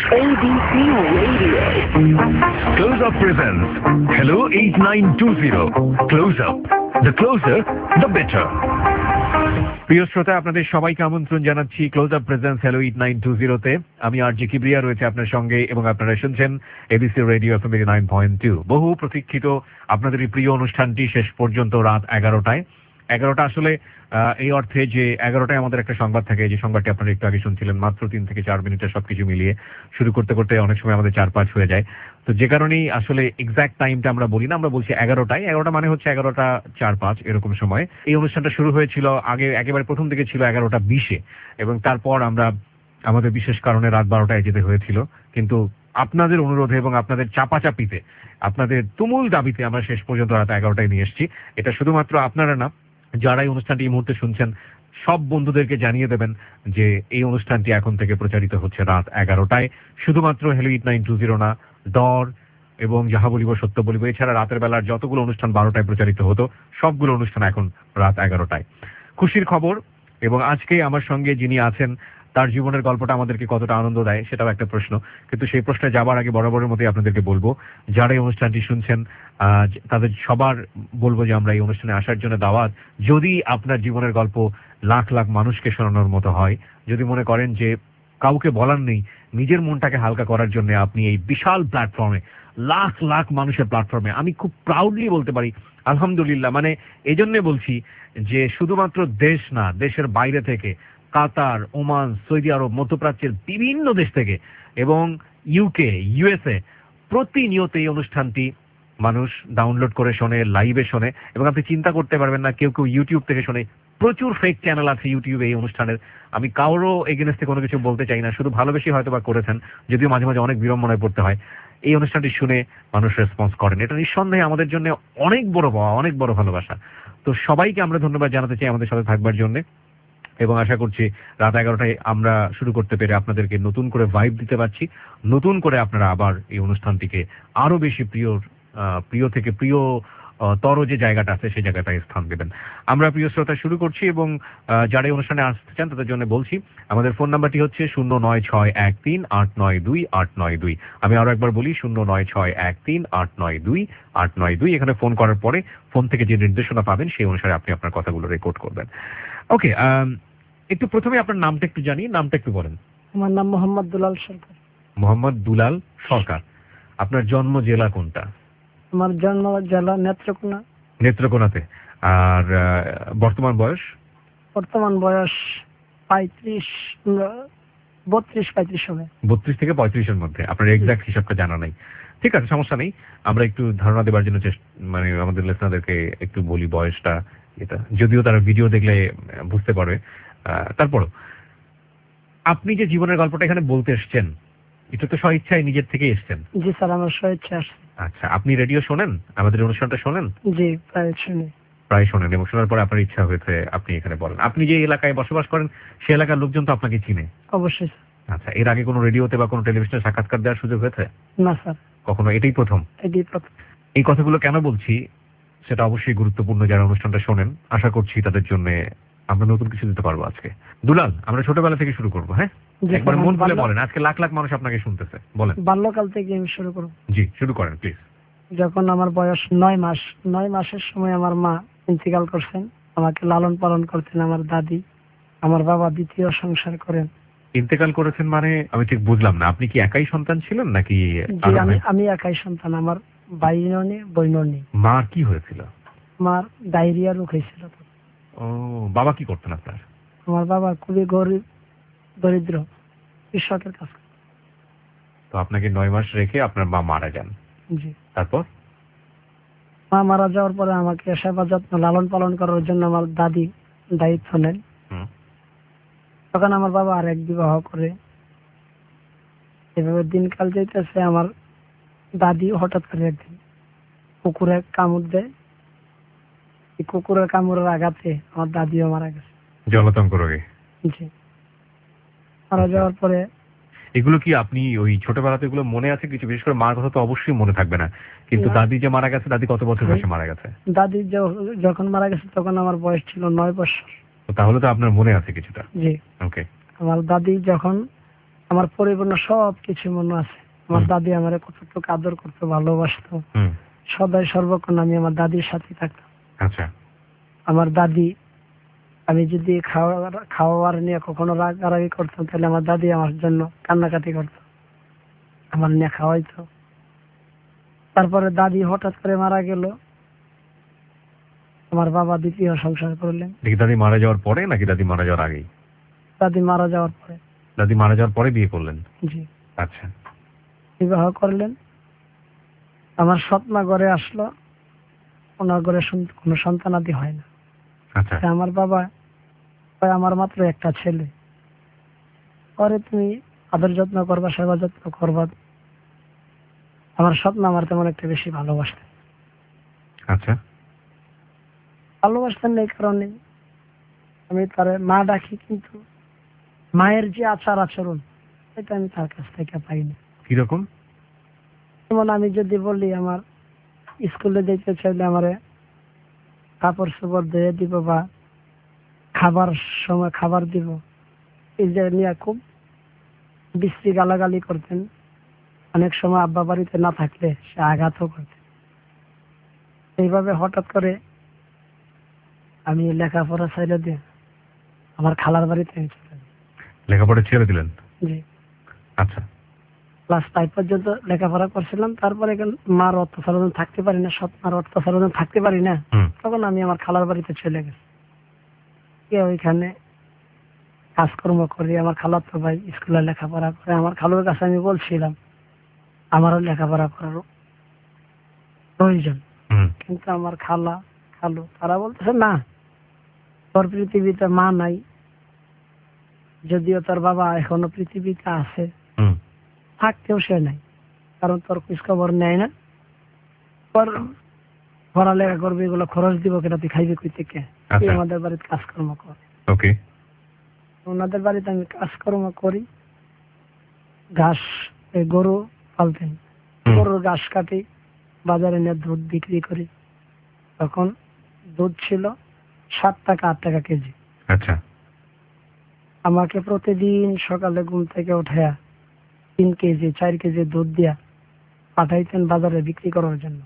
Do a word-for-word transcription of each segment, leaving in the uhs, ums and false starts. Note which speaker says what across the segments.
Speaker 1: A B C Radio.
Speaker 2: Close Up presents Hello eight nine two zero. Close Up. The closer, the better. প্রিয় শ্রোতা, আপনাদের সবাইকে আমন্ত্রণ জানাচ্ছি Close Up presence hello eight nine two জিরোতে। আমি আর J Kibria রয়েছে আপনার সঙ্গে এবং আপনারা শুনছেন ABC radio FM nine point two. বহু প্রতীক্ষিত আপনাদের এই প্রিয় অনুষ্ঠানটি শেষ পর্যন্ত রাত এগারোটায়। এগারোটা আসলে এই অর্থে যে এগারোটায় আমাদের একটা সংবাদ থাকে, যে সংবাদটি আপনারা একটু আগে শুনছিলেন, মাত্র তিন থেকে চার মিনিটে সবকিছু মিলিয়ে শুরু করতে করতে অনেক সময় আমাদের চার পাঁচ হয়ে যায়। তো যে কারণেই আসলে এক্সাক্ট টাইমটা আমরা বলি না, আমরা বলছি এগারোটায়। এগারোটা মানে হচ্ছে এগারোটা চার পাঁচ এরকম সময়। এই অনুষ্ঠানটা শুরু হয়েছিল আগে, একেবারে প্রথম দিকে ছিল এগারোটা বিশে, এবং তারপর আমরা আমাদের বিশেষ কারণে রাত বারোটায় যেতে হয়েছিল। কিন্তু আপনাদের অনুরোধে এবং আপনাদের চাপাচাপিতে, আপনাদের তুমুল দাবিতে আমরা শেষ পর্যন্ত রাত এগারোটায় নিয়ে এসেছি। এটা শুধুমাত্র আপনারা না, যারা এই অনুষ্ঠানটি এই মুহূর্তে শুনছেন সব বন্ধুদেরকে জানিয়ে দেবেন যে এই অনুষ্ঠানটি এখন থেকে প্রচারিত হচ্ছে রাত এগারোটায়। শুধুমাত্র hello eight nine two zero না, দর এবং যাহা বলিব সত্য বলিব, এছাড়া রাতের বেলার যতগুলো অনুষ্ঠান বারোটায় প্রচারিত হতো সবগুলো অনুষ্ঠান এখন রাত এগারোটায়। খুশির খবর, এবং আজকে আমার সঙ্গে যিনি আছেন তার জীবনের গল্পটা আমাদেরকে কতটা আনন্দ দেয় সেটাও একটা প্রশ্ন। কিন্তু সেই প্রশ্নে যাবার আগে বরাবরের মতোই আপনাদেরকে বলবো, যারা এই অনুষ্ঠানটি শুনছেন তাদের সবার বলবো যে আমরা এই অনুষ্ঠানে আসার জন্য দাওয়াত। যদি আপনার জীবনের গল্প লাখ লাখ মানুষকে শোনানোর মতো হয়, যদি মনে করেন যে কাউকে বলার নেই, নিজের মনটাকে হালকা করার জন্য আপনি এই বিশাল প্ল্যাটফর্মে, লাখ লাখ মানুষের প্ল্যাটফর্মে, আমি খুব প্রাউডলি বলতে পারি আলহামদুলিল্লাহ, মানে এই জন্যে বলছি যে শুধুমাত্র দেশ না, দেশের বাইরে থেকে, কাতার, ওমান, সৌদি আরব, মধ্যপ্রাচ্যের বিভিন্ন দেশ থেকে এবং ইউকে, ইউএসএ, প্রতিনিয়ত এই অনুষ্ঠানটি মানুষ ডাউনলোড করে শোনে, লাইভে শোনে। এবং আপনি চিন্তা করতে পারবেন না, কেউ কেউ ইউটিউব থেকে শোনে। প্রচুর ফেক চ্যানেল আছে ইউটিউবে এই অনুষ্ঠানের। আমি কারোরও এগেনস্টে কোনো কিছু বলতে চাই না, শুধু ভালোবেসে হয়তো বা করেছেন, যদিও মাঝে মাঝে অনেক বিড়ম্বনায় পড়তে হয়। এই অনুষ্ঠানটি শুনে মানুষ রেসপন্স করেন, এটা নিঃসন্দেহে আমাদের জন্য অনেক বড় পাওয়া, অনেক বড় ভালোবাসা। তো সবাইকে আমরা ধন্যবাদ জানাতে চাই আমাদের সাথে থাকবার জন্য, এবং আশা করছি রাত এগারোটায় আমরা শুরু করতে পেরে আপনাদেরকে নতুন করে ভাইব দিতে পারছি, নতুন করে আপনারা আবার এই অনুষ্ঠানটিকে আরো বেশি প্রিয় প্রিয় থেকে প্রিয় তর যে জায়গাটা আছে সেই জায়গাটায় স্থান দেবেন। আমরা প্রিয় শ্রোতা শুরু করছি, এবং যারা এই অনুষ্ঠানে আসতে চান তাদের জন্য বলছি আমাদের ফোন নাম্বারটি হচ্ছে শূন্য নয় ছয় এক তিন আট নয় দুই আট নয় দুই। আমি আরো একবার বলি, শূন্য নয় ছয় এক তিন আট নয় দুই আট নয় দুই। এখানে ফোন করার পরে ফোন থেকে যে নির্দেশনা পাবেন সেই অনুসারে আপনি আপনার কথাগুলো রেকর্ড করবেন। ওকে, একটু প্রথমে আপনার নামটা একটু জানি, নামটা একটু বলেন।
Speaker 3: আমার নাম মোহাম্মদ দুলাল সরকার।
Speaker 2: মোহাম্মদ দুলাল সরকার। আপনার জন্ম জেলা কোনটা?
Speaker 3: আমার জন্ম জেলা নেত্রকোনা।
Speaker 2: নেত্রকোনাতে। আর বর্তমান বয়স?
Speaker 3: বর্তমান বয়স পঁয়ত্রিশ, বত্রিশ পঁয়ত্রিশ হবে।
Speaker 2: বত্রিশ থেকে পঁয়ত্রিশের মধ্যে। আপনার এক্সাক্ট হিসাবটা জানা নাই, ঠিক আছে, সমস্যা নেই। আমরা একটু ধারণা দেবার জন্য মানে আমাদের লিসনারদেরকে একটু বলি বয়সটা, এটা যদিও তারা ভিডিও দেখলে বুঝতে পারবে। তারপরও আপনি যে জীবনের গল্পটা এখানে বলতে এসছেন, এটা তো স্বইচ্ছায় নিজের থেকে এসছেন?
Speaker 3: জি স্যার, আমার স্বইচ্ছা আসছে।
Speaker 2: আচ্ছা, আপনি রেডিও শোনেন, আমাদের অনুষ্ঠানটা শোনেন?
Speaker 3: জি, প্রায় শুনি।
Speaker 2: প্রায় শোনেন, এবং শোনার পরে আপনার ইচ্ছা হয়েছে আপনি এখানে বলেন। আপনি যে এলাকায় বসবাস করেন সেই এলাকার লোকজন তো আপনাকে চিনে?
Speaker 3: অবশ্যই।
Speaker 2: আচ্ছা, এর আগে কোনো রেডিওতে বা কোনো টেলিভিশনে সাক্ষাৎকার দেওয়ার সুযোগ হয়েছে?
Speaker 3: না স্যার,
Speaker 2: কখনো? এটাই প্রথম?
Speaker 3: এটাই প্রথম।
Speaker 2: এই কথাগুলো কেন বলছি সেটা অবশ্যই গুরুত্বপূর্ণ। যারা অনুষ্ঠানটা শোনেন, আশা করছি তাদের জন্য আমরা নতুন কিছু দিতে পারবো আজকে। দুলাল, আমরা ছোটবেলা থেকে শুরু করবো। হ্যাঁ, একবার মন খুলে বলেন, আজকে লাখ লাখ মানুষ আপনাকে শুনতেছে, বলেন।
Speaker 3: বাল্যকাল থেকে আমি শুরু করব।
Speaker 2: জি, শুরু করেন প্লিজ।
Speaker 3: যখন আমার বয়স নয় মাস, নয় মাসের সময় আমার মা ইন্তেকাল করছেন। আমাকে লালন পালন করতেন আমার দাদি। আমার বাবা দ্বিতীয় সংসার করেন।
Speaker 2: ইন্তেকাল করেছেন মানে আমি ঠিক বুঝলাম না, আপনি কি একাই সন্তান ছিলেন নাকি?
Speaker 3: আমি আমি একাই সন্তান, আমার ভাই নেই, বোন নেই।
Speaker 2: মা কি হয়েছিল?
Speaker 3: মার ডায়রিয়া রোগ হয়েছিল।
Speaker 2: ও, বাবা কি করতেন আপনার?
Speaker 3: আমার বাবা খুবই গরিব, দরিদ্র, কৃষকের কাজ।
Speaker 2: তো আপনাকে নয় মাস রেখে আপনার মা মারা যান?
Speaker 3: জি।
Speaker 2: তারপর?
Speaker 3: মা মারা যাওয়ার পরে আমাকে সেবা যত্ন লালন পালন করার জন্য আমার দাদি দায়িত্ব নেন। তখন আমার বাবা আর এক বিবাহ করে। এভাবে দিনকাল যেতেছে। আমার দাদি হঠাৎ করে একদিন কুকুরে কামড় দেয়। এই কুকুরের কামড়ের আঘাতে আমার দাদিও মারা গেছে।
Speaker 2: জলাতঙ্ক রোগে?
Speaker 3: জি। মারা যাওয়ার পরে
Speaker 2: এগুলো কি আপনি ওই ছোটবেলাতে এগুলো মনে আছে কিছু? বিশেষ করে মার কথা তো অবশ্যই মনে থাকবে না, কিন্তু দাদি যে মারা গেছে, দাদি কত বছর বয়সে মারা গেছে?
Speaker 3: দাদি যখন মারা গেছে তখন আমার বয়স ছিল নয় বছর।
Speaker 2: তাহলে তো আপনার মনে আছে কিছুটা?
Speaker 3: জি।
Speaker 2: ওকে।
Speaker 3: আমার দাদি যখন আমার পরিপূর্ণ সব কিছু মনে আছে। আমার
Speaker 2: হুম।
Speaker 3: দাদি আমার কতটুকু আদর করতো, ভালোবাসতো।
Speaker 2: হুম।
Speaker 3: সদাই সর্বক্ষণ আমি আমার দাদির সাথে থাকতাম।
Speaker 2: আচ্ছা।
Speaker 3: আমার দাদি, আমি যদি খাওয়া খাওয়ার নিয়ে কখনো রাগারাগি করতাম তাহলে আমার দাদি আমার জন্য কান্নাকাটি করতো, আমার নিয়ে খাওয়াইতো। তারপরে দাদি হঠাৎ করে মারা গেল, আমার বাবা দ্বিতীয় সংসার করলেন।
Speaker 2: দেখি দাদি মারা যাওয়ার পরে নাকি দাদি মারা যাওয়ার আগেই?
Speaker 3: দাদি মারা যাওয়ার পরে।
Speaker 2: দাদি মারা যাওয়ার পরে বিয়ে করলেন?
Speaker 3: জি,
Speaker 2: আচ্ছা।
Speaker 3: বিবাহ করলেন। আমার সৎমা ঘরে আসলো, ওনার ঘরে শুন- কোনো সন্তানাদি হয় না।
Speaker 2: আচ্ছা।
Speaker 3: তা আমার বাবা কয়, আমার মাত্র একটা ছেলে, পরে তুমি আদর যত্ন করবা, সেবা যত্ন করবা। আমার সৎমা আমার তেমন একটা বেশি ভালোবাসতেন।
Speaker 2: আচ্ছা।
Speaker 3: ভালোবাসতেন এই কারণে আমি তার মা ডাকি, কিন্তু মায়ের যে আচার আচরণ এটা আমি তার কাছ থেকে পাইনি।
Speaker 2: কিরকম?
Speaker 3: যেমন আমি যদি বলি আমার স্কুলে যেতে চাইলে আমার কাপড় চোপড় ধুয়ে দিব বা খাবার সময় খাবার দিব, এই যে নিয়ে খুব বিশ্রী গালাগালি করতেন। অনেক সময় আব্বা বাড়িতে না থাকলে সে আঘাতও করতেন। এইভাবে হঠাৎ করে আমি লেখাপড়া ছেড়ে দিয়ে আমার খালার বাড়িতে আমি চলে যাই।
Speaker 2: লেখাপড়া ছেড়ে দিলেন?
Speaker 3: জি,
Speaker 2: আচ্ছা।
Speaker 3: ক্লাস ফাইভ পর্যন্ত লেখাপড়া করছিলাম। তারপরে এখন মার অত্যাচার যখন থাকতে পারি না, সৎ মার অত্যাচার যখন থাকতে পারি না,
Speaker 2: হুম।
Speaker 3: তখন আমি আমার খালার বাড়িতে চলে গেছি। গিয়ে ওইখানে কাজকর্ম করি। আমার খালার তো ভাই স্কুলে লেখাপড়া করে। আমার খালুর কাছে আমি বলছিলাম আমারও লেখাপড়া করার প্রয়োজন,
Speaker 2: হুম।
Speaker 3: কিন্তু আমার খালা খালু তারা বলতেছে না, তোর পৃথিবীতে মা নাই, যদিও তোর বাবা এখনো পৃথিবীতে আছে,
Speaker 2: হুম।
Speaker 3: থাকতেও সে নাই, কারণ তোর খোঁজ খবর নেয় না। তোর পড়ালেখা করবে, এগুলো খরচ দিব কেটা, তুই খাইবি কই থেকে? তুই
Speaker 2: আচ্ছা।
Speaker 3: আমাদের বাড়িতে কাজকর্ম কর।
Speaker 2: ওকে।
Speaker 3: ওনাদের বাড়িতে আমি কাজকর্ম করি। ঘাস, এই গরু পালতেন,
Speaker 2: হুম।
Speaker 3: গরুর ঘাস কাটি, বাজারে নিয়ে দুধ বিক্রি করি। তখন দুধ ছিল সাত টাকা আট টাকা কেজি।
Speaker 2: আচ্ছা।
Speaker 3: আমাকে প্রতিদিন সকালে ঘুম থেকে উঠাইয়া তিন কেজি চার কেজি দুধ দিয়া পাঠাইতেন বাজারে বিক্রি করার জন্য।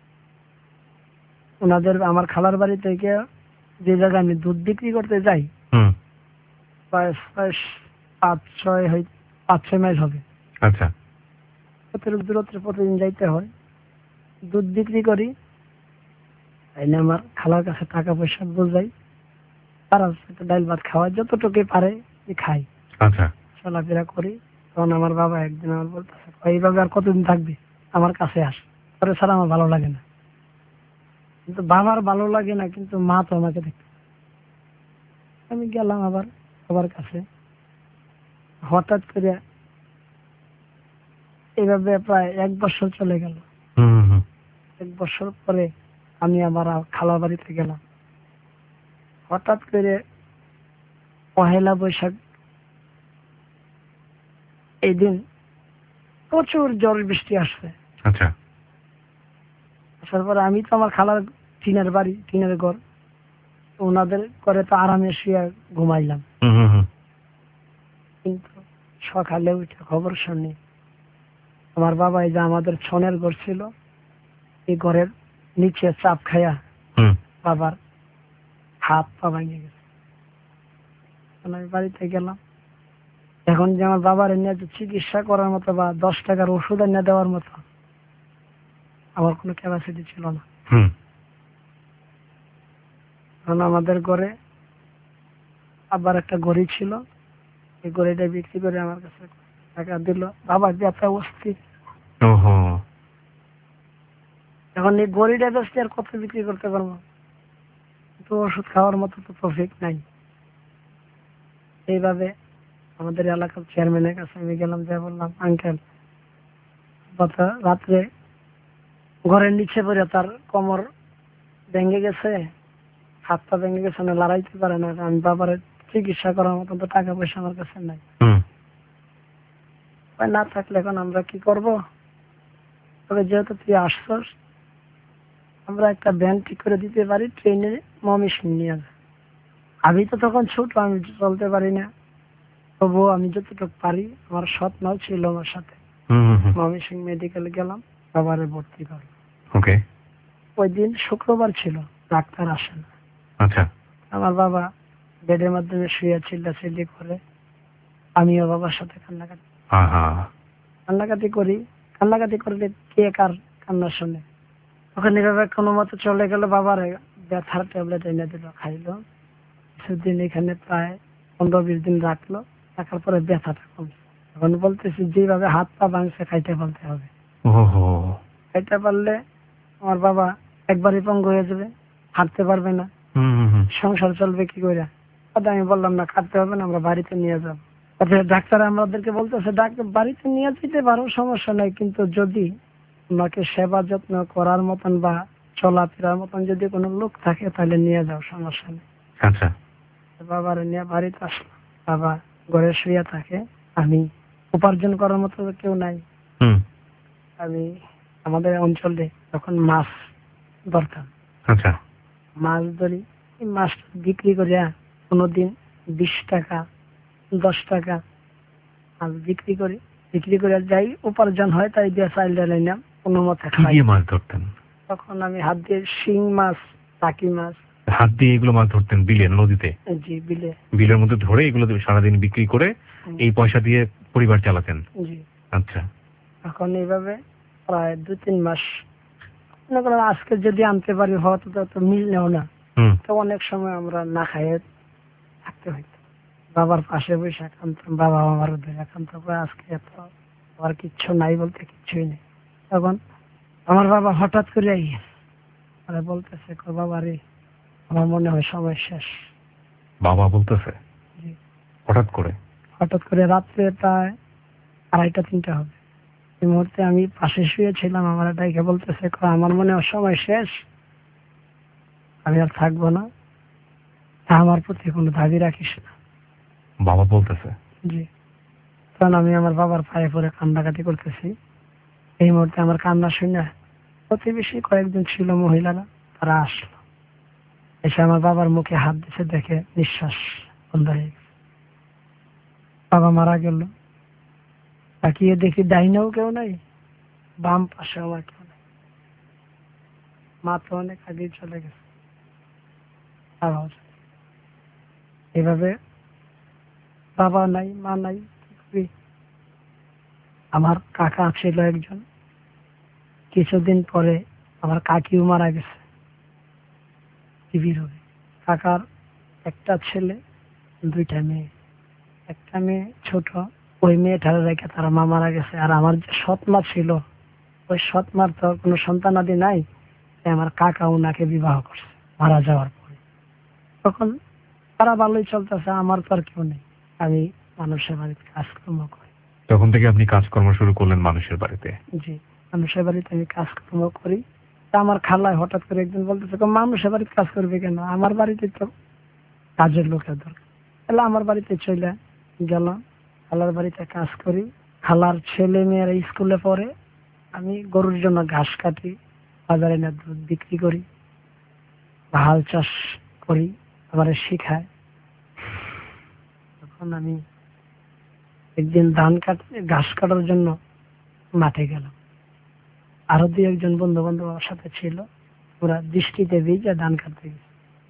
Speaker 3: ওনাদের আমার খালার বাড়ি থেকে যে জায়গায় আমি দুধ বিক্রি করতে যাই,
Speaker 2: হুম।
Speaker 3: প্রায় প্রায় পাঁচ ছয় হয় পাঁচ ছয় মাইল হবে।
Speaker 2: আচ্ছা।
Speaker 3: কতটুকু দূরত্বে প্রতিদিন যাইতে হয়। দুধ বিক্রি করি, তাইলে আমার খালার কাছে টাকা পয়সা বোঝাই, তারা একটা ডাইল ভাত খাওয়া যতটুকু পারে খাই,
Speaker 2: আচ্ছা।
Speaker 3: চলাফেরা করি। তখন আমার বাবা একদিন আমার বলতেছে, এইভাবে আর কতদিন থাকবে, আমার কাছে আস, পরে ছাড়া আমার ভালো লাগে না। কিন্তু বাবার ভালো লাগে না, কিন্তু মা তো আমাকে দেখে। আমি গেলাম আবার বাবার কাছে। হঠাৎ করে এইভাবে প্রায় এক বছর চলে গেল।
Speaker 2: হুম। হুম।
Speaker 3: এক বছর পরে আমি আবার খালার বাড়িতে গেলাম। হঠাৎ করে পহেলা বৈশাখ এই দিন প্রচুর ঝড় বৃষ্টি আসছে।
Speaker 2: আচ্ছা।
Speaker 3: আসার পরে আমি তো আমার খালার টিনের বাড়ি, টিনের ঘর, ওনাদের ঘরে তো আরামে শুয়ে ঘুমাইলাম।
Speaker 2: হুম। হুম। হুম।
Speaker 3: কিন্তু সকালে উঠে খবর শুনি আমার বাবা, এই যে আমাদের ছনের ঘর ছিল, এই ঘরের নিচে চাপ খায়া
Speaker 2: হুম।
Speaker 3: বাবার হাত পা ভেঙে গেছে। তখন আমি বাড়িতে গেলাম। এখন যে আমার বাবার এনে যে চিকিৎসা করার মতো বা দশ টাকার ওষুধ এনে দেওয়ার মতো আমার কোনো ক্যাপাসিটি ছিল না।
Speaker 2: হুম।
Speaker 3: কারণ আমাদের ঘরে আবার একটা ঘড়ি ছিল, এই ঘড়িটা বিক্রি করে আমার কাছে টাকা দিল। বাবা ব্যথা অস্থির।
Speaker 2: ওহো।
Speaker 3: এখন এই ঘড়িটা বেশি আর কত বিক্রি করতে পারবো, তো ওষুধ খাওয়ার মতো তো প্রফিট নাই। এইভাবে আমাদের এলাকার চেয়ারম্যানের কাছে আমি গেলাম, যা বললাম, আঙ্কেল কথা রাত্রে ঘরের নিচে পড়ে তার কোমর ভেঙে গেছে, হাত পা ভেঙে গেছে, না লড়াইতে পারে না, আমি বাবার চিকিৎসা করার মতো তো টাকা পয়সা আমার কাছে নাই।
Speaker 2: হুম।
Speaker 3: না থাকলে এখন আমরা কি করব? তবে যেহেতু তুই আসছস, আমরা একটা ব্যান ঠিক করে দিতে পারি, ট্রেনে মমিস নিয়ে যা। আমি তো তখন ছোট, আমি চলতে পারি না। তবুও আমি যতটুকু পারি, আমার সৎ মাও ছিল আমার সাথে, ময়মনসিং মেডিকেলে গেলাম, বাবারে ভর্তি করলাম।
Speaker 2: ওকে।
Speaker 3: ওই দিন শুক্রবার ছিল, ডাক্তার আসে না।
Speaker 2: আচ্ছা।
Speaker 3: আমার বাবা বেডের মাধ্যমে শুয়ে চিল্লাচিল্লি করে, আমিও বাবার সাথে কান্নাকাটি কান্নাকাটি করি। কান্নাকাটি করলে কে কার কান্না শুনে? ওখানে এভাবে কোনো মতো চলে গেল, বাবার ব্যথার ট্যাবলেট এনে দিল, খাইলো। কিছুদিন এখানে প্রায় পনেরো বিশ দিন রাখলো, রাখার পরে ব্যথাটা কমছে। এখন বলতেছি যেভাবে হাত পা ভাঙছে খাইতে বলতে হবে, খাইতে পারলে আমার বাবা একবারই পঙ্গু হয়ে যাবে, হাঁটতে পারবে না, সংসার চলবে কি করে? আমি বললাম না, খাটতে হবে না, আমরা বাড়িতে নিয়ে যাবো। ডাক্তার আমাদেরকে বলতেছে, ডাক্তার বাড়িতে নিয়ে যেতে পারো, সমস্যা নাই, কিন্তু যদি ওনাকে সেবা যত্ন করার মতন বা চলাফেরার মতন যদি কোনো লোক থাকে তাহলে নিয়ে যাও, সমস্যা নেই।
Speaker 2: আচ্ছা।
Speaker 3: বাবার নিয়ে বাড়িতে আসলাম, বাবা ঘরে শুয়ে থাকে, আমি উপার্জন করার মতো কেউ নাই। আমি আমাদের অঞ্চলে যখন মাছ ধরতাম,
Speaker 2: আচ্ছা,
Speaker 3: মাছ ধরি, মাছ বিক্রি করিয়া কোনোদিন বিশ টাকা দশ টাকা মাছ বিক্রি করি, বিক্রি করে যাই, উপার্জন হয়, তাই দিয়ে চাইল ডালাই না কোনো মতে খাই।
Speaker 2: মাছ ধরতেন
Speaker 3: তখন আমি হাত দিয়ে শিং মাছ, টাকি মাছ,
Speaker 2: হাত দিয়ে এগুলো মাছ ধরতেন বিলে, নদীতে?
Speaker 3: জি, বিলে।
Speaker 2: বিলের মধ্যে ধরে এগুলো সারাদিন বিক্রি করে এই পয়সা দিয়ে পরিবার চালাতেন? জি। আচ্ছা।
Speaker 3: এখন এইভাবে প্রায় দু তিন মাস, মনে করেন আজকে যদি আনতে পারি হয়তো তো মিললেও না, তো অনেক সময় আমরা না খাইয়ে থাকতে হইতো। বাবার পাশে বসে কানতাম, বাবা আমার ধরে কানতাম, আজকে এত আমার কিচ্ছু নাই বলতে কিচ্ছুই নেই। তখন আমার বাবা হঠাৎ করে আরে বলতেছে, বাবা রে আমার মনে হয় সময় শেষ।
Speaker 2: বাবা বলতেছে হঠাৎ করে? হঠাৎ
Speaker 3: করে রাত্রে প্রায় আড়াইটা তিনটা হবে, এই মুহূর্তে আমি পাশে শুয়েছিলাম, আমার ডাইকে বলতেছে, আমার মনে হয় সময় শেষ, আমি আর থাকবো না, আমার প্রতি কোনো দাবি রাখিস না।
Speaker 2: বাবা বলতেছে?
Speaker 3: জি। তখন আমি আমার বাবার পায়ে পড়ে কান্নাকাটি করতেছি। এই মুহূর্তে আমার কান্না শুনে প্রতিবেশী কয়েকজন ছিল মহিলারা, তারা আসলো, এসে আমার বাবার মুখে হাত দিছে, দেখে নিঃশ্বাস বন্ধ হয়ে গেছে। বাবা মারা গেল। তাকিয়ে দেখি ডাইনেও কেউ নাই, বাম পাশে আমার কেউ নাই, মা তো অনেক আগেই চলে গেছে। এভাবে বাবা নাই, মা নাই, আমার কাকা ছিল একজন, কিছুদিন পরে আমার কাকিও মারা গেছে টিবি রোগে। কাকার একটা ছেলে, দুইটা মেয়ে, একটা মেয়ে ছোট, ওই মেয়েটার রেখে তারা মা মারা গেছে। আর আমার যে সৎ মা ছিল, ওই সৎ মার তো কোনো সন্তান আদি নাই, আমার কাকা ওনাকে বিবাহ করছে মারা যাওয়ার পরে। তখন তারা ভালোই চলতেছে, আমার তো আর কেউ নেই, আমি মানুষের বাড়িতে কাজকর্ম করি।
Speaker 2: তখন থেকে আপনি কাজকর্ম শুরু করলেন মানুষের বাড়িতে?
Speaker 3: জি, মানুষের বাড়িতে আমি কাজকর্ম করি। আমার খালায় হঠাৎ করে একদিন বলতেছে, মানুষের বাড়িতে কাজ করবে কেন, আমার বাড়িতে তো কাজের লোকের দরকার। তাহলে আমার বাড়িতে চলে গেলাম, খালার বাড়িতে কাজ করি। খালার ছেলে মেয়েরা স্কুলে পড়ে, আমি গরুর জন্য ঘাস কাটি, বাজারে না দুধ বিক্রি করি, হাল চাষ করি, আবার শিখায়। তখন আমি একদিন ধান কাটতে ঘাস কাটার জন্য মাঠে গেলাম, আরো দুই একজন বন্ধু বান্ধব আমার সাথে ছিল, ওরা বৃষ্টিতে ভিজে ধান কাটতে গেছে।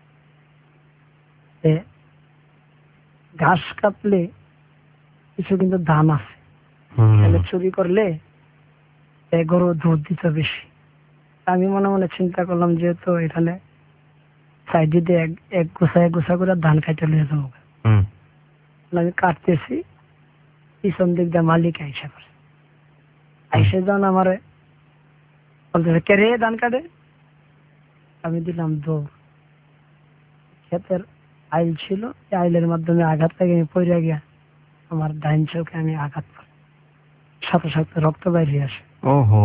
Speaker 3: ঘাস কাটলে কিছু কিন্তু দাম আছে, চুরি করলে গরু দুধ দিত বেশি। আমি মনে মনে চিন্তা করলাম, যেহেতু এখানে সাইডে দিয়ে এক গোছা এক গোছা করে ধান খাইতে নিয়ে যাবো, আমি কাটতেছি, পিছন দিক দিয়ে মালিক আইসা করে আইসে যখন আমার বলতেছে, কে রে ধান কাটে? আমি দিলাম দৌড়। ক্ষেতের আইল ছিল, আইলের মাধ্যমে আঘাত লাগে আমি পড়ে গিয়া আমার ডাইন চোখে আমি আঘাত পাই, সাথে সাথে রক্ত বাইরে আসে।
Speaker 2: ওহো।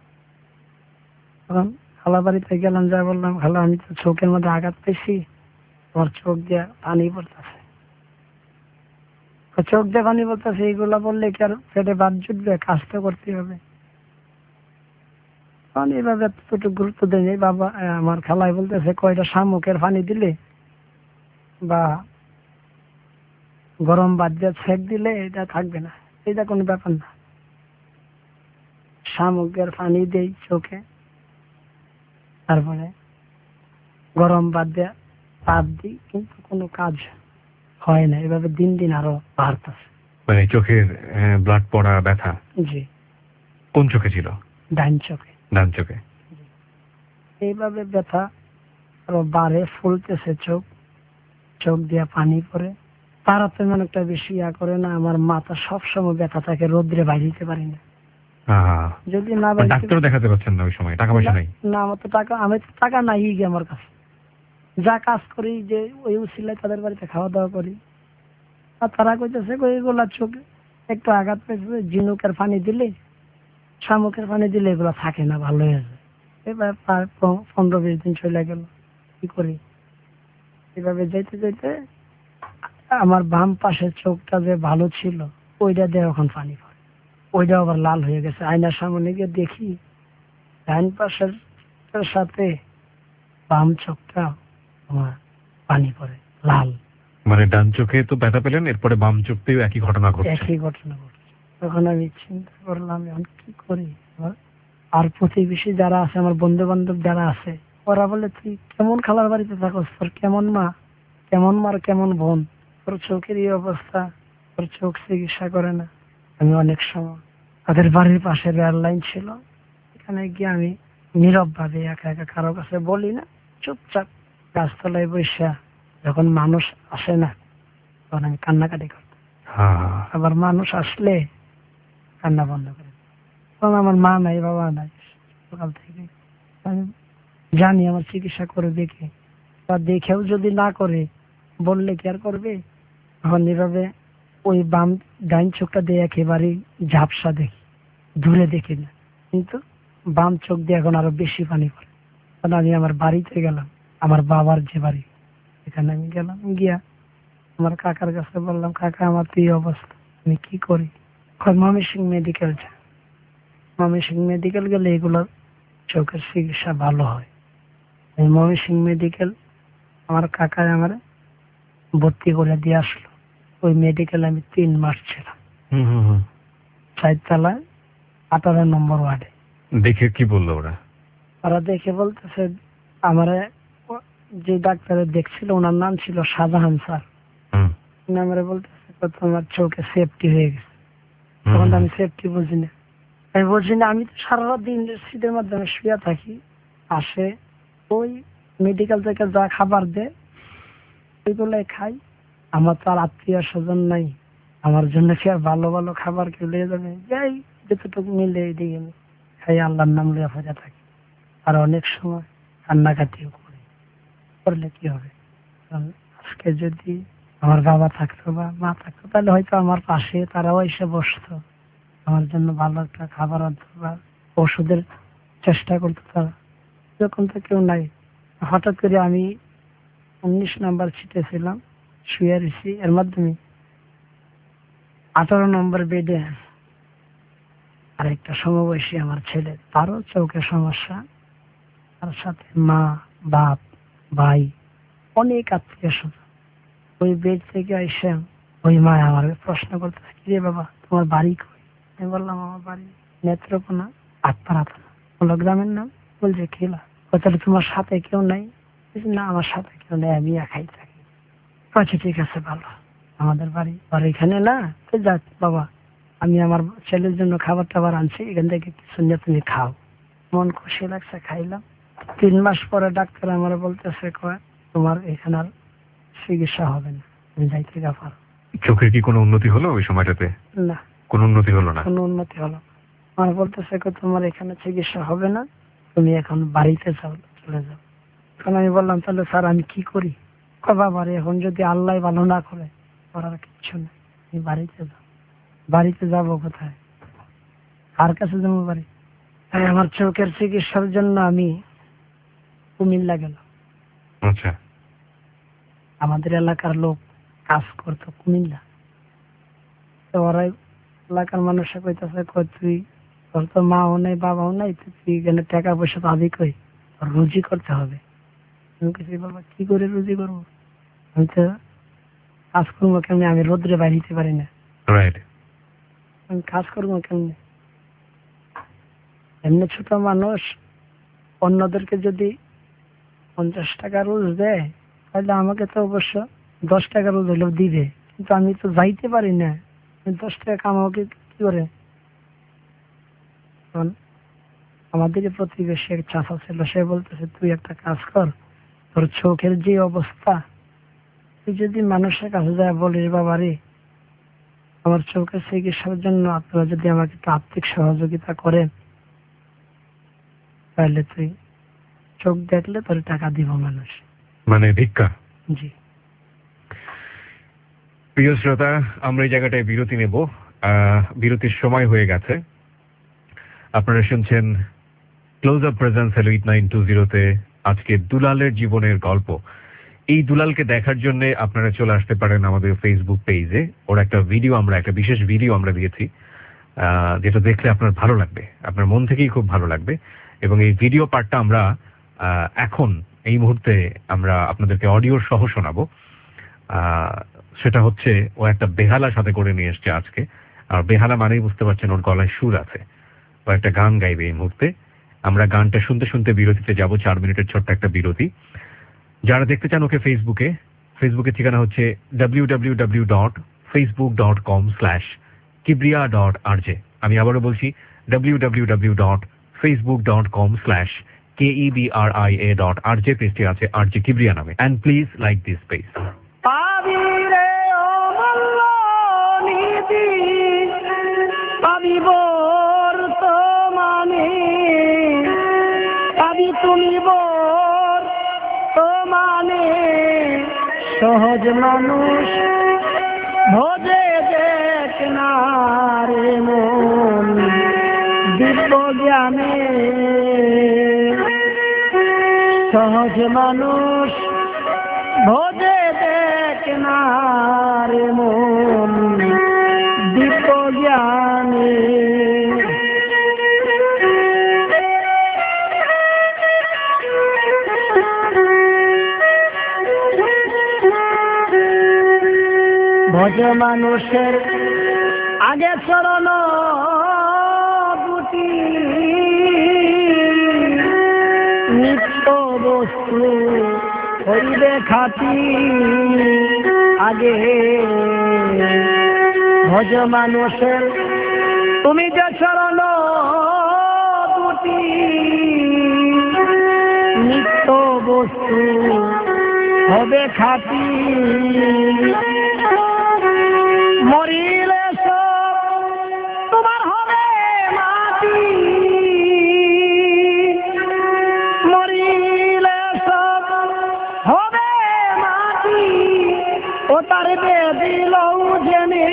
Speaker 3: তখন খালা বাড়িতে গেলাম, যা বললাম, খালা আমি তো চোখের মধ্যে আঘাত পেয়েছি, তোমার চোখ দিয়ে পানি পড়তেছে। চোখ দিয়ে পানি পড়তেছে, এইগুলা বললে কি আর পেটে বাদ জুটবে? কাজ তো করতে হবে। তখন এইভাবে এতটুকু গুরুত্ব দেয়নি। বাবা আমার খালাই বলতেছে, কয়টা শামুকের পানি দিলে বা গরম বাদ দিয়ে ছেঁক দিলে এটা থাকবে না, এটা কোনো ব্যাপার না। শামুকের পানি দেই চোখে, তারপরে গরম বাদ দিয়ে তাপ দিই, কিন্তু কোনো কাজ হয় না। এভাবে দিন দিন আরো বাড়তেছে।
Speaker 2: মানে চোখের ব্লাড পড়া ব্যথা?
Speaker 3: জি।
Speaker 2: কোন চোখে ছিল?
Speaker 3: ডান চোখে।
Speaker 2: ডান চোখে।
Speaker 3: এইভাবে ব্যথা আরো বাড়ে, ফুলতেছে চোখ, চোখ দিয়ে পানি পড়ে। তারা তেমন একটা বেশি ইয়া করে না। আমার মাথা সবসময় ব্যথা থাকে, রোদ্রে বাইরে দিতে পারি না। যদি না
Speaker 2: ডাক্তার দেখাতে পারছেন না ওই সময়? টাকা পয়সা নাই?
Speaker 3: না, আমার তো টাকা, আমি তো টাকা নাই গিয়ে আমার কাছে। যা কাজ করি যে ওই উসিলায় তাদের বাড়িতে খাওয়া দাওয়া করি, আর তারা কইতেছে এগুলা চোখে একটু আঘাত পেয়েছে, ঝিনুকের পানি দিলে, শামুকের পানি দিলে এগুলো থাকে না, ভালো হয়ে যায়। এবার প্রায় পনেরো বিশ দিন চলে গেল। কি করি? এভাবে যেতে যেতে আমার বাম পাশের চোখটা যে ভালো ছিল ওইটা দিয়ে এখন পানি পড়ে, ওইটা আবার লাল হয়ে গেছে। আয়নার সামনে গিয়ে দেখি ডান পাশের সাথে বাম চোখটা আমার পানি পড়ে লাল।
Speaker 2: মানে ডান চোখে তো ব্যথা পেলেন, এরপরে বাম চোখতেও একই ঘটনা ঘটছে?
Speaker 3: একই ঘটনা ঘটছে। তখন আমি চিন্তা করলাম এখন কি করি। আর প্রতিবেশী যারা আছে, আমার বন্ধু বান্ধব যারা আছে, ওরা বলে তুই কেমন খালার বাড়িতে থাকস, তোর কেমন মা, কেমন মার কেমন বোন, তোর চোখের এই অবস্থা, তোর চোখ চিকিৎসা করে না। আমি অনেক সময় তাদের বাড়ির পাশে রেল লাইন ছিল, এখানে গিয়ে আমি নীরব ভাবে একা একা, কারো কাছে বলি না, চুপচাপ গাছতলায় বসে, যখন মানুষ আসে না তখন আমি কান্নাকাটি করতাম। আবার মানুষ আসলে কান্না বন্ধ করে। তখন আমার মা নাই, বাবা নাই, সকাল থেকে আমি জানি আমার চিকিৎসা করে দেখে, বা দেখেও যদি না করে বললে কি আর করবে। তখন এভাবে ওই বাম ডাইন চোখটা দিয়ে একেবারে ঝাপসা দেখি, দূরে দেখি না, কিন্তু বাম চোখ দিয়ে এখন আরো বেশি পানি পড়ে। তখন আমি আমার বাড়িতে গেলাম, আমার বাবার যে বাড়ি, এখানে আমি গেলাম, গিয়া আমার কাকার কাছে বললাম, কাকা আমার তো এই অবস্থা, আমি কি করি? ময়মনসিং মেডিকেল যা, ময়মনসিং মেডিকেল গেলে এগুলো চোখের চিকিৎসা ভালো হয়। এই ময়মনসিং মেডিকেল আমার কাকায় আমার ভর্তি করে দিয়ে আসলো। ওই মেডিকেলে আমি তিন মাস ছিলাম, চারতলায় আঠারো নম্বর ওয়ার্ডে।
Speaker 2: দেখে কি বললো ওরা?
Speaker 3: ওরা দেখে বলতেছে, আমার যে ডাক্তারের দেখছিল ওনার নাম ছিল শাহজাহান স্যার, আমার বলতেছে তোমার চোখে সেফটি হয়ে গেছে। তখন আমি সেফটি বুঝি না, আমি বলছি না, আমি তো সারা রাত দিন শীতের মাধ্যমে শুয়ে থাকি, আসে ওই মেডিকেল থেকে যা খাবার দেয় ওইগুলাই খাই। আমার তো আর আত্মীয় স্বজন নাই, আমার জন্য কি আর ভালো ভালো খাবার কেউ নিয়ে যাবে? যাই যতটুকু মিলে এদিকে খাই, আল্লাহর নাম লিয়ে ভজা থাকি। আর অনেক সময় কান্নাকাটিও করি, করলে কি হবে? কারণ আজকে যদি আমার বাবা থাকতো বা মা থাকতো, তাহলে হয়তো আমার পাশে তারাও এসে বসতো, আমার জন্য ভালো একটা খাবার আনতো বা ওষুধের চেষ্টা করতো। তারা যখন তো কেউ নাই, হঠাৎ করে আমি উনিশ নাম্বার সিটে ছিলাম, শুয়ে রয়েছি, এর মাধ্যমে আঠারো নম্বর বেডে আরেকটা সমবয়সী আমার ছেলে, তারও চোখের সমস্যা, তার সাথে মা, বাপ, ভাই, অনেক আত্মীয় স্বজন। ওই বেড থেকে এসে ওই মা আমার প্রশ্ন করতেছে, কি রে বাবা তোমার বাড়ি কই? আমি বললাম আমার বাড়ি নেত্রকোনা, আটপাড়া থানা। বললো গ্রামের নাম? বলছে খেলা। তাহলে তোমার সাথে কেউ নাই? না, আমার সাথে কেউ নেই, আমি একাই থাকি। আচ্ছা ঠিক আছে, ভালো, আমাদের বাড়ি আর এখানে না, তো যাক বাবা, আমি আমার ছেলের জন্য খাবার টাবার আনছি, এখান থেকে কিছু নিয়ে তুমি খাও। মন খুশি লাগছে, খাইলাম। তিন মাস পরে ডাক্তার আমার বলতেছে, কয় তোমার এখানে আর চিকিৎসা হবে না, তুমি যাইতে গা পারো।
Speaker 2: চোখের কি কোনো উন্নতি হলো ওই সময়টাতে?
Speaker 3: না,
Speaker 2: কোনো উন্নতি হলো না।
Speaker 3: কোনো উন্নতি হলো না। আমার বলতেছে, তোমার এখানে চিকিৎসা হবে না, তুমি এখন বাড়িতে যাও, চলে যাও। তখন আমি বললাম, তাহলে স্যার আমি কি করি? বাবা রে, এখন যদি আল্লাহ ভালো না করে, করার কিচ্ছু নেই, আমি বাড়িতে যাও। বাড়িতে যাব কোথায়? কার কাছে যাবো বাড়ি? তাই আমার চোখের চিকিৎসার জন্য আমি কুমিল্লা গেলাম।
Speaker 2: আচ্ছা।
Speaker 3: আমাদের এলাকার লোক কাজ করতো কুমিল্লা, তো ওরাই এলাকার মানুষে কইতেছে, কই তুই, তোর তো মাও নাই বাবাও নাই, তুই এখানে টাকা পয়সা পাবি কই? রুজি করতে হবে। আমি কিছু বাবা কি করে রুজি করবো? আমি তো কাজ করবো কেমনি? আমি রোদ্রে বাইরে দিতে পারি না,
Speaker 2: রাইট।
Speaker 3: আমি কাজ করবো কেমনি? এমনি ছোট মানুষ অন্যদেরকে যদি পঞ্চাশ টাকা রোজ দেয় তাহলে আমাকে তো অবশ্য দশ টাকা রোজ হলেও দিবে, কিন্তু আমি তো যাইতে পারি না, দশ টাকা কামাবো কি করে? আমাদের প্রতিবেশী এক চাচা ছিল, সে বলতেছে তুই একটা কাজ কর, তোর চোখের যে অবস্থা, তুই যদি মানুষের কাছে যায় বলিস বাবা রে আমার চোখের চিকিৎসার জন্য আপনারা যদি আমাকে একটু আর্থিক সহযোগিতা করেন তাহলে তুই চোখ দেখলে তোর টাকা দিব মানুষ।
Speaker 2: মানে ভিক্ষা।
Speaker 3: জি।
Speaker 2: প্রিয় শ্রোতা, আমরা এই জায়গাটায় বিরতি নেব। বিরতির সময় হয়ে গেছে। আপনারা শুনছেন Close Up presence hello eight nine two জিরোতে আজকে দুলালের জীবনের গল্প। এই দুলালকে দেখার জন্য আপনারা চলে আসতে পারেন আমাদের ফেসবুক পেজে। ওর একটা ভিডিও, আমরা একটা বিশেষ ভিডিও আমরা দিয়েছি, যেটা দেখলে আপনার ভালো লাগবে, আপনার মন থেকেই খুব ভালো লাগবে। এবং এই ভিডিও পার্টটা আমরা এখন এই মুহূর্তে আমরা আপনাদেরকে অডিওর সহ শোনাবো। সেটা হচ্ছে ও একটা বেহালা সাথে করে নিয়ে এসছে আজকে। আর বেহালা মানেই বুঝতে পারছেন ওর গলায় সুর আছে, ও একটা গান গাইবে এই মুহূর্তে। আমরা গানটা শুনতে শুনতে বিরতিতে যাব, চার মিনিটের ছোট্ট একটা বিরতি। যারা দেখতে চান ওকে ফেসবুকে, ফেসবুকের ঠিকানা হচ্ছে W W W dot Facebook dot com slash Kibria dot R J. আমি আবারও বলছি W W W dot Facebook dot com slash K E B R I A dot R J. পেজটি আছে আর জে কিবরিয়া নামে। And please like this page.
Speaker 3: তুমি বর্তমানে সহজ মানুষ ভোজে দেখ না রে মন দিব্য জ্ঞানে, সহজ মানুষ ভোজে দেখ না রে মন দিব্য জ্ঞানে। ভজ মানুষের আগে চরণ দুটি নিত্য বস্তু হইবে খাটি আগে। ভজ মানুষের তুমি যে চরণ দুটি নিত্য বস্তু হবে খাটি, মরিলে সব তোমার হবে মাটি, মরিলে সব হবে মাটি। ও তার দিল জেনে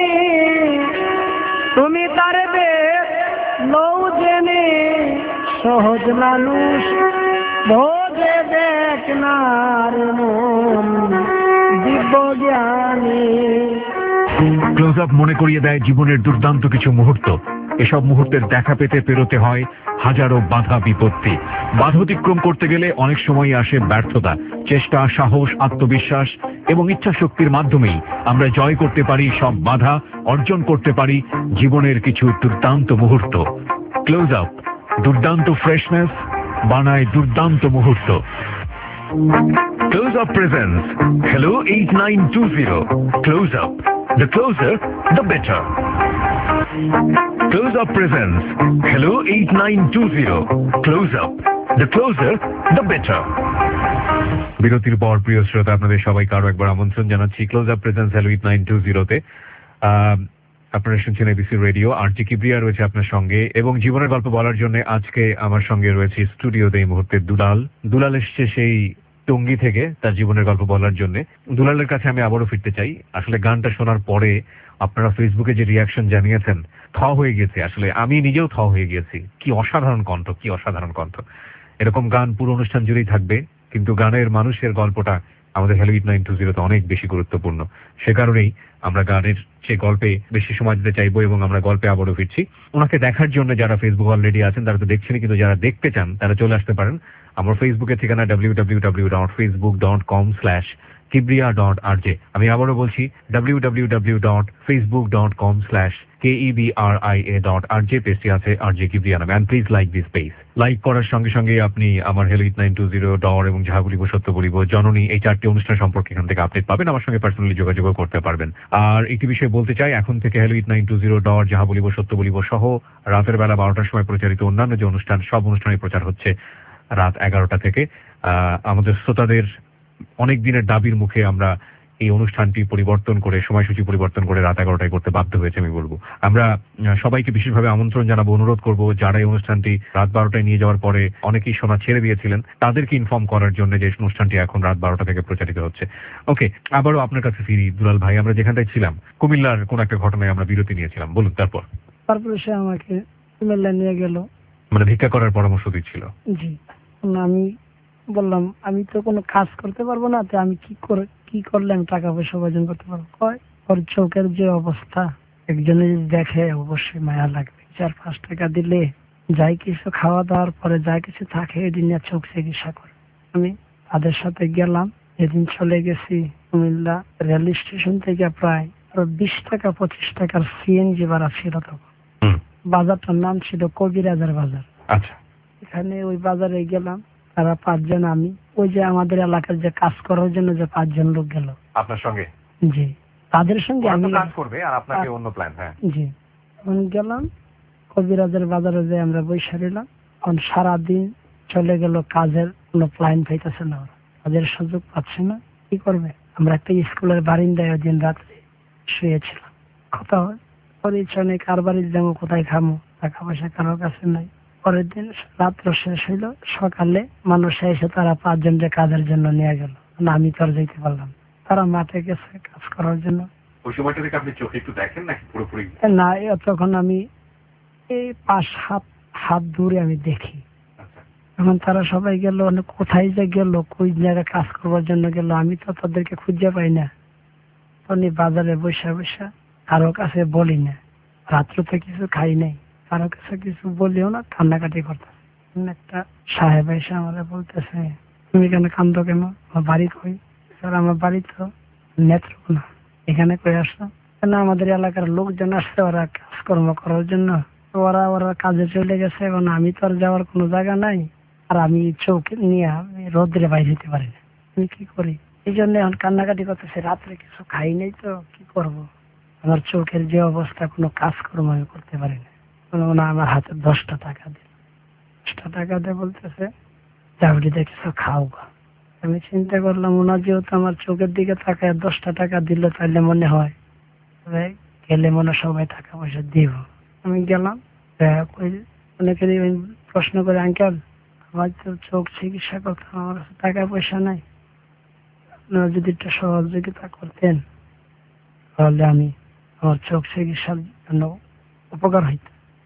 Speaker 3: তুমি তার লৌ জেনে, সহজ মানুষ ভোজে দেখ না রে মন দিব্য জ্ঞানী।
Speaker 2: ক্লোজ আপ মনে করিয়ে দেয় জীবনের দুর্দান্ত কিছু মুহূর্ত। এসব মুহূর্তের দেখা পেতে পেরোতে হয় হাজারো বাধা বিপত্তি। বাধা অতিক্রম করতে গেলে অনেক সময় আসে ব্যর্থতা। চেষ্টা, সাহস, আত্মবিশ্বাস এবং ইচ্ছা শক্তির মাধ্যমেই আমরা জয় করতে পারি সব বাধা, অর্জন করতে পারি জীবনের কিছু দুর্দান্ত মুহূর্ত। ক্লোজ আপ দুর্দান্ত ফ্রেশনেস বানায় দুর্দান্ত মুহূর্ত। Close Up presents Hello eight nine two zero. Close Up. The closer, the better. Close Up presents Hello eight nine two zero. Close Up. The closer, the better. বিরতির পর প্রিয় শ্রোতা আপনাদের সবাইকে আরো একবার আমন্ত্রণ জানাচ্ছি Close Up presence hello eight nine two জিরোতে। আপনারা শুনছেন ABC radio. R J Kibria রয়েছে আপনার সঙ্গে এবং জীবনের গল্প বলার জন্য আজকে আমার সঙ্গে রয়েছে স্টুডিওতে এই মুহূর্তে দুলাল। দুলাল এসছে সেই টঙ্গী থেকে তার জীবনের গল্প বলার জন্য। দুলালের কাছে আমি আবারও ফিরতে চাই। আসলে গানটা শোনার পরে আপনারা ফেসবুকে যে রিয়াকশন জানিয়েছেন, থ হয়ে গেছে। আসলে আমি নিজেও থ হয়ে গেছি। কি অসাধারণ কণ্ঠ, কি অসাধারণ কণ্ঠ। এরকম গান পুরো অনুষ্ঠান জুড়েই থাকবে, কিন্তু গানের মানুষের গল্পটা আমাদের হ্যালো এইট নাইন টু জিরোতে অনেক বেশি গুরুত্বপূর্ণ। সে কারণেই আমরা গানের সে গল্পে বেশি সময় দিতে চাইবো এবং আমরা গল্পে আবারও ফিরছি। ওনাকে দেখার জন্য যারা ফেসবুক অলরেডি আছেন তারা তো দেখছেনই, কিন্তু যারা দেখতে চান তারা চলে আসতে পারেন। আমার ফেসবুকের ঠিকানা W W W dot Facebook dot com slash Kibria dot R J. আমি আবারও বলছি W W W dot Facebook dot com slash K E B R I A dot R J পেজটি আছে আর জে কিবরিয়া নামে। And please like this page. Like করার সঙ্গে সঙ্গে আপনি আমার hello eight nine two zero ডর এবং যাহা বলিব সত্য বলিব জননী এই চারটি অনুষ্ঠান সম্পর্কে এখান থেকে আপডেট পাবেন। আমার সঙ্গে পার্সোনালি যোগাযোগও করতে পারবেন। আর একটি বিষয় বলতে চাই, এখন থেকে hello eight nine two zero ডর যাহা বলিব সত্য বলিব সহ রাতের বেলা বারোটার সময় প্রচারিত অন্যান্য যে অনুষ্ঠান, সব অনুষ্ঠানে প্রচার হচ্ছে রাত এগারোটা থেকে। আহ আমাদের শ্রোতাদের অনেক দিনের দাবির মুখে আমরা এই অনুষ্ঠানটি পরিবর্তন করে, সময়সূচি পরিবর্তন করে রাত এগারোটায় করতে বাধ্য হয়েছে আমি বলবো। আমরা সবাইকে বিশেষভাবে আমন্ত্রণ জানাবো, অনুরোধ করবো যারা এই অনুষ্ঠানটি রাত বারোটায় নিয়ে যাওয়ার পরে অনেকেই শোনা ছেড়ে দিয়েছিলেন তাদেরকে ইনফর্ম করার জন্য যে অনুষ্ঠানটি এখন রাত বারোটা থেকে প্রচারিত হচ্ছে। ওকে, আবারও আপনার কাছে ফিরি দুলাল ভাই। আমরা যেখানটায় ছিলাম কুমিল্লার কোন একটা ঘটনায় আমরা বিরতি নিয়েছিলাম, বলুন। তারপর
Speaker 3: তারপরে সে আমাকে কুমিল্লা নিয়ে গেল,
Speaker 2: মানে ভিক্ষা করার পরামর্শ দিচ্ছিল।
Speaker 3: জি। আমি বললাম আমি তো কোনো কাজ করতে পারবো না, তো আমি কি করে কি করলে আমি টাকা পয়সা উপার্জন করতে পারবো? কয় ওর চোখের যে অবস্থা একজনে যদি দেখে অবশ্যই মায়া লাগবে। চার পাঁচ টাকা দিলে যাই কিছু খাওয়া দাওয়ার পরে যাই কিছু থাকে এদিন নিয়ে চোখ চিকিৎসা করে। আমি তাদের সাথে গেলাম, এদিন চলে গেছি কুমিল্লা রেল স্টেশন থেকে প্রায় আরো বিশ টাকা পঁচিশ টাকার সিএনজি ভাড়া ছিল তখন। বাজারটার নাম ছিল কবিরাজার বাজার।
Speaker 2: আচ্ছা,
Speaker 3: এখানে ওই বাজারে গেলাম, তারা পাঁচজন, আমি ওই যে আমাদের এলাকার যে কাজ করার জন্য যে পাঁচজন লোক গেল
Speaker 2: আপনার সঙ্গে।
Speaker 3: জি, তাদের সঙ্গে আমি
Speaker 2: কাজ করবে আর আপনাকে অন্য প্ল্যান। হ্যাঁ
Speaker 3: জি, তখন গেলাম কবিরাজের বাজারে যে আমরা বৈশা রইলাম। এখন সারাদিন চলে গেল, কাজের কোনো প্ল্যান পাইতেছে না, ওরা কাজের সুযোগ পাচ্ছে না। কি করবে? আমরা একটা স্কুলের বারিন্দায় ওই দিন রাত্রে শুয়েছিলাম। কথা হয় পরিচয় নেই, কার বাড়ির যাবো, কোথায় খামো, টাকা পয়সা কারোর কাছে নাই। পরের দিন রাত্র শেষ হইল, সকালে মানুষ এসে তারা পাঁচজনকে কাজের জন্য নিয়ে গেল। আমি তো আর যেতে পারলাম, তারা মাঠে গেছে কাজ করার জন্য।
Speaker 2: ওই সময়টা থেকে আপনি চোখে একটু দেখেন নাকি পুরোপুরি?
Speaker 3: না, তখন আমি এই পাঁচ হাত হাত দূরে আমি দেখি। এখন তারা সবাই গেল, কোথায় যে গেল, কোন জায়গায় কাজ করবার জন্য গেল, আমি তো তাদেরকে খুঁজে পাই না। তখন বাজারে বসে বসে কারো কাছে বলি না, রাত্রে তো কিছু খাই নাই, কারো কাছে কিছু বলিও না, কান্নাকাটি করতেছে। একটা সাহেব এসে আমাদের বলতেছে, তুমি কেন কান্দো কেন? আমার বাড়ি কই? স্যার আমার বাড়ি তো নেত্রকোনা। এখানে কই আসলো? কেন আমাদের এলাকার লোকজন আসছে ওরা কাজকর্ম করার জন্য, ওরা ওরা কাজে চলে গেছে, এবং আমি তো আর যাওয়ার কোনো জায়গা নাই, আর আমি চোখ নিয়ে আমি রোদ্রে বাইরে যেতে পারি না, আমি কি করি? এই জন্য এখন কান্নাকাটি করতেছে। রাত্রে কিছু খাই নাই তো কি করব, আমার চোখের যে অবস্থা, কোনো কাজকর্ম আমি করতে পারি না। ওনা আমার হাতে দশটা টাকা দিল, দশটা টাকা দিয়ে বলতেছে চাকরিতে কিছু খাও। আমি চিন্তা করলাম ওনার যেহেতু আমার চোখের দিকে তাকায় দশটা টাকা দিল, তাহলে মনে হয় গেলে মনে সবাই টাকা পয়সা দিব। আমি গেলাম, অনেকে প্রশ্ন করে, আঙ্কেল আমার তো চোখ চিকিৎসা করতে, আমার কাছে টাকা পয়সা নাই, আপনারা যদি একটু সহযোগিতা করতেন তাহলে আমি আমার চোখ চিকিৎসার জন্য উপকার হইত।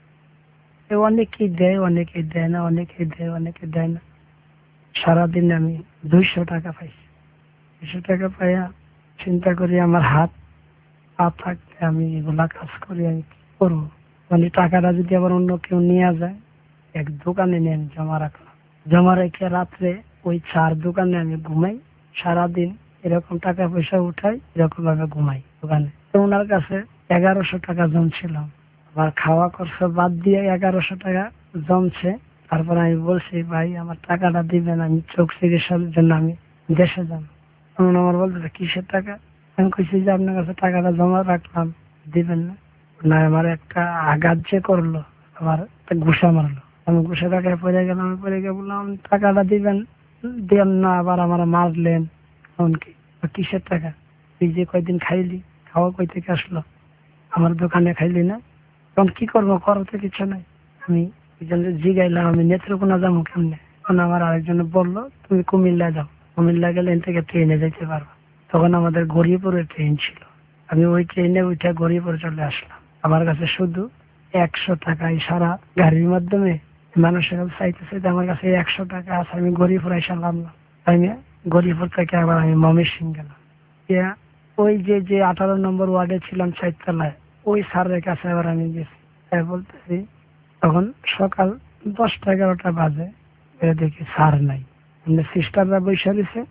Speaker 3: অনেকেই দেয়, অনেকেই দেয় না, অনেকেই দেয়, অনেকে দেয় না। সারাদিন আমি দুইশো টাকা পাইছি। দুইশো টাকা পাইয়া চিন্তা করি আমার হাত পা থাকতে আমি এগুলা কাজ করি, আমি কি করবো? মানে টাকাটা যদি আবার অন্য কেউ নিয়ে যায়, এক দোকানে নিয়ে আমি জমা রাখলাম। জমা রেখে রাত্রে ওই চার দোকানে আমি ঘুমাই। সারাদিন এরকম টাকা পয়সা উঠাই, এরকম ভাবে ঘুমাই দোকানে। তো ওনার কাছে এগারোশো টাকা জমছিলাম, আবার খাওয়া খরচ বাদ দিয়ে এগারোশো টাকা জমছে। তারপর আমি বলছি, ভাই আমার টাকাটা দিবেন, আমি চোখ চিকিৎসার জন্য আমি দেশে যাবো। তখন আমার বলতে কিসের টাকা? আমি কইছি যে আপনার কাছে টাকাটা জমা রাখলাম, দিবেন না? না, আমার একটা আঘাত যে করলো, আমার একটা ঘুষা মারলো, আমি ঘুষা টাকায় পড়ে গেলাম। আমি পড়ে গিয়ে বললাম টাকাটা দিবেন, দেন না, আবার আমার মারলেন। এমনকি কিসের টাকা? তুই যে কয়দিন খাইলি, খাওয়া কই থেকে আসলো? আমার দোকানে খাইলি না? তখন কি করবো, করার তো কিছু নাই। আমি জিগাইলাম আমি নেত্রকোনা যাবো কেমনে? তখন আমার আরেকজন বললো, তুমি কুমিল্লা যাও, কুমিল্লা গেলে এন থেকে ট্রেনে যেতে পারবো। তখন আমাদের গড়িয়াপুরের ট্রেন ছিল, আমি ওই ট্রেনে উঠে গড়িয়াপুর চলে আসলাম। আমার কাছে শুধু একশো টাকায় সারা গাড়ির মাধ্যমে মানুষের কাছে চাইতে চাইতে আমার কাছে একশো টাকা আছে। আমি গড়িয়াপুর এসে নামলাম, আমি গড়িয়াপুর থেকে আবার আমি ময়মনসিংহ গেলাম। ওই যে যে আঠারো নম্বর ওয়ার্ডে ছিলাম চারতলায়, ওই স্যারের কাছে আবার আমি গেছি। তাই বলতেছি তখন সকাল দশটা এগারোটা বাজে, দেখি স্যার নাই, সিস্টাররা বসে রয়েছে,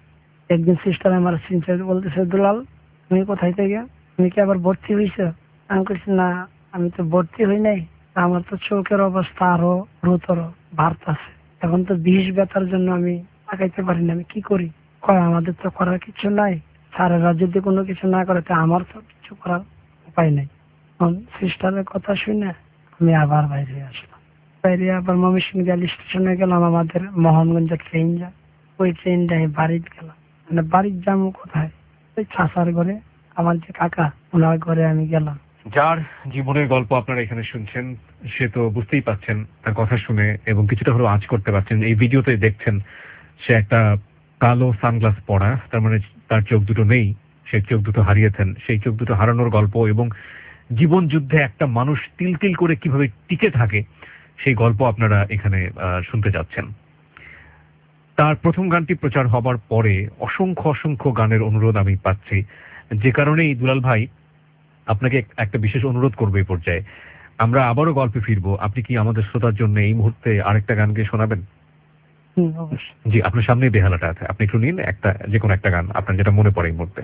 Speaker 3: একদিন সিস্টার আমার চিনতে বলতেছে, দুলাল তুমি কোথায় থেকে, তুমি কি আবার ভর্তি হয়েছো? আমি বলছি না, আমি তো ভর্তি হই নাই, আমার তো চোখের অবস্থা আরো গুরুতর বাড়তাছে, এখন তো বিষ ব্যথার জন্য আমি তাকাইতে পারি না, আমি কি করি? কয় আমাদের তো করার কিছু নাই, স্যারেরা যদি কোনো কিছু না করে তো আমার তো কিছু করার উপায় নেই। সিস্টারের কথা শুনে আমি আবার বাইরে আসলাম। বাইরে আবার ময়মনসিংহ রেল স্টেশনে গেলাম, আমাদের মোহনগঞ্জের ট্রেন যায়, ওই ট্রেনটায় বাড়িতে গেলাম। মানে বাড়ির যাবো কোথায়, ওই চাষার ঘরে, আমার যে কাকা ওনার ঘরে আমি গেলাম।
Speaker 2: যার জীবনের গল্প আপনারা এখানে শুনছেন সে তো বুঝতেই পাচ্ছেন তার কথা শুনে, এবং কিছুটা হলেও আঁচ করতে পারছেন। এই ভিডিওতে দেখছেন সে একটা কালো সানগ্লাস পরা, তার মানে তার চোখ দুটো নেই, সে চোখ দুটো হারিয়েছেন। সেই চোখ দুটো হারানোর গল্প এবং জীবন যুদ্ধে একটা মানুষ তিল তিল করে কিভাবে টিকে থাকে সেই গল্প আপনারা এখানে শুনতে যাচ্ছেন। তার প্রথম গানটি প্রচার হবার পরে অসংখ্য অসংখ্য গানের অনুরোধ আমি পাচ্ছি, যে কারণেই দুলাল ভাই আপনাকে একটা বিশেষ অনুরোধ করবো এই পর্যায়ে। আমরা আবারও গল্পে ফিরবো, আপনি কি আমাদের শ্রোতার জন্য এই মুহূর্তে আরেকটা গান গিয়ে শোনাবেন? জি, আপনার সামনে বেহালাটা আছে, আপনি একটু নিন একটা, যে কোনো একটা গান আপনার যেটা মনে পড়ে এই মুহূর্তে।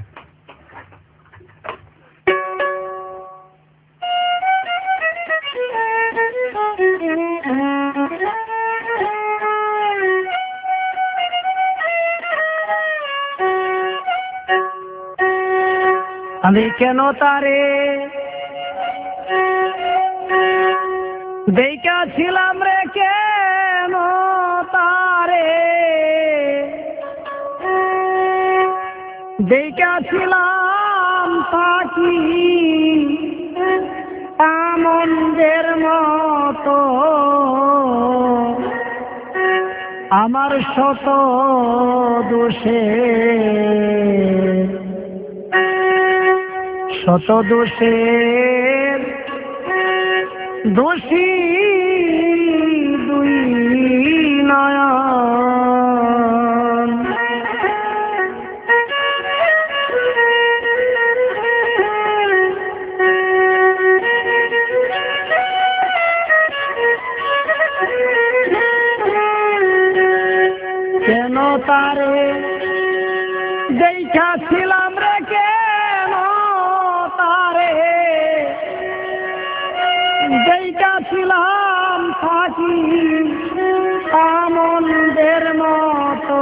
Speaker 3: আমি কেন তারে দেখিয়াছিলাম রে, কেন তারে দেখিয়াছিলাম তাকি আমন্দের মতো, আমার শত দোষে শত দোষের দোষী দুই নয়ন, কেন তারে দেখিয়াছিলাম রে, কেন তারে দেখিয়াছিলাম থাকি আমন্দের মতো,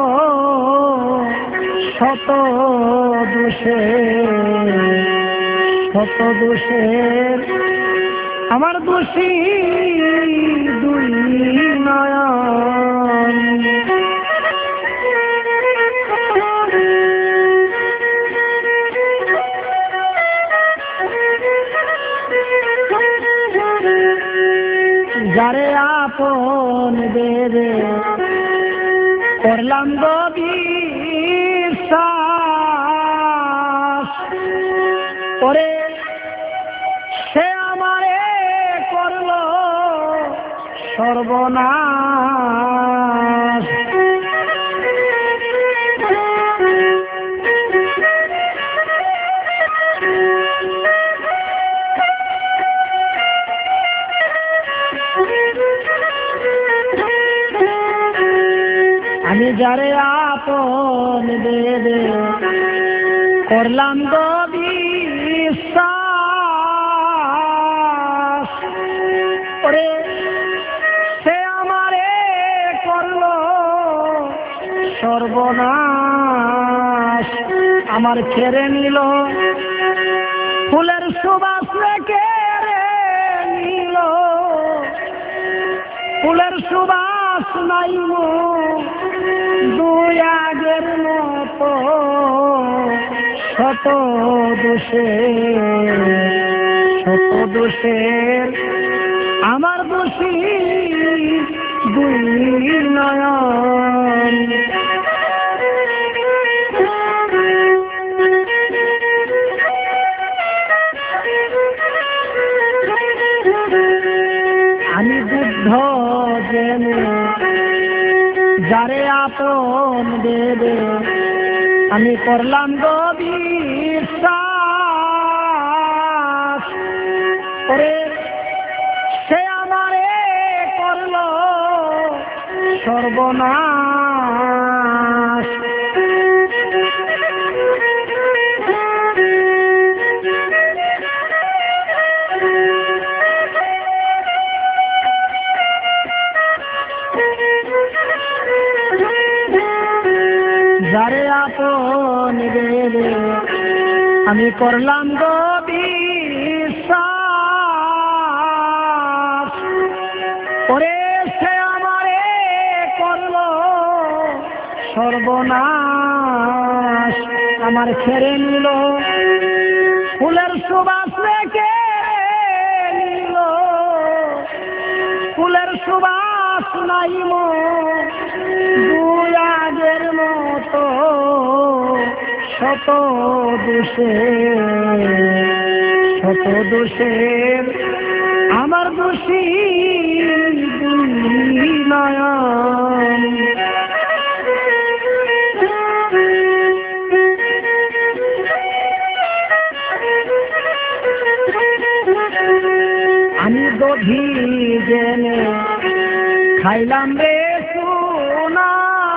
Speaker 3: শত দোষে শত দোষের আমার দোষী দুই নয়ন। যারে আপন দেবে করলাম গো বিশ্বাস, করে সে আমারে করলো সর্বনাশ। আমি যারে আপন দেবে করলাম গো বিশ্বাস, ওরে সে আমারে করলো সর্বনাশ। আমার কেড়ে নিল ফুলের সুবাস, কেড়ে নিল ফুলের সুবাস, নাই দুই আগের মতো, শত দোষে শত দোষের আমার দোষী দুই নয়ন। আমি বুদ্ধ জেনে যারে আপন দেবে আমি করলাম গো বিশ্বাস, ওরে সে আমারে করলো সর্বনাশ। যারে আপন ভেবে আমি করলাম গো বিশ্বাস, ওরে সে আমারে করলো সর্বনাশ। আমার ছেড়ে নিল ফুলের সুবাস রেখে নিল, ফুলের সুবাস নাই মো দুই আগের মতো। শত দোষে শত দোষের আমার দোষী দুই নয়ন। আমি দধি জেনে খাইলাম রে সোনা,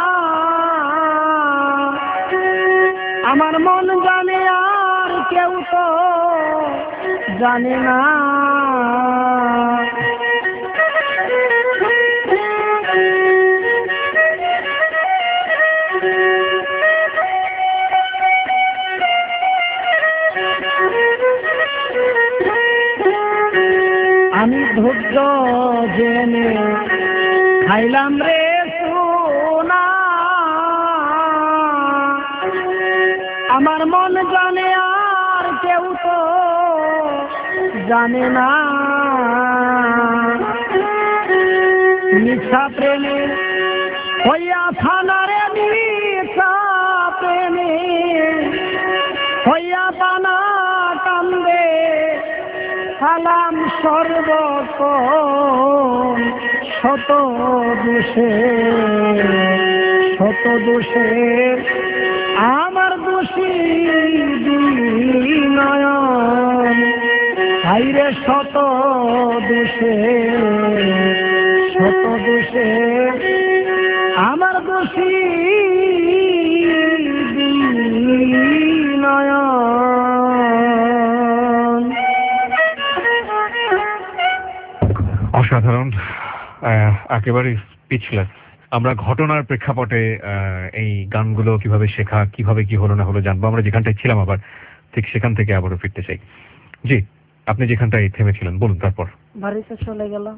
Speaker 3: আমার মন জানে আর কেউ তো জানে না। আমি ধৈর্য জেনে খাইলাম রে সোনা, আমার মন জানে আর কেউ তো জানে না। মিথ্যা প্রেমে হইয়া থানারে, মিথ্যা প্রেমে হইয়া পানা কান্দে সালাম সর্বক্ষণ। শত দোষে শত দোষে আমার দোষী দুই নয়ন। হাইরে শত দোষে শত দোষে আমার দোষী দুই নয়ন।
Speaker 2: অসাধারণ, একেবারে স্পিচলেস। আমরা ঘটনার প্রেক্ষাপটে এই গানগুলো কিভাবে শেখা, কিভাবে কি হলো না হলো জানবো। আমরা যেখানটায় ছিলাম আবার ঠিক সেখান থেকে আবারও ফিরতে চাই। জি, আপনি যেখানটায় থেমেছিলেন বলুন। তারপর
Speaker 3: বাড়িতে চলে গেলাম,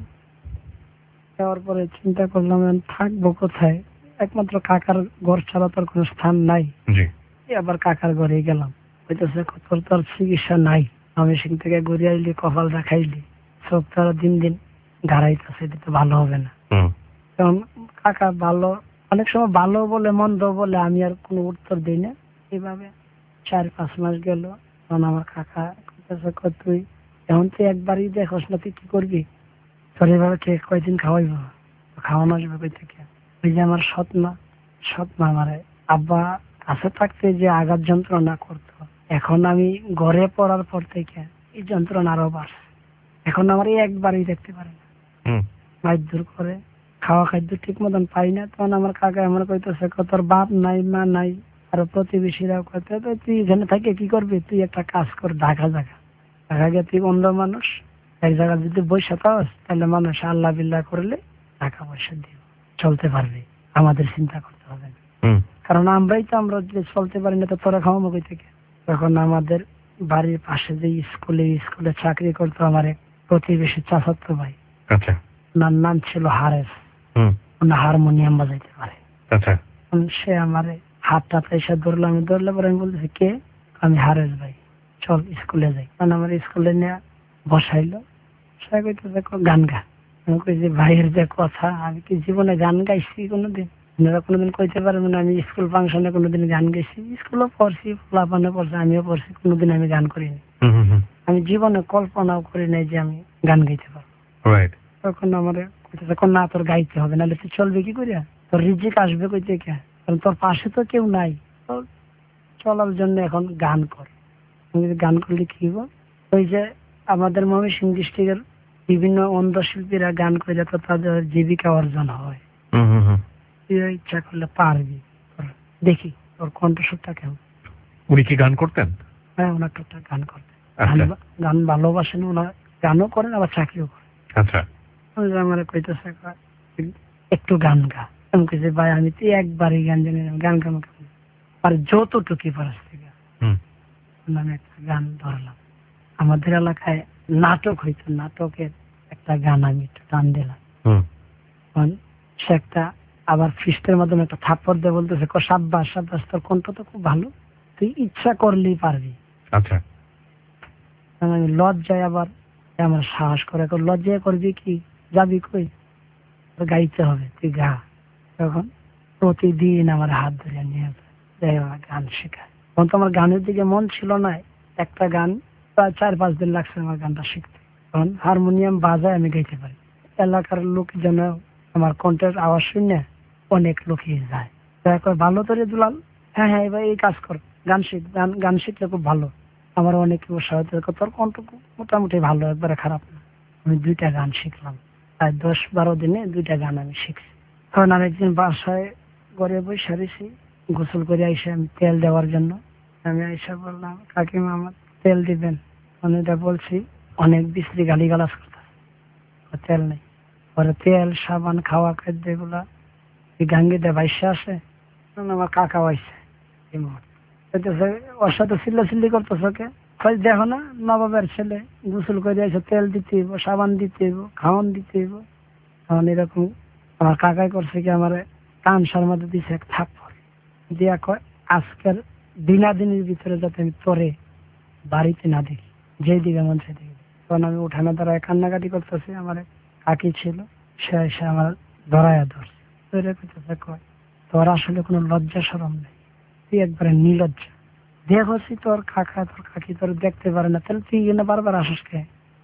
Speaker 3: যাওয়ার পরে চিন্তা করলাম থাকবো কোথায়, একমাত্র কাকার ঘর ছাড়া তোর কোনো স্থান নাই।
Speaker 2: জি,
Speaker 3: আবার কাকার ঘরে গেলাম, হইতেছে তোর তোর চিকিৎসা নাই। আমি সেখান থেকে ঘুরে আইলি, কপাল রাখাইলি, সব তারা দিন দিন গাড়াইতেছে, এটা তো ভালো হবে না। কারণ কাকা ভালো, অনেক সময় ভালো বলে মন্দ বলে, আমি আর কোনো উত্তর দিই না। এইভাবে চার পাঁচ মাস গেল, তখন আমার কাকা কইতেছে তুই এখন তুই একবারই দেখোস না, তুই কি করবি? তোর এভাবে কে কয়দিন খাওয়াইব? খাওয়ানো আসবে কই থেকে? ওই যে আমার সৎ মা, সৎ মা আমারে আব্বা কাছে থাকতে যে আঘাত যন্ত্রণা করতো, এখন আমি ঘরে পড়ার পর থেকে এই যন্ত্রণা আরো বাড়ছে। এখন আমার এই একবারই দেখতে পারে না, মাইর করে খাওয়া খাদ্য ঠিক মতন পাই না। তখন আমার কাকা আমার কইতেছে তোর বাপ নাই, মা নাই, আর প্রতিবেশীরাও কইতে তুই এখানে থাকে কি করবি? তুই একটা কাজ কর, ঢাকা জায়গা ঢাকা গিয়ে তুই অন্ধ মানুষ, এক জায়গায় যদি বসে পাস তাহলে মানুষ আল্লাহ বিল্লাহ করলে টাকা পয়সা দিব, চলতে পারবে, আমাদের চিন্তা করতে হবে না। কারণ আমরাই তো আমরা যদি চলতে পারি না তো তোরা খাওয়াবো কই থেকে? তখন আমাদের বাড়ির পাশে যে স্কুলে স্কুলে চাকরি করতো আমার এক প্রতিবেশী চাচাতো ভাই, ওনার নাম ছিল হারেস, ওনার হারমোনিয়াম বাজাইতে পারে। সে আমার হাতটা এসে ধরলো, আমি ধরলে পরে আমি বলতেছি কে? আমি হারেস ভাই, চল স্কুলে যাই। কারণ আমার স্কুলে নিয়ে বসাইলো, সে কইতেছে গান গা। আমি কই যে ভাইয়ের যে কথা, আমি কি জীবনে গান গাইছি কোনোদিন? আপনারা কোনোদিন কইতে পারবেন না আমি স্কুল ফাংশনে কোনোদিন গান গেছি? স্কুলও পড়ছি, ফলাফানে পড়ছি, আমিও পড়ছি, কোনোদিন আমি গান করিনি। আমি জীবনে কল্পনাও করি নাই যে আমি গান গাইতে পারবো। তখন আমার কইতেছে না তোর গাইতে হবে, নাহলে তুই চলবে কি করিয়া? তোর রিজিক আসবে কই থেকে? কারণ তোর পাশে তো কেউ নাই, তোর চলার জন্য এখন গান কর। গান করলে কি হবো? ওই যে আমাদের ময়মনসিংহ ডিস্ট্রিক্টের বিভিন্ন অন্ধ শিল্পীরা গান করে তো তাদের জীবিকা অর্জন হয়। তুই ইচ্ছা করলে পারবি, দেখি তোর কণ্ঠস্বরটা কেমন।
Speaker 2: উনি কি গান করতেন?
Speaker 3: হ্যাঁ, ওনার টুকটাক গান করতেন। গান ভালোবাসেন, ওনার গানও করেন আবার চাকরিও করেন। আচ্ছা, আমার কইতেছে একটু গান গা। আমি কইছি ভাই আমি তো একবারই গান জানি না, গান গান আর যতটুকু পারস থেকে
Speaker 2: হুম
Speaker 3: আমি একটা গান ধরলাম। আমাদের এলাকায় নাটক হইতো, নাটকের একটা গান আমি একটু টান দিলাম।
Speaker 2: হুম
Speaker 3: তখন সে একটা আবার ফিস্টের মাধ্যমে একটা থাপ্পড় দিয়ে বলতেছে, ক সাব্বাস সাব্বাস, তোর কণ্ঠ তো খুব ভালো, তুই ইচ্ছা করলেই পারবি।
Speaker 2: আচ্ছা
Speaker 3: তখন আমি লজ্জায় আবার আমার সাহস করে, এখন লজ্জায় করবি কি, যাবি কই, তোর গাইতে হবে, তুই গা। তখন প্রতিদিন আমার হাত ধরে নিয়ে যাই আমার গান শেখায়। তখন তো আমার গানের দিকে মন ছিল না, একটা গান প্রায় চার পাঁচ দিন লাগছে আমার গানটা শিখতে। তখন হারমোনিয়াম বাজায় আমি গাইতে পারি। এলাকার লোক যেন আমার কণ্ঠের আওয়াজ শুনে অনেক লোকই যায়, তারপর ভালো করে দুলাল, হ্যাঁ হ্যাঁ এবার এই কাজ কর, গান শিখ, গান গান শিখলে খুব ভালো। আমার অনেকে উৎসাহিত করে, তোর কণ্ঠ মোটামুটি ভালো, একবারে খারাপ না। আমি দুইটা গান শিখলাম, প্রায় দশ বারো দিনে দুইটা গান আমি শিখছি। কারণ আরেকদিন বাসায় ঘরে বসে রয়েছি, গোসল করে আইসে আমি তেল দেওয়ার জন্য আমি আইসা বললাম, কাকিমা আমার তেল দিবেন। আমি এটা বলছি, অনেক বিশ্রী গালি গালাজ করতে, তেল নেই। পরে তেল সাবান খাওয়া খাদ্য এগুলা গাঙ্গি দিয়ে বাইসে আসে, আমার কাকা বাইসে এই মুহূর্তে ওর সাথে চিল্লা চিল্লি করতেছে, কে দেখো না নবাবের ছেলে গোসল করে আইসে, তেল দিতে হইব, সাবান দিতে হইব, খাওয়ান দিতে হইব। তখন এরকম আমার কাকাই করছে কি, আমার কান সার মধ্যে দিছে এক থাপ্পড় দিয়া, কয় আজকের দিনাদিনের ভিতরে যাতে আমি তোরে বাড়িতে না দেখি, যেই দিকে মন সেই দিকে। তখন আমি উঠানে দাঁড়ায় কান্নাকাটি করতেছি, আমার এক কাকি ছিল, সে এসে আমার ধরাইয়া ধরছে, ধরে করতেছে, কয় তোর আসলে কোনো লজ্জা শরম নেই, তুই একবারে নির্লজ্জ। দেখছি তোর কাকা তোর কাকি তোর দেখতে পারে না, তাহলে তুই এনে বারবার আসিস কে?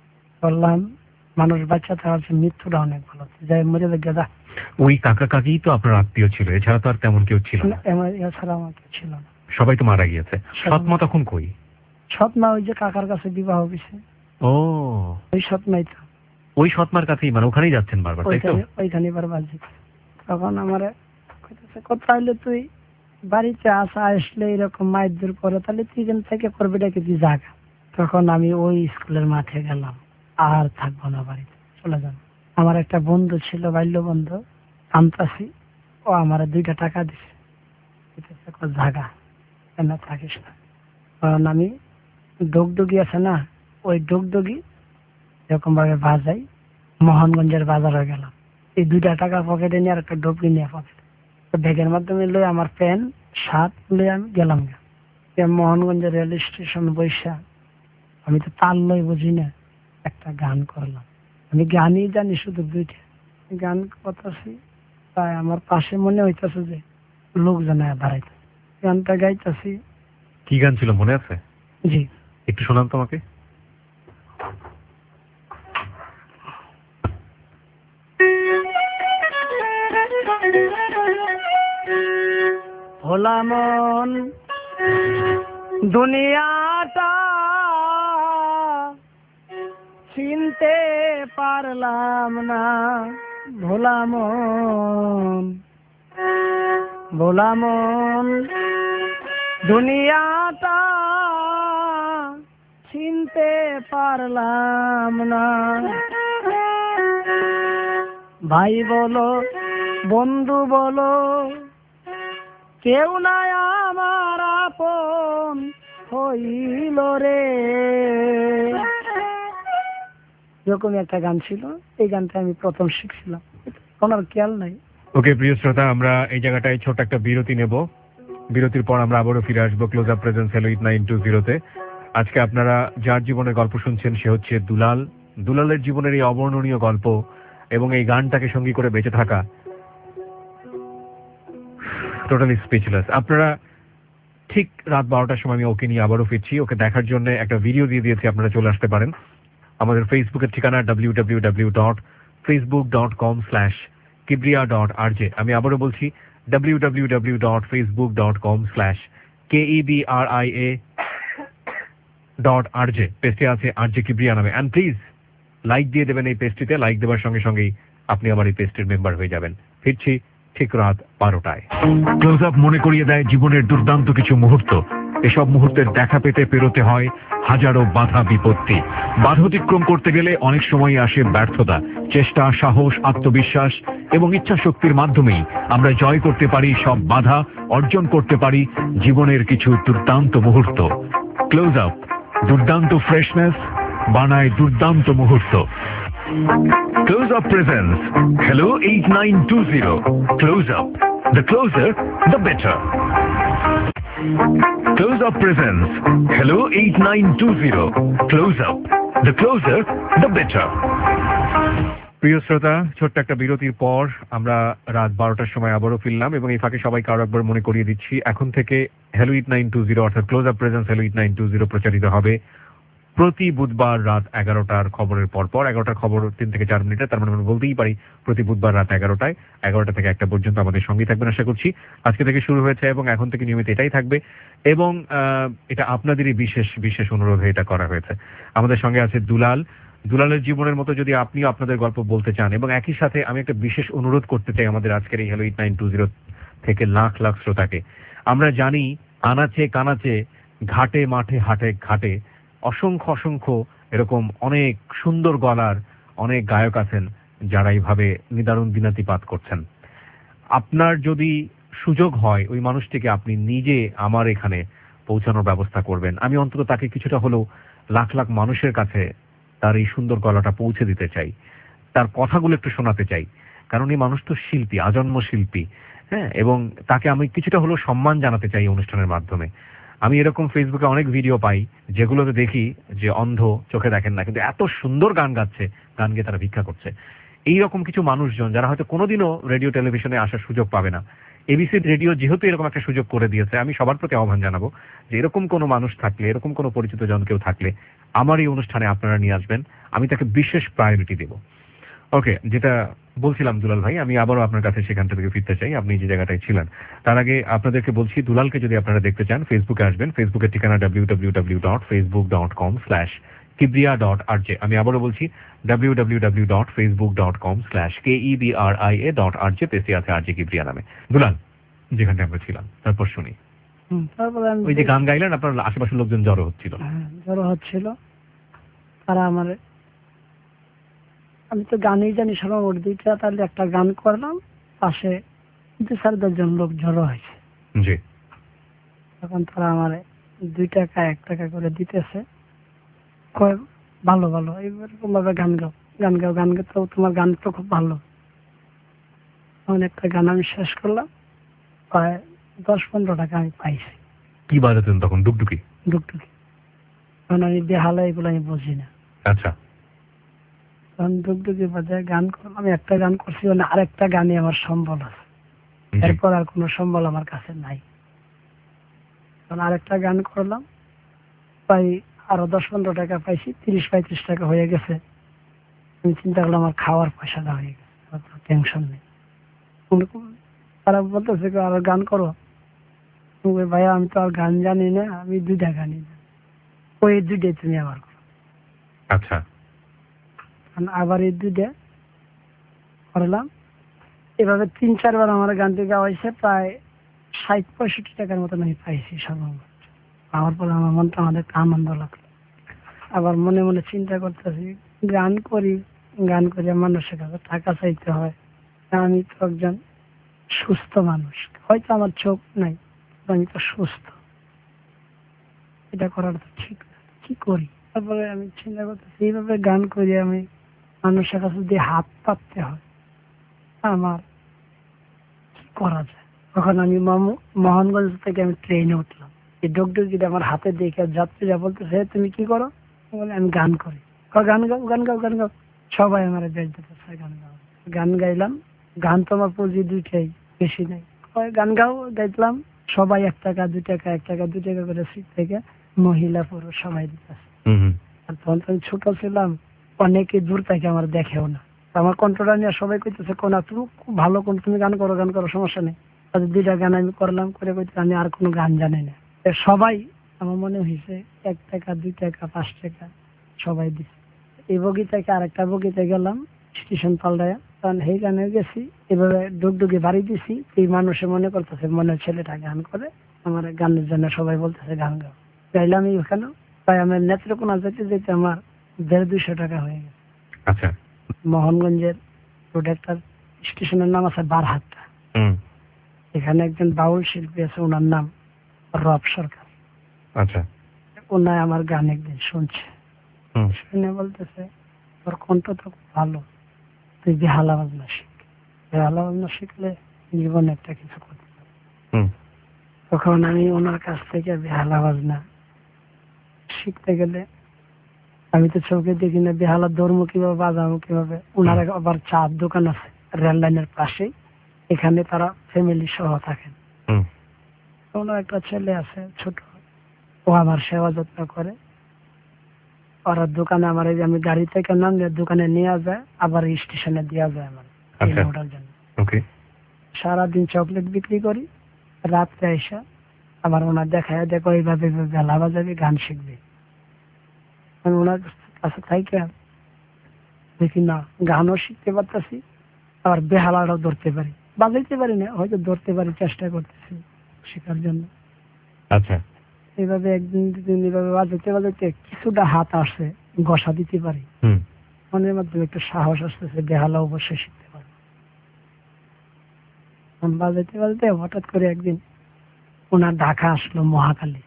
Speaker 3: বললাম, মানুষ বাচ্চা থাকার মৃত্যুটা অনেক ভালো, যাই মরে দেখে যা।
Speaker 2: ওই কাকা কাকি তো আপনার আত্মীয় ছিল, এছাড়া তো আর তেমন কেউ ছিল না?
Speaker 3: এছাড়া আমার কেউ ছিল না,
Speaker 2: সবাই তো মারা গিয়েছে। সৎমা তখন কই?
Speaker 3: সৎমা ওই যে কাকার কাছে বিবাহ হয়েছে।
Speaker 2: ও
Speaker 3: ওই সৎমাই তো,
Speaker 2: ওই সৎমার কাছেই, মানে ওখানেই যাচ্ছেন বারবার, তাই তো?
Speaker 3: ওইখানে বারবার যেতে। তখন আমার কোথাইলে তুই বাড়িতে আসা আসলে এরকম মায়ের দূর করে, তাহলে তুই এখান থেকে করবি ডাকে তুই জাগা। তখন আমি ওই স্কুলের মাঠে গেলাম, আর থাকবো না, বাড়িতে চলে যাব। আমার একটা বন্ধু ছিল, বাল্য বন্ধু, আমতাসি, ও আমার দুইটা টাকা দিছে, জাগা কেন থাকিস না। কারণ আমি ডুগডুগি আছে না, ওই ডুগডুগি এরকম ভাবে বাজাই, মোহনগঞ্জের বাজারে গেলাম, এই দুইটা টাকা পকেটে নিয়ে আর একটা ডুগডুগি নিয়ে পকেটে ব্যাগের মাধ্যমে লই আমার প্যান্ট শার্ট লই আমি গেলাম। মোহনগঞ্জের রেল স্টেশন বৈশা আমি তো তাল লই বুঝি না, একটা গান করলাম। আমি গানই জানি শুধু দুইটা গান করতেছি, তাই আমার পাশে মনে হইতেছে যে লোকজন দাঁড়াইতে, গানটা গাইতেছি।
Speaker 2: কি গান ছিল মনে আছে?
Speaker 3: জি,
Speaker 2: একটু শোনান তোমাকে।
Speaker 3: ভোলা মন দুনিয়াটা চিনতে পারলাম না, ভোলা মন, ভোলা মন দুনিয়াটা চিনতে পারলাম না। ভাই বলো বন্ধু বলো, কেউ নাই আমার আপন হইল রে। এরকম একটা গান ছিল, এই গানটা আমি প্রথম শিখছিলাম, ওনার খেয়াল নাই।
Speaker 2: ওকে প্রিয় শ্রোতা, আমরা এই জায়গাটায় ছোট একটা বিরতি নেব। বিরতির পর আমরা আবারও ফিরে আসবো Close Up presence hello eight nine two জিরোতে। আজকে আপনারা যার জীবনের গল্প শুনছেন সে হচ্ছে দুলাল। দুলালের জীবনের এই অবর্ণনীয় গল্প এবং এই গানটাকে সঙ্গী করে বেঁচে থাকা, টোটালি স্পিচলেস। আপনারা ঠিক রাত বারোটার সময় আমি ওকে নিয়ে আবারও ফিরছি। ওকে দেখার জন্য একটা ভিডিও দিয়ে দিয়েছি, আপনারা চলে আসতে পারেন। আমাদের ফেসবুকের ঠিকানা W W W dot Facebook dot com slash Kibria dot R J. আমি আবারও বলছি W W W dot Facebook dot com slash K E B R I A dot R J. পেজটি আছে আর জে কিবরিয়া নামে। অ্যান্ড প্লিজ লাইক দিয়ে দেবেন এই পেজটিতে। Like দেওয়ার সঙ্গে সঙ্গেই আপনি আমার এই পেজটির মেম্বার হয়ে যাবেন। ফিরছি ঠিক রাত বারোটায়। ক্লোজ আপ মনে করিয়ে দেয় জীবনের দুর্দান্ত কিছু মুহূর্ত, এসব মুহূর্তের দেখা পেতে পেরোতে হয় হাজারো বাধা বিপত্তি। বাধা অতিক্রম করতে গেলে অনেক সময় আসে ব্যর্থতা। চেষ্টা, সাহস, আত্মবিশ্বাস এবং ইচ্ছা শক্তির মাধ্যমেই আমরা জয় করতে পারি সব বাধা, অর্জন করতে পারি জীবনের কিছু দুর্দান্ত মুহূর্ত। ক্লোজ আপ, দুর্দান্ত ফ্রেশনেস বানায় দুর্দান্ত মুহূর্ত। Close Up presents Hello eight nine two zero. Close Up. The closer, the better. Close Up presents Hello eight nine two zero. Close Up. The closer, the better. প্রিয় শ্রোতা, ছোট্ট একটা বিরতির পর আমরা রাত বারোটার সময় আবারও ফিরলাম এবং এই ফাঁকে সবাইকে আরো একবার মনে করিয়ে দিচ্ছি, এখন থেকে hello eight nine two zero অর্থাৎ Close Up presence hello eight nine two zero প্রচারিত হবে প্রতি বুধবার রাত এগারোটার খবরের পরপর। এগারোটার খবর তিন থেকে চার মিনিটে, তার মানে আমরা বলতেই পারি প্রতি বুধবার রাত এগারোটায় এগারোটা থেকে একটা পর্যন্ত আমাদের সঙ্গেই থাকবেন আশা করছি। আজকে থেকে শুরু হয়েছে এবং এখন থেকে নিয়মিত এটাই থাকবে এবং এটা আপনাদেরই বিশেষ বিশেষ অনুরোধে এটা করা হয়েছে। আমাদের সঙ্গে আছে দুলাল। দুলালের জীবনের মতো যদি আপনিও আপনাদের গল্প বলতে চান, এবং একই সাথে আমি একটা বিশেষ অনুরোধ করতে চাই আমাদের আজকের এই hello eight nine two zero থেকে লাখ লাখ শ্রোতাকে। আমরা জানি আনাচে কানাচে, ঘাটে মাঠে হাটে ঘাটে অসংখ্য অসংখ্য এরকম অনেক সুন্দর গলার অনেক গায়ক আছেন যারা এইভাবে নিদারুণ দিনাতিপাত করছেন। আপনার যদি সুযোগ হয় ওই মানুষটিকে আপনি নিজে আমার এখানে পৌঁছানোর ব্যবস্থা করবেন। আমি অন্তত তাকে কিছুটা হলেও লাখ লাখ মানুষের কাছে তার এই সুন্দর গলাটা পৌঁছে দিতে চাই, তার কথাগুলো একটু শোনাতে চাই, কারণ এই মানুষ তো শিল্পী, আজন্ম শিল্পী। হ্যাঁ, এবং তাকে আমি কিছুটা হলেও সম্মান জানাতে চাই এই অনুষ্ঠানের মাধ্যমে। আমি এরকম ফেসবুকে অনেক ভিডিও পাই যেগুলোতে দেখি যে অন্ধ, চোখে দেখেন না, কিন্তু এত সুন্দর গান গাচ্ছে, গান গেয়ে তারা ভিক্ষা করছে। এইরকম কিছু মানুষজন যারা হয়তো কোনোদিনও রেডিও টেলিভিশনে আসার সুযোগ পাবে না, এবিসি রেডিও যেহেতু এরকম একটা সুযোগ করে দিয়েছে, আমি সবার প্রতি আহ্বান জানাবো যে এরকম কোনো মানুষ থাকলে, এরকম কোনো পরিচিত জন কেউ থাকলে আমার এই অনুষ্ঠানে আপনারা নিয়ে আসবেন, আমি তাকে বিশেষ প্রায়োরিটি দেব। ওকে, যেটা বলছিলাম দুলাল ভাই, আমি আবারও আপনার কাছে সেখান থেকে ফিরতে চাই, আপনি যে জায়গাটায় ছিলেন। তার আগে আপনাদেরকে বলছি, দুলালকে যদি আপনারা দেখতে চান ফেসবুকে আসবেন। ফেসবুকের ঠিকানা W W W dot Facebook dot com slash Kibria dot R J. আমি আবারও বলছি W W W dot Facebook dot com slash K E B R I A dot R J, পেসি আছে আর জে কিবরিয়া নামে। দুলাল, যেখানটা আমরা ছিলাম তারপর শুনি।
Speaker 3: তারপরে
Speaker 2: ওই যে গান গাইলেন, আপনার আশেপাশের লোকজন জড়ো হচ্ছিল।
Speaker 3: জড়ো হচ্ছিল, তারা আমার, আমি তো গানই জানি সবার ওর দুইটা, তাহলে একটা গান করলাম, পাশে দু চার দশজন লোক জড়ো হয়েছে।
Speaker 2: জি।
Speaker 3: তখন তারা আমার দুই টাকা এক টাকা করে দিতেছে, কয় ভালো ভালো এইরকম ভাবে গান গাও, গান গাও, গান গাও, তো তোমার গান তো খুব ভালো। তখন একটা গান আমি শেষ করলাম, প্রায় দশ পনেরো টাকা আমি পাইছি।
Speaker 2: কি বাজাতেন তখন? ডুকডুকি?
Speaker 3: ডুকডুকি। কারণ আমি বেহালা, এগুলো আমি বুঝি না।
Speaker 2: আচ্ছা।
Speaker 3: তখন ডুকডুকি বাজায় গান করলাম, আমি একটা গান করছি, মানে আরেকটা গানই আমার সম্বল আছে, এরপর আর কোনো সম্বল আমার কাছে নাই। তখন আরেকটা গান করলাম, প্রায় আরো দশ পনেরো টাকা পাইছি, তিরিশ পঁয়ত্রিশ টাকা হয়ে গেছে। আমি চিন্তা করলাম আমার খাওয়ার পয়সাটা হয়ে গেছে, টেনশন নেই। তারা বলতেছে আরো গান করো, ভাইয়া আমি তো আর গান জানি না, আমি দুইটা গানই জানি, ওই দুইটাই তুমি আমার করো।
Speaker 2: আচ্ছা।
Speaker 3: আবার এই দুইটা করলাম, এভাবে তিন চারবার আমার গানটি গাওয়া হয়েছে, প্রায় ষাট পঁয়ষট্টি টাকার মতন আমি পাইছি সর্বমোট। আমার পরে আমার মনটা আমাদের আনন্দ লাগলো। আবার মনে মনে চিন্তা করতেছি, গান করি, গান করি মানুষের কাছে টাকা চাইতে হয়, আমি তো একজন সুস্থ মানুষ, হয়তো আমার চোখ নাই, আমি তো সুস্থ, এটা করার তো ঠিক না, কি করি? তারপরে আমি চিন্তা করতেছি, এইভাবে গান করি আমি মানুষের কাছে দিয়ে হাত পাততে হয়, আমার কি করা যায়? তখন আমি মোহনগঞ্জ থেকে আমি ট্রেনে উঠলাম, এই ডুগডুগিটা আমার হাতে দেখে যাত্রীরা বলতেছে তুমি কি করো? বলে আমি গান করি। গান গাও, গান গাও, গান গাও। সবাই আমার বেশ দিতেছে গান গাও। গান গাইলাম, গান তো আমার পুঁজি দুইটাই, বেশি নাই। গান গাও গাইলাম, সবাই এক টাকা দুই টাকা এক টাকা দুই টাকা করে সিট থেকে মহিলা পুরুষ সবাই দিতেছে। আর তখন তো আমি ছোট ছিলাম, অনেকে দূর থেকে আমার দেখেও না, আমার কণ্ঠটা নিয়ে সবাই কইতেছে কোনা তুমি খুব ভালো, কোন তুমি গান করো, গান করো, সমস্যা নেই। দুইটা গান আমি করলাম, করে কইতে আমি আর কোনো গান জানি না। সবাই আমার মনে হয়েছে এক টাকা দুই টাকা পাঁচ টাকা সবাই দিচ্ছে। এই বগি থেকে আরেকটা বগিতে গেলাম, স্টেশন পাল্টায়, তখন সেই গানে গেছি, এভাবে ডুগডুগি বাড়ি দিছি। এই মানুষে মনে করতেছে মনে ছেলেটা গান করে, আমার গানের জন্য সবাই বলতেছে গান গাও, গাইলাম ওখানে তাই আমার নেত্রকোনা যেতে যেতে আমার দেড় দুইশো টাকা হয়ে গেছে।
Speaker 2: আচ্ছা।
Speaker 3: মোহনগঞ্জের রোড একটা স্টেশনের নাম আছে বারহাট্টা,
Speaker 2: হুম।
Speaker 3: এখানে একজন বাউল শিল্পী আছে, ওনার নাম রব সরকার।
Speaker 2: আচ্ছা।
Speaker 3: ওনায় আমার গান একদিন শুনছে,
Speaker 2: হুম।
Speaker 3: শুনে বলতেছে তোর কণ্ঠ তো খুব ভালো, তুই বেহালা বাজনা শিখ, বেহালা বাজনা শিখলে জীবনে একটা কিছু করতে পারবি।
Speaker 2: হুম।
Speaker 3: তখন আমি ওনার কাছ থেকে বেহালা বাজনা শিখতে গেলে আমি তো চোখে দেখি না বেহালা ধর্ম কিভাবে বাজাবো কিভাবে। ওনার আবার চার দোকান আছে রেল লাইনের পাশে, এখানে তারা ফ্যামিলি সহ থাকেন।
Speaker 2: হুম।
Speaker 3: ওনার একটা ছেলে আছে ছোট, ও আমার সেবা যত্ন করে। ওরা দোকানে আমার এই যে আমি গাড়ি থেকে নামলে দোকানে নিয়ে যায়, আবার স্টেশনে দেওয়া যায় আমার
Speaker 2: আচ্ছা।
Speaker 3: ওঠার জন্য।
Speaker 2: ওকে।
Speaker 3: সারাদিন চকলেট বিক্রি করি, রাত্রে এসে আবার ওনার দেখায় দেখো এইভাবে বেলা বাজাবি, গান শিখবে। আমি ওনার কাছে থাইকে দেখি না গানও শিখতে পারতেছি, আবার বেহালাটাও ধরতে পারি, বাজাইতে পারি না হয়তো ধরতে পারি, চেষ্টা করতেছি শেখার জন্য।
Speaker 2: আচ্ছা।
Speaker 3: এইভাবে একদিন দুদিন এইভাবে বাজাইতে বাজাইতে কিছুটা হাত আসছে, ঘষা দিতে পারি,
Speaker 2: হুম।
Speaker 3: মনের মাধ্যমে একটু সাহস আসতেছে বেহালা অবশ্যই শিখতে পারবো। আমি বাজাইতে বাজাইতে হঠাৎ করে একদিন ওনার ঢাকা আসলো মহাকালী,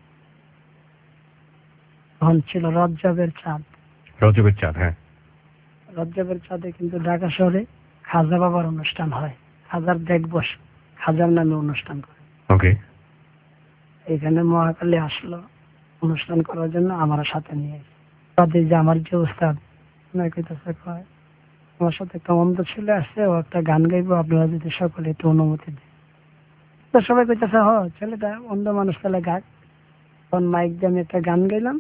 Speaker 3: তখন ছিল রজ্জবের চাঁদ।
Speaker 2: রজবের চাঁদ, হ্যাঁ।
Speaker 3: রজ্জবের চাঁদে কিন্তু ঢাকা শহরে খাজা বাবার অনুষ্ঠান হয়, খাজার দেখ বস খাজার নামে অনুষ্ঠান করে।
Speaker 2: ওকে।
Speaker 3: এখানে মহাকালী আসলো অনুষ্ঠান করার জন্য, আমার সাথে নিয়ে তাদের যে আমার যে উস্তাদ কয় আমার সাথে একটা অন্ধ ছেলে আসছে, ও একটা গান গাইবো, আপনারা যদি সকলে একটু অনুমতি দেন। তো সবাই কইতেছে হ ছেলেটা অন্ধ মানুষ তাহলে গাক। তখন মাইক দিয়ে আমি একটা গান গাইলাম,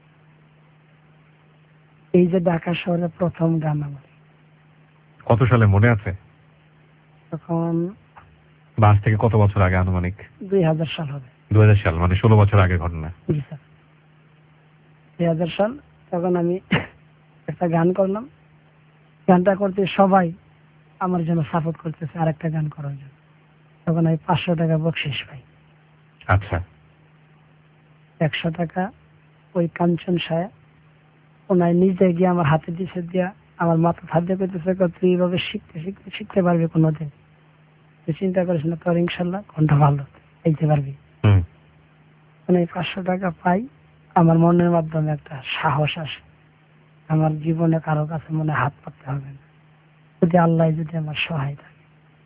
Speaker 3: এই যে ঢাকা শহরে প্রথম গান আমার।
Speaker 2: কত সালে মনে আছে?
Speaker 3: তখন
Speaker 2: বা আজ থেকে কত বছর আগে আনুমানিক?
Speaker 3: দুই হাজার সাল হবে।
Speaker 2: দু হাজার সাল মানে ষোলো বছর আগের ঘটনা।
Speaker 3: জি স্যার, দুই হাজার সাল। তখন আমি একটা গান করলাম, গানটা করতে সবাই আমার জন্য সাপোর্ট করতেছে আর একটা গান করার জন্য। তখন আমি পাঁচশো টাকা বকশিস পাই।
Speaker 2: আচ্ছা।
Speaker 3: একশো টাকা ওই কাঞ্চন সায়া ওনায় নিজে গিয়ে আমার হাতে দিছে, দিয়া আমার মাথা হাত দিয়ে করতেছে তুই এইভাবে শিখতে শিখতে শিখতে পারবি কোনোদিন, তুই চিন্তা করিস না, তোর ইনশাল্লাহ কণ্ঠ ভালো, এইতে পারবি। মানে এই পাঁচশো টাকা পাই, আমার মনের মাধ্যমে একটা সাহস আসে, আমার জীবনে কারো কাছে মনে হাত পাততে হবে না, যদি আল্লাহ যদি আমার সহায় থাকে।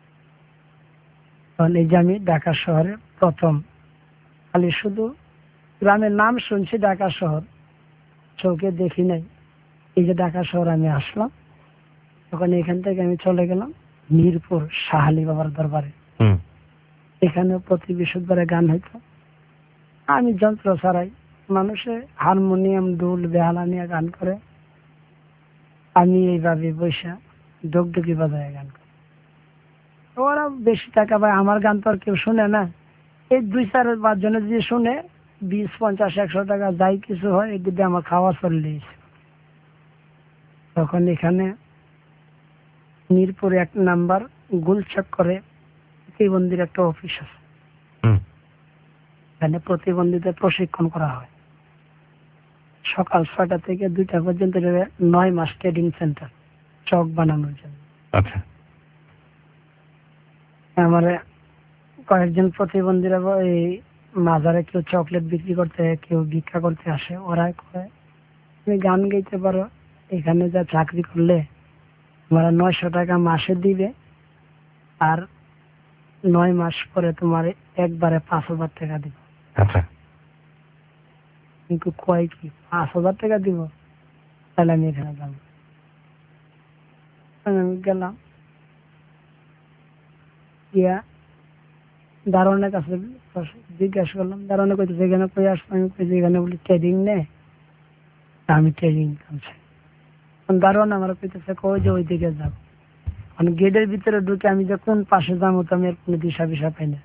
Speaker 3: তখন এই যে আমি ঢাকা শহরে প্রথম, খালি শুধু গ্রামের নাম শুনছি ঢাকা শহর, চোখে দেখি নাই। এই যে ঢাকা শহর আমি আসলাম, তখন এখান থেকে আমি চলে গেলাম মিরপুর শাহালি বাবার দরবারে। এখানে প্রতি বৃহস্পতিবারে গান হইতো, আমি যন্ত্র ছাড়াই, মানুষে হারমোনিয়াম ডুল বেহালা নিয়ে গান করে, আমি এইভাবে বৈশা ডগডগি বাজায় গান করি। ওরা বেশি টাকা পায়, আমার গান তো আর কেউ শুনে না, এই দুই চার পাঁচ জনে যদি শুনে বিশ পঞ্চাশ একশো টাকা যাই কিছু হয়, এদিকে আমার খাওয়া চললে। তখন এখানে মিরপুরে এক নাম্বার গুলচক করে প্রতিবন্ধীর একটা অফিস আছে, এখানে প্রতিবন্ধীদের প্রশিক্ষণ করা হয় সকাল ছয়টা থেকে দুইটা পর্যন্ত, নয় মাস ট্রেডিং সেন্টার চক বানানোর জন্য।
Speaker 2: আচ্ছা।
Speaker 3: আমার কয়েকজন প্রতিবন্ধীরা এই মাজারে কেউ চকলেট বিক্রি করতে, কেউ ভিক্ষা করতে আসে, ওরা কয় তুমি গান গাইতে পারো, এখানে যা চাকরি করলে তোমার নয়শো টাকা মাসে দিবে, আর নয় মাস পরে তোমার একবারে পাঁচ হাজার টাকা দিব।
Speaker 2: আচ্ছা।
Speaker 3: কিন্তু কয় কি পাঁচ হাজার টাকা দিব, তাহলে আমি এখানে যাবো। আমি গেলাম, গিয়া দারোয়ানের কাছে জিজ্ঞাসা করলাম, দারোয়ানে কইতেছে এখানে কই আসবো, আমি কইছি এখানে বলি ট্রেডিং নেই, আমি ট্রেডিং করছি। দারোয়ান আমার কইতেছে কই যে ওই দিকে যাবো, মানে গেটের ভিতরে ঢুকে আমি যে কোন পাশে যাবো তো আমি এর কোনো দিশা বিশা পাই না।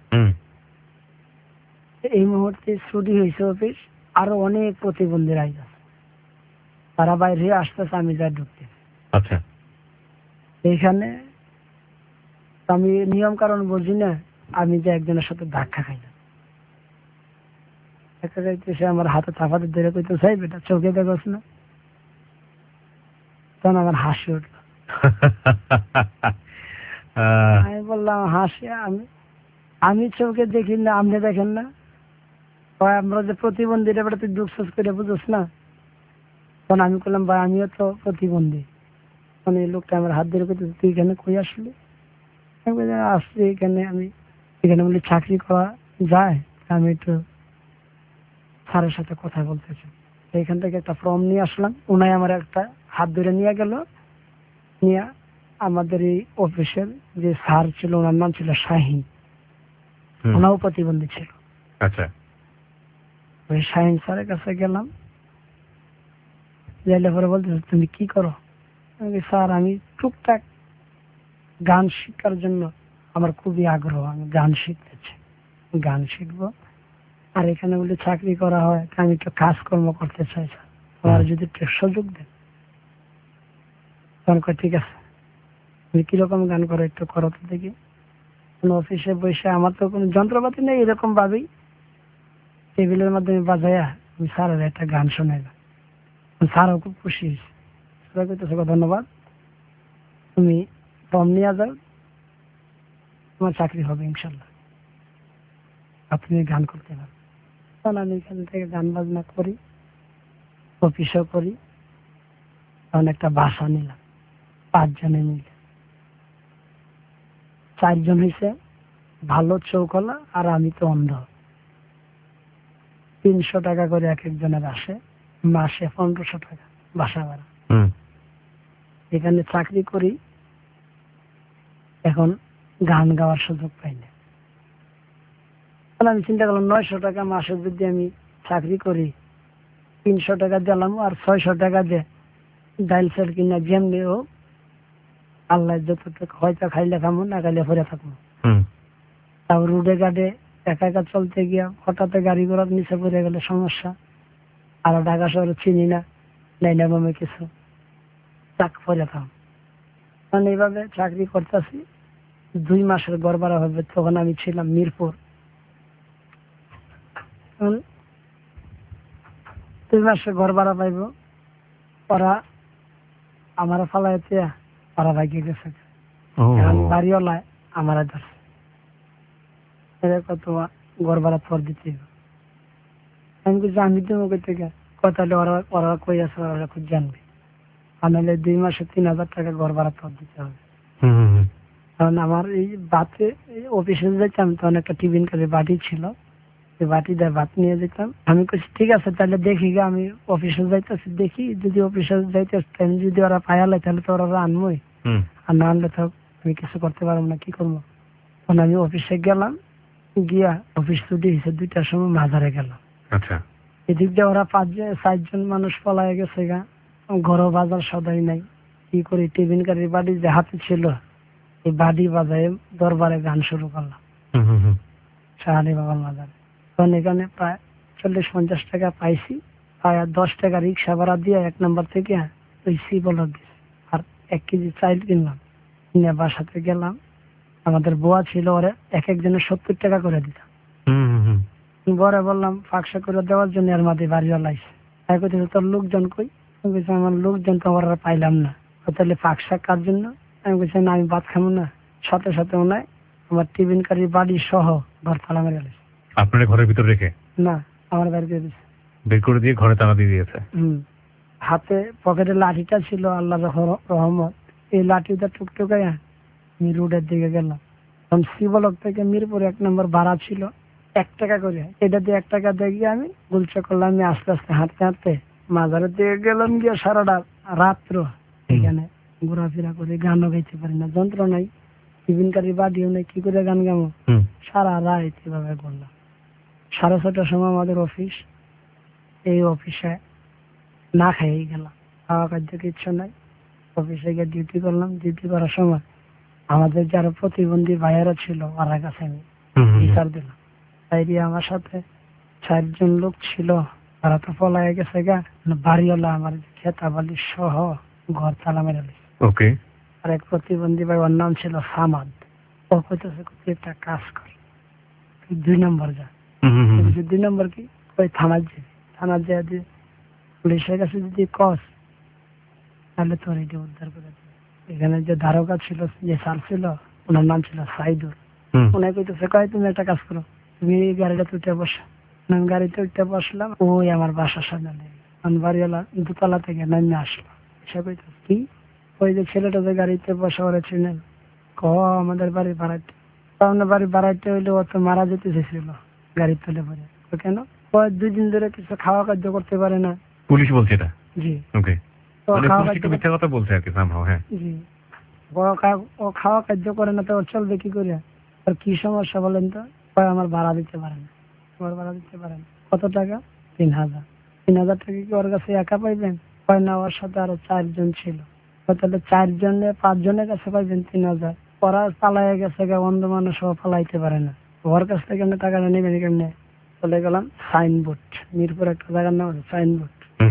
Speaker 3: এই মুহূর্তে ছুটি হয়েছে অফিস, আরো অনেক প্রতিবন্ধী রাইজ আছে, তারা বাইরে আসতেছে, আমি যা ঢুকতে।
Speaker 2: আচ্ছা।
Speaker 3: এইখানে আমি নিয়ম কারণ বুঝি না, আমি যে একজনের সাথে ধাক্কা খাইলাম, দেখা যাইতেছে আমার হাতে চাপাতে ধরে কইতে চাই বেটা চোখে দেখোস না, তখন আমার হাসি উঠলো।
Speaker 2: আহ,
Speaker 3: আমি বললাম হাসি আমি আমি চোখে দেখি না, আপনি দেখেন না? ভাই আমরা যে প্রতিবন্ধী এটা বেটা তুই দুঃখ করে বুঝোস না। তখন আমি বললাম ভাই আমিও তো প্রতিবন্ধী। মানে এই লোকটা আমার হাত ধরে কইতেছে তুই এখানে কই আসলি? আমি বললাম, আসছি এখানে, আমি এখানে বলি চাকরি করা যায়, আমি একটু স্যারের সাথে কথা বলতেছি। এইখান থেকে একটা ফর্ম নিয়ে আসলাম, উনাই আমার একটা হাত ধরে নিয়ে গেল, নিয়ে আমাদের এই অফিসের যে স্যার ছিল ওনার নাম ছিল শাহিন,
Speaker 2: হুম,
Speaker 3: ওনাও প্রতিবন্ধী ছিল।
Speaker 2: আচ্ছা।
Speaker 3: ওই শাহিন স্যারের কাছে গেলাম, যাইলে পরে বলতেছে তুমি কি করো? আমি বলি, স্যার আমি টুকটাক গান শিখার জন্য আমার খুবই আগ্রহ, আমি গান শিখতেছি, গান শিখবো। আর এখানে বলে চাকরি করা হয়, তা আমি একটু কাজকর্ম করতে চাই স্যার, আমার যদি একটু সুযোগ দেন। তখন কয় ঠিক আছে, তুমি কিরকম গান করো একটু করো তো দেখি। কোনো অফিসে বসে আমার তো কোনো যন্ত্রপাতি নেই, এরকম ভাবেই টেবিলের মাধ্যমে বাজাইয়া আমি স্যারের একটা গান শোনাইলাম। স্যারও খুব খুশি হয়েছে। স্যার কইতেছে ধন্যবাদ, তুমি ফর্ম নিয়ে যাও, তোমার চাকরি হবে ইনশাল্লাহ, আপনি গান করতে পারেন। তখন আমি এখান থেকে গান বাজনা করি, অফিসও করি। তখন একটা বাসা নিলাম পাঁচজনে মিলে, চারজন হয়েছে ভালো চৌকলা, আর আমি তো অন্ধ। তিনশো টাকা করে এক একজনের আসে, মাসে পনেরোশো টাকা বাসা ভাড়া।
Speaker 2: হুম,
Speaker 3: এখানে চাকরি করি, এখন গান গাওয়ার সুযোগ পাই না। তাহলে আমি চিন্তা করলাম নয়শো টাকা মাসে যদি আমি চাকরি করি, তিনশো টাকা দিলাম আর ছয়শো টাকা দিয়ে ডাইল সেল কিনা যেমনি হোক আল্লাহ যতটুকু হয়তো খাইলে খামো, না খাইলে পরে থাকবো।
Speaker 2: হুম,
Speaker 3: তাও রোডে ঘাটে একা একা চলতে গিয়া হঠাৎ গাড়ি ঘোড়ার নিচে পড়ে গেলে সমস্যা। আর ঢাকা শহরে চিনি না, লাইনা বামে কিছু, চাক পরে থাম। মানে এইভাবে চাকরি করতেছি, দুই মাসের গড় ভাড়া হবে। তখন আমি ছিলাম মিরপুর। তখন দুই মাসের ঘর ভাড়া পাইব, ওরা আমার ফালাইতে ওরা ভাগিয়ে গেছে।
Speaker 2: ও,
Speaker 3: এখন বাড়িওয়ালায় আমার ধরছে, কত ঘর ভাড়া তোর দিতে হবে। আমি কিছু আমি তো মুখে থেকে কথা ওরা ওরা কই আছে, ওরা খুব জানবে। আর নাহলে দুই মাসে তিন হাজার টাকা ঘর ভাড়া তোর দিতে হবে।
Speaker 2: হুম, হুম, হুম,
Speaker 3: কারণ আমার এই বাতে অফিসে যেতাম তখন একটা টিফিন কাজে বাটি ছিল, এই বাটি দিয়ে ভাত নিয়ে যেতাম। আমি বলছি ঠিক আছে তাহলে দেখি গে, আমি অফিসে যাইতেছি, দেখি যদি অফিসে যাইতেছি যদি ওরা পায়ালে তাহলে তো ওরা আনবোই,
Speaker 2: হুম,
Speaker 3: আর না আনলে তো আমি কিছু করতে পারবো না, কি করবো। তখন আমি অফিসে গেলাম, গিয়া অফিস ছুটি হয়েছে দুইটার সময় মাজারে গেলাম।
Speaker 2: আচ্ছা।
Speaker 3: এদিক দিয়ে ওরা পাঁচ চারজন মানুষ পলায় গেছে গা, ঘরও বাজার সদাই নাই। কি করি, টিফিন কারির বাড়ি যে হাতে ছিল এই বাড়ি বাজায় দরবারে গান শুরু করলাম
Speaker 2: হুম, হুম, হুম,
Speaker 3: শাহানি বাবার মাজারে। তখন এখানে প্রায় চল্লিশ পঞ্চাশ টাকা পাইছি, প্রায় দশ টাকা রিক্সা ভাড়া দিয়ে এক নম্বর থেকে ওই সি বলক দিছি, আর এক কেজি চাইল কিনলাম, নিয়ে বাসাতে গেলাম। আমাদের বুয়া ছিল, ওরা এক একজনের সত্তর টাকা করে দিতাম।
Speaker 2: হুম, হুম, হুম,
Speaker 3: বরে বললাম ফাঁকশা করে দেওয়ার জন্য, এর মাঝে বাড়িওয়ালা আইছে। তাই কইতে তোর লোকজন কই? আমি বলছি আমার লোকজন তো আমরা পাইলাম না। ও তাহলে ফাঁকশা কার জন্য? আমি বলছি না আমি ভাত খাবো না। সাথে সাথে ওনায় আমার টিফিন কারি বাড়ি সহ ঘর তালা মেরে গেছে।
Speaker 2: আপনার ঘরের ভিতর রেখে
Speaker 3: না, আমার বাড়ি দিয়ে দিছে।
Speaker 2: বের করে দিয়ে ঘরে তালা দিয়ে দিয়েছে।
Speaker 3: হম হাতে পকেটে লাঠিটা ছিল, আল্লাহ রহমত, এই লাঠিটা টুকটুকাইয়া আমি রোডের দিকে গেলাম। তখন শিবলক থেকে মিরপুর এক নম্বর ভাড়া ছিল এক টাকা করে, এটা দিয়ে এক টাকা দিয়ে গিয়ে আমি গুলচা করলাম। আমি আস্তে আস্তে হাঁটতে হাঁটতে মাজারের দিকে গেলাম, গিয়ে সারাটা রাত্র এখানে ঘোরাফেরা করে, গানও গাইতে পারি না, যন্ত্র নাই, টিফিনকারী বাড়িও নেই, কি করে গান গামো।
Speaker 2: হুম,
Speaker 3: সারা রাত এভাবে করলাম। সাড়ে ছটার সময় আমাদের অফিস, এই অফিসে না খাইয়েই গেলাম, খাওয়া খাদ্য কিচ্ছু নাই। অফিসে গিয়ে ডিউটি করলাম। ডিউটি করার সময় আমাদের যারা প্রতিবন্ধী ভাইয়েরা ছিল ওরা কাছে আমি
Speaker 2: হুম, হুম,
Speaker 3: বিচার দিলাম। তাই দিয়ে আমার সাথে চারজন লোক ছিল, তারা তো পলায় গেছে গা। বাড়িওয়ালা আমার খেতা বালি সহ ঘর তালা মেরে দিছে।
Speaker 2: ওকে।
Speaker 3: আর এক প্রতিবন্ধী ভাই, ওর নাম ছিল সামাদ, ও কইতেছে তুই একটা কাজ কর, তুই দুই নম্বর যা।
Speaker 2: হুম, হুম, হুম,
Speaker 3: দুই নম্বর কি? ওই থানার যে থানার যে যদি পুলিশের কাছে যদি কস তাহলে তোর এটা উদ্ধার করে দেবে। এখানে যে ধারকা ছিল, যে স্যার ছিল, ওনার নাম ছিল সাইদুর। উনি কইতেছে কয় তুমি একটা কাজ করো, তুমি গাড়িটাতে উঠে বসো। আমি গাড়িতে উঠে বসলাম, ওই আমার বাসার সামনে নেই, আমি বাড়িওয়ালা দোতলা থেকে নামে আসলো। সে কইতেছে কি, ওই যে ছেলেটা যে গাড়িতে বসা ওরা ছিলেন, ক আমাদের বাড়ি বাড়াইতে, আমাদের বাড়ি বাড়াইতে হইলে ও তো মারা যেতে চেয়েছিল গাড়ি তুলে পরে। কেন? ও দুই দিন ধরে কিছু খাওয়া কার্য করতে পারে না।
Speaker 2: পুলিশ বলছে এটা?
Speaker 3: জি।
Speaker 2: ওকে,
Speaker 3: ও
Speaker 2: মানে
Speaker 3: খাওয়া
Speaker 2: পুলিশ একটু মিথ্যা কথা বলছে আর কি সামহাও। হ্যাঁ
Speaker 3: জি। ও খা- ও খাওয়া কার্য করে না তো ওর চলবে কি করে? আর কি সমস্যা বলেন তো? কয় আমার ভাড়া দিতে পারে না। আমার ভাড়া দিতে পারে না। কত টাকা? তিন হাজার। তিন হাজার টাকা কি ওর কাছে একা পাইবেন? কয় না, ওর সাথে আরো চারজন ছিল। কয় তাহলে চারজনে পাঁচজনের কাছে পাইবেন তিন হাজার। ওরা পালাইয়া গেছে, অন্ধ মানুষ ও পালাইতে পারে না। ওর কাছ থেকে কেমনে টাকাটা নেবেন কেমনে? চলে গেলাম সাইনবোর্ড, মিরপুর একটা জায়গার নাম আছে সাইনবোর্ড।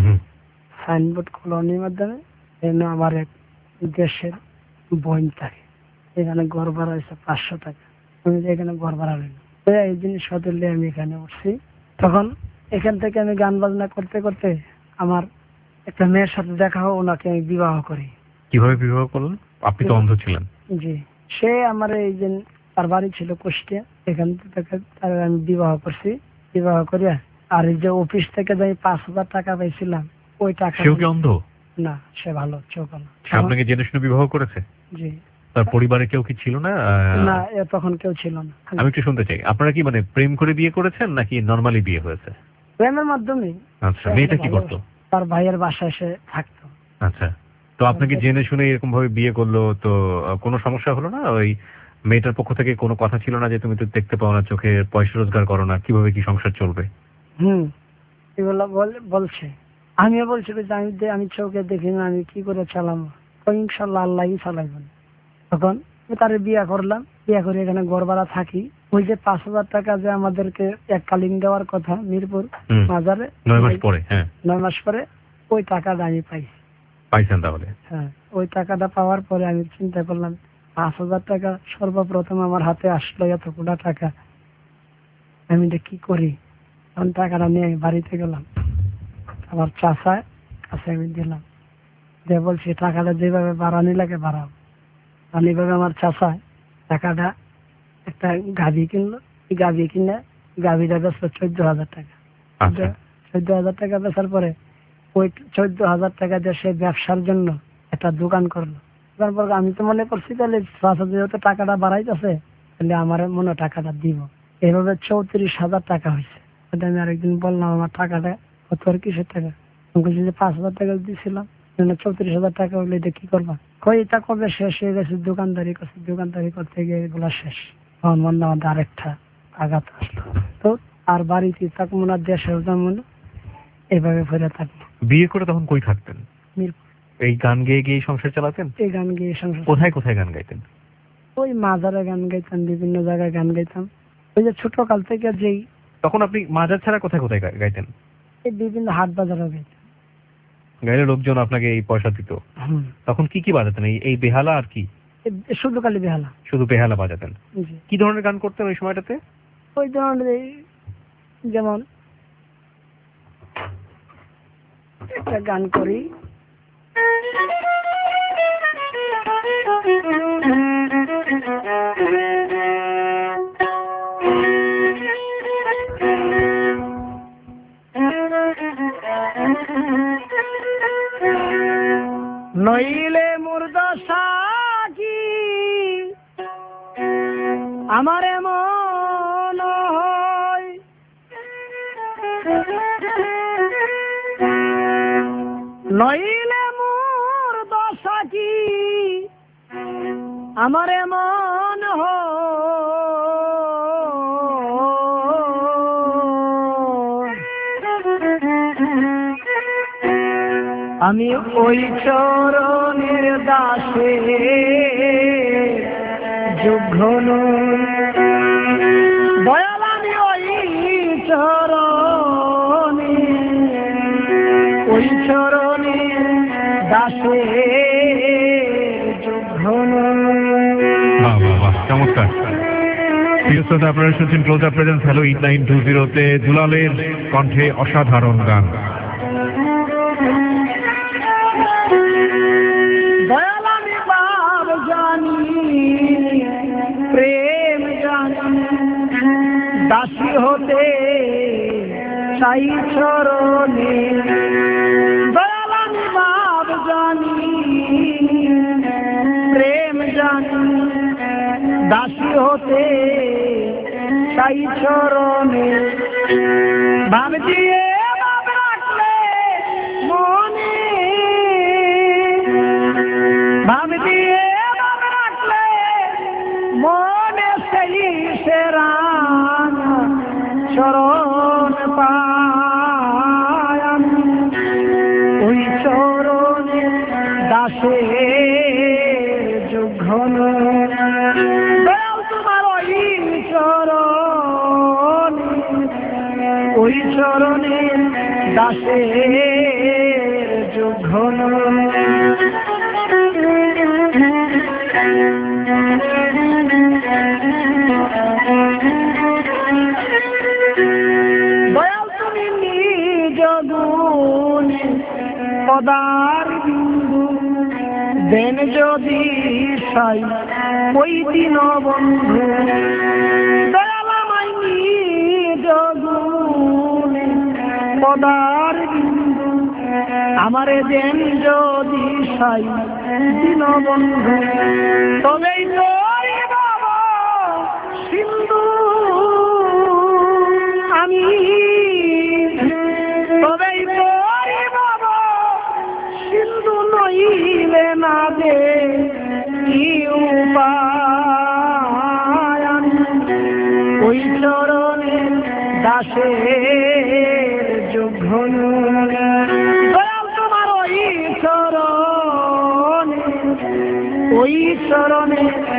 Speaker 3: সাইনবোর্ড কলোনির মাধ্যমে এনে আমার এক দেশের বোন থাকে, এখানে ঘর ভাড়া হয়েছে পাঁচশো টাকা। আমি যে এখানে ঘর ভাড়া নিলাম, এই জিনিস সদলে আমি এখানে উঠছি। তখন এখান থেকে আমি গান বাজনা করতে করতে আমার একটা মেয়ের সাথে দেখা হয়, ওনাকে আমি বিবাহ করি।
Speaker 2: কিভাবে বিবাহ করলেন? আপনি তো অন্ধ ছিলেন।
Speaker 3: জি, সে আমার এই যে তার বাড়ি ছিল কুষ্টিয়া, এখান থেকে তার আমি বিবাহ করছি। বিবাহ করিয়া আর এই যে অফিস থেকে যে পাঁচ হাজার টাকা পাইছিলাম, ওই টাকা।
Speaker 2: সেও কি অন্ধ?
Speaker 3: না, সে ভালো, চোখ ভালো।
Speaker 2: আপনাকে জেনে শুনে বিবাহ করেছে?
Speaker 3: জি।
Speaker 2: তার পরিবারে কেউ কি ছিল না?
Speaker 3: না, তখন কেউ ছিল না।
Speaker 2: আমি একটু শুনতে চাই, আপনারা কি মানে প্রেম করে বিয়ে করেছেন নাকি নরমালি বিয়ে হয়েছে?
Speaker 3: প্রেমের মাধ্যমে।
Speaker 2: আচ্ছা, মেয়েটা কি করতো?
Speaker 3: তার ভাইয়ের বাসায় এসে থাকতো।
Speaker 2: আচ্ছা, তো আপনাকে জেনে শুনে এরকম ভাবে বিয়ে করলো, তো কোনো সমস্যা হলো না? ওই মেয়েটার পক্ষ থেকে কোনো কথা ছিল না যে তুমি তো দেখতে পাও না, চোখে পয়সা রোজগার করো না, কিভাবে কি সংসার চলবে?
Speaker 3: হুম, এগুলো বলছে। আমিও বলছি যে আমি আমি চোখে দেখি না, আমি কি করে চালাবো? ইনশাল্লাহ আল্লাহই চালাইবেন। তখন তারে বিয়া করলাম, বিয়া করে এখানে ঘর ভাড়া থাকি। ওই যে পাঁচ হাজার টাকা যে আমাদেরকে এককালীন দেওয়ার কথা মিরপুর বাজারে,
Speaker 2: নয় মাস পরে, হ্যাঁ
Speaker 3: নয় মাস পরে ওই টাকাটা আমি পাইছি।
Speaker 2: পাইছেন তাহলে?
Speaker 3: হ্যাঁ, ওই টাকাটা পাওয়ার পরে আমি চিন্তা করলাম, পাঁচ হাজার টাকা সর্বপ্রথম আমার হাতে আসলো, এতগুলা টাকা আমি এটা কি করি? তখন টাকাটা নিয়ে আমি বাড়িতে গেলাম, আমার চাষায় কাছে আমি দিলাম, যে বলছি টাকাটা যেভাবে বাড়ানি লাগে বাড়াও। আমি এইভাবে আমার চাষায় টাকাটা একটা গাভি কিনলো, এই গাভি কিনে গাভিটা বেচলো চোদ্দ হাজার টাকা। চোদ্দ হাজার টাকা বেচার পরে ওই চোদ্দ হাজার টাকা দিয়ে সে ব্যবসার জন্য একটা দোকান করলো। তারপর আমি তো মনে করছি তাহলে চাষা যেহেতু টাকাটা বাড়াইতেছে, তাহলে আমার মনে টাকাটা দিব। এইভাবে চৌত্রিশ হাজার টাকা হয়েছে। আমি আরেকদিন বললাম আমার টাকাটা কত, আর কিসের টাকা? আমি বলছি যে পাঁচ হাজার টাকা দিয়েছিলাম, চৌত্রিশ হাজার টাকা হলে এটা কি করবা? কই এটা কবে শেষ হয়ে গেছে? দোকানদারি করছে, দোকানদারি করতে গিয়ে এগুলা শেষ। তখন মনে আমাদের আরেকটা আঘাত আসলো। তো আর বাড়িতে থাকবো না, দেশেও যেমন এইভাবে ফিরে থাকবো।
Speaker 2: বিয়ে করে তখন কই থাকতেন?
Speaker 3: মিরপুর।
Speaker 2: এই গান গেয়ে গিয়ে সংসার চালাতেন?
Speaker 3: এই গান গেয়ে সংসার।
Speaker 2: কোথায় কোথায় গান গাইতেন?
Speaker 3: ওই মাজারে গান গাইতাম, বিভিন্ন জায়গায় গান গাইতাম। ওই যে ছোট কাল থেকে যেই।
Speaker 2: তখন আপনি মাজার ছাড়া কোথায় কোথায় গাইতেন?
Speaker 3: এই বিভিন্ন হাট বাজারে গাইতাম।
Speaker 2: গাইলে লোকজন আপনাকে এই পয়সা দিত? তখন কি কি বাজাতেন? এই বেহালা আর কি?
Speaker 3: শুধু খালি বেহালা।
Speaker 2: শুধু বেহালা বাজাতেন? কি ধরনের গান করতেন ওই সময়টাতে?
Speaker 3: ওই ধরনের যেমন একটা গান করি, নইলে মুর্দশা কি আমার এমন হয়, নইলে মুর্দশা কি আমার এমন হয়, আমি ওই চরণের দাসে যোগ্য নই, দয়াল আমি ওই চরণে, ওই চরণের দাসে যোগ্য নই।
Speaker 2: চমৎকার। প্রিয় শ্রোতা, আপনারা শুনছেন Close Up presence hello eight nine two জিরোতে দুলালের কণ্ঠে অসাধারণ গান।
Speaker 3: দয়াল আমি বাব জানি, প্রেম জানি, দাসী হতে চাই চরণে। দয়াল আমি বাব জানি, প্রেম জানি, দাসী হতে চাই চরণে। ভাব দিয়ে ভাব রাখলে মনে, ভাব দিয়ে ভাব রাখলে মনে সেই সেরান চরণ পায় আমি। ওই চরণে দাসে যুঘন, দয়াল তোমার ওই চরণ, ওই চরণে দাসে যুঘন। দয়াল তুমি নিজ গুণ পদার বিন্দু দেন যদি সাই ওই দিন বন্ধু। দয়াল আমায় নিজ গুণ পদার বিন্দু আমারে দেন যদি সাই দিন বন্ধু। তবেই তো বাবা সিন্ধু আমি, তবেই তো বাবা সিন্ধু নইলে না দে কি উপায় আমি। ওই চরণে দাসের যুঘন, দয়াল তোমার ওই চরণে, ওই চরণে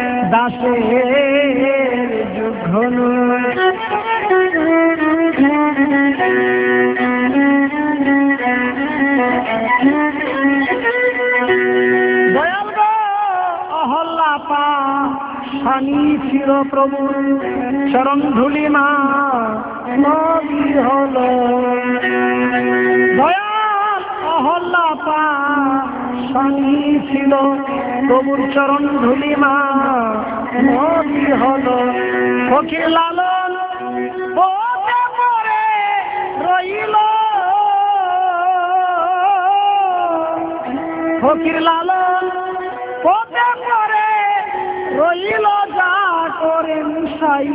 Speaker 3: দাসের যুঘন। দয়াল গো অহল্লা পা স্বামী চির প্রভু চরণ ধুলি মা নবী হল। দয়াল অহল্লা পা স্বামী ছিল প্রভুর চরণ ধুলি মা নবী হল। ফকির লালন পথে পড়ে রইল, ফকির লালন পথে পড়ে রইল, যা করেন সাই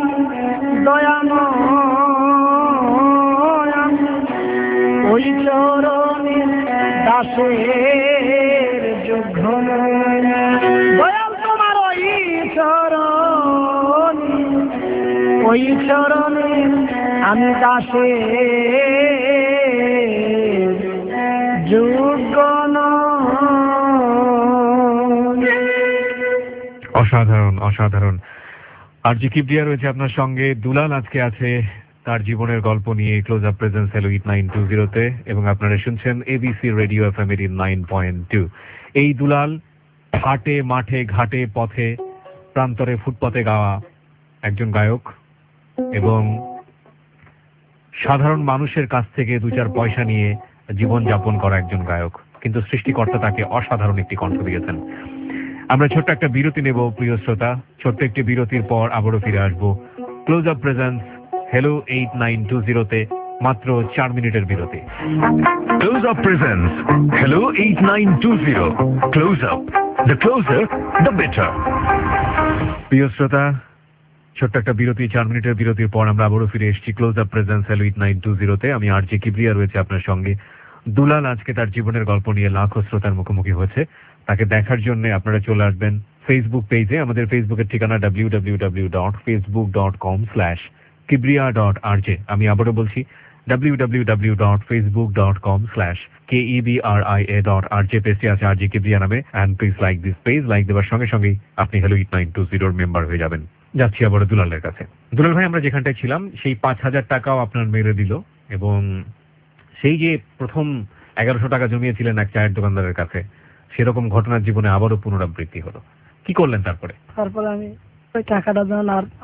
Speaker 3: দয়াময় আমি। ওই চরণে দাসের যুঘন, দয়াল তোমার ওই চরণে, ওই চরণে আমি দাসের যুঘন।
Speaker 2: অসাধারণ অসাধারণ। আর জি কিবরিয়া রয়েছে আপনার সঙ্গে। দুলাল আজকে আছে তার জীবনের গল্প নিয়ে Close Up presence hello eight nine two জিরোতে, এবং আপনারা শুনছেন ABC radio F M nine point two. এই দুলাল হাটে মাঠে ঘাটে পথে প্রান্তরে ফুটপথে গাওয়া একজন গায়ক, এবং সাধারণ মানুষের কাছ থেকে দু চার পয়সা নিয়ে জীবন যাপন করা একজন গায়ক, কিন্তু সৃষ্টিকর্তা তাকে অসাধারণ একটি কণ্ঠ দিয়েছেন। আমরা ছোট্ট একটা বিরতি নেব প্রিয় শ্রোতা। ছোট্ট একটি বিরতির পর আবারও ফিরে আসবো Close Up presence hello eight nine two জিরোতে, মাত্র চার মিনিটের বিরতি।
Speaker 4: Close Up presents Hello eight nine two zero. Close Up. The closer, the better.
Speaker 2: প্রিয় শ্রোতা, ছোট্ট একটা বিরতি, চার মিনিটের বিরতির পর আমরা আবারও ফিরে এসেছি Close Up presence hello eight nine two জিরোতে। আমি আর জি কিবরিয়া রয়েছে আপনার সঙ্গে। দুলাল আজকে তার জীবনের গল্প নিয়ে লাখো শ্রোতার মুখোমুখি হয়েছে। তাকে দেখার জন্য আপনারা চলে আসবেন ফেসবুক পেজে। আমাদের ফেসবুকের ঠিকানা W W W dot Facebook dot com slash Kibria dot R J. আমি আবারও বলছি W W W dot Facebook dot com slash K E B R I A dot R J. পেজটি আছে আর জি কিবরিয়া নামে। And please like this page. Like দেওয়ার সঙ্গে সঙ্গেই আপনি হ্যালো এইট নাইন টু জিরোর মেম্বার হয়ে যাবেন। যাচ্ছি আবারও দুলালের কাছে। দুলাল ভাই, আমরা যেখানটায় ছিলাম সেই পাঁচ হাজার টাকাও আপনার মেরে দিল, এবং সেই যে প্রথম এগারোশো টাকা জমিয়েছিলেন এক চায়ের দোকানদারের কাছে, সেরকম ঘটনার জীবনে আবারও পুনরাবৃত্তি হলো। কি করলেন তারপরে?
Speaker 3: তারপরে আমি ওই টাকাটা যখন আর আমার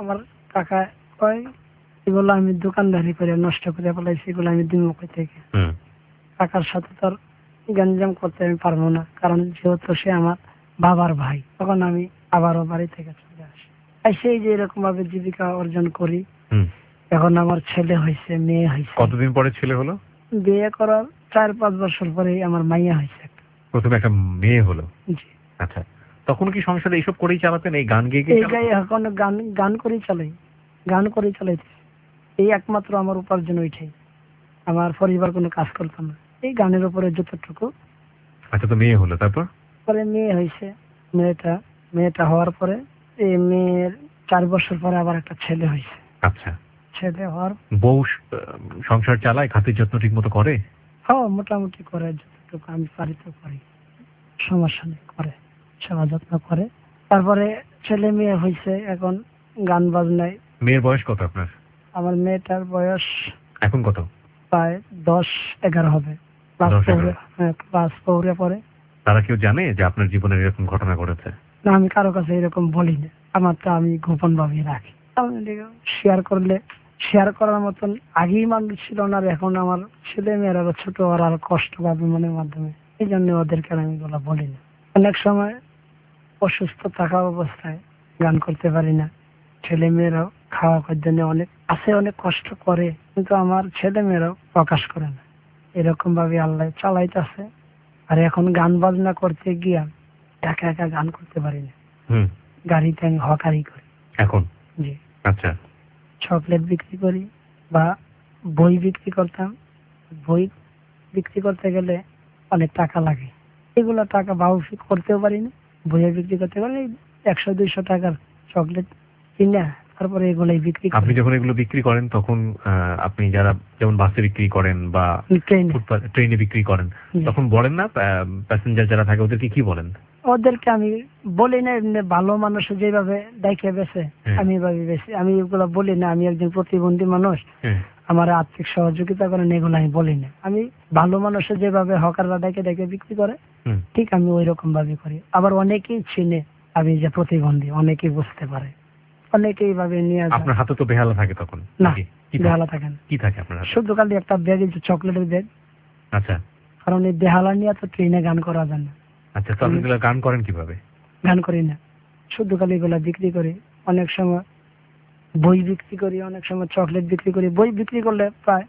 Speaker 3: টাকা কয় এগুলো আমি দোকানদারি করে নষ্ট করে ফেলাইছি, এগুলো আমি দিব কই থেকে? টাকার সাথে তোর গ্যাঞ্জাম করতে আমি পারবো না, কারণ যেহেতু সে আমার বাবার ভাই। তখন আমি আবারও বাড়ি থেকে চলে আসি। সেই যে এরকম ভাবে জীবিকা অর্জন করি। এখন আমার ছেলে হয়েছে, মেয়ে হয়েছে।
Speaker 2: কতদিন পরে ছেলে হলো?
Speaker 3: বিয়ে করার চার পাঁচ বছর পরে আমার মাইয়া হয়েছে।
Speaker 2: প্রথমে একটা মেয়ে হলো?
Speaker 3: জি।
Speaker 2: আচ্ছা, তখন কি সংসারে এইসব করেই চালাতেন, এই গান গেয়ে গিয়ে?
Speaker 3: এখন গান গান করেই চালাই, গান করেই চালাইতেছি। এই একমাত্র আমার উপার্জন ওইটাই। আমার পরিবার কোনো কাজ করতো না, এই গানের উপরে যতটুকু।
Speaker 2: আচ্ছা, তো মেয়ে হলো, তারপর?
Speaker 3: পরে মেয়ে হয়েছে। মেয়েটা মেয়েটা হওয়ার পরে এই মেয়ের চার বছর পরে আবার একটা ছেলে হয়েছে।
Speaker 2: আচ্ছা,
Speaker 3: ছেলে হওয়ার
Speaker 2: বউ সংসার চালায়, খাতির যত্ন ঠিক মতো করে?
Speaker 3: হ্যাঁ, মোটামুটি করে, যতটুকু আমি পারি তো করি, সমস্যা নেই, করে, সেবা যত্ন করে। তারপরে ছেলে মেয়ে হয়েছে, এখন গান বাজনায়।
Speaker 2: মেয়ের বয়স কত আপনার?
Speaker 3: আমার মেয়েটার বয়স
Speaker 2: এখন কত?
Speaker 3: প্রায় দশ এগারো হবে। ক্লাস পৌরে পরে।
Speaker 2: তারা কেউ জানে যে আপনার জীবনের এরকম ঘটনা ঘটেছে?
Speaker 3: না, আমি কারো কাছে এরকম বলি না, আমারটা আমি গোপন ভাবে রাখি। শেয়ার করলে শেয়ার করার মতন আগেই মানুষ ছিল না, আর এখন আমার ছেলে মেয়েরা ছোট, আর আর কষ্ট পাবে মনের মাধ্যমে, এই জন্য ওদেরকে আমি এগুলো বলি না। অনেক সময় অসুস্থ থাকা অবস্থায় গান করতে পারি না, ছেলে মেয়েরাও খাওয়া খাওয়ার জন্য অনেক আছে, অনেক কষ্ট করে, কিন্তু আমার ছেলে মেয়েরাও প্রকাশ করে না। এরকম ভাবে আল্লাহ চালাইতেছে। আর এখন গান বাজনা করতে গিয়া একা একা গান করতে পারি না। গাড়িতে আমি হকারি করি
Speaker 2: এখন।
Speaker 3: জি।
Speaker 2: আচ্ছা,
Speaker 3: চকলেট বিক্রি করি বা বই বিক্রি করতাম। বই বিক্রি করতে গেলে অনেক টাকা লাগে, এগুলো টাকা বাউফি করতেও পারি না। বইয়ে বিক্রি করতে গেলে একশো দুইশো টাকার চকলেট কিনা তারপরে এগুলোই বিক্রি।
Speaker 2: আপনি যখন এগুলো বিক্রি করেন তখন আপনি যারা যেমন বাসে বিক্রি করেন বা ট্রেনে বিক্রি করেন, তখন বলেন না প্যাসেঞ্জার যারা থাকে ওদেরকে কি বলেন?
Speaker 3: ওদেরকে আমি বলি না, এমনি ভালো মানুষ যেভাবে দেখে বেছে আমি এভাবে বেশি, আমি এগুলো বলি না। আমি একজন প্রতিবন্ধী মানুষ, আমার আর্থিক সহযোগিতা করেন, এগুলো আমি বলি না। আমি ভালো মানুষের যেভাবে হকাররা দেখে দেখে বিক্রি করে, ঠিক আমি ওই রকম ভাবে করি। আবার অনেকেই চিনে আমি যে প্রতিবন্ধী, অনেকেই বুঝতে পারে, অনেকেই ভাবে নিয়ে যায়।
Speaker 2: আপনার হাতে তো বেহালা থাকে তখন?
Speaker 3: না, বেহালা থাকে না।
Speaker 2: কি থাকে আপনার হাতে?
Speaker 3: শুধু খালি একটা ব্যাগ, চকলেটের ব্যাগ।
Speaker 2: আচ্ছা,
Speaker 3: কারণ এই বেহালা নিয়ে তো ট্রেনে গান করা যায় না।
Speaker 2: আচ্ছা, তো আপনি গান করেন কিভাবে?
Speaker 3: গান করি না, শুধু খালি এগুলা বিক্রি করি। অনেক সময় বই বিক্রি করি, অনেক সময় চকলেট বিক্রি করি। বই বিক্রি করলে প্রায়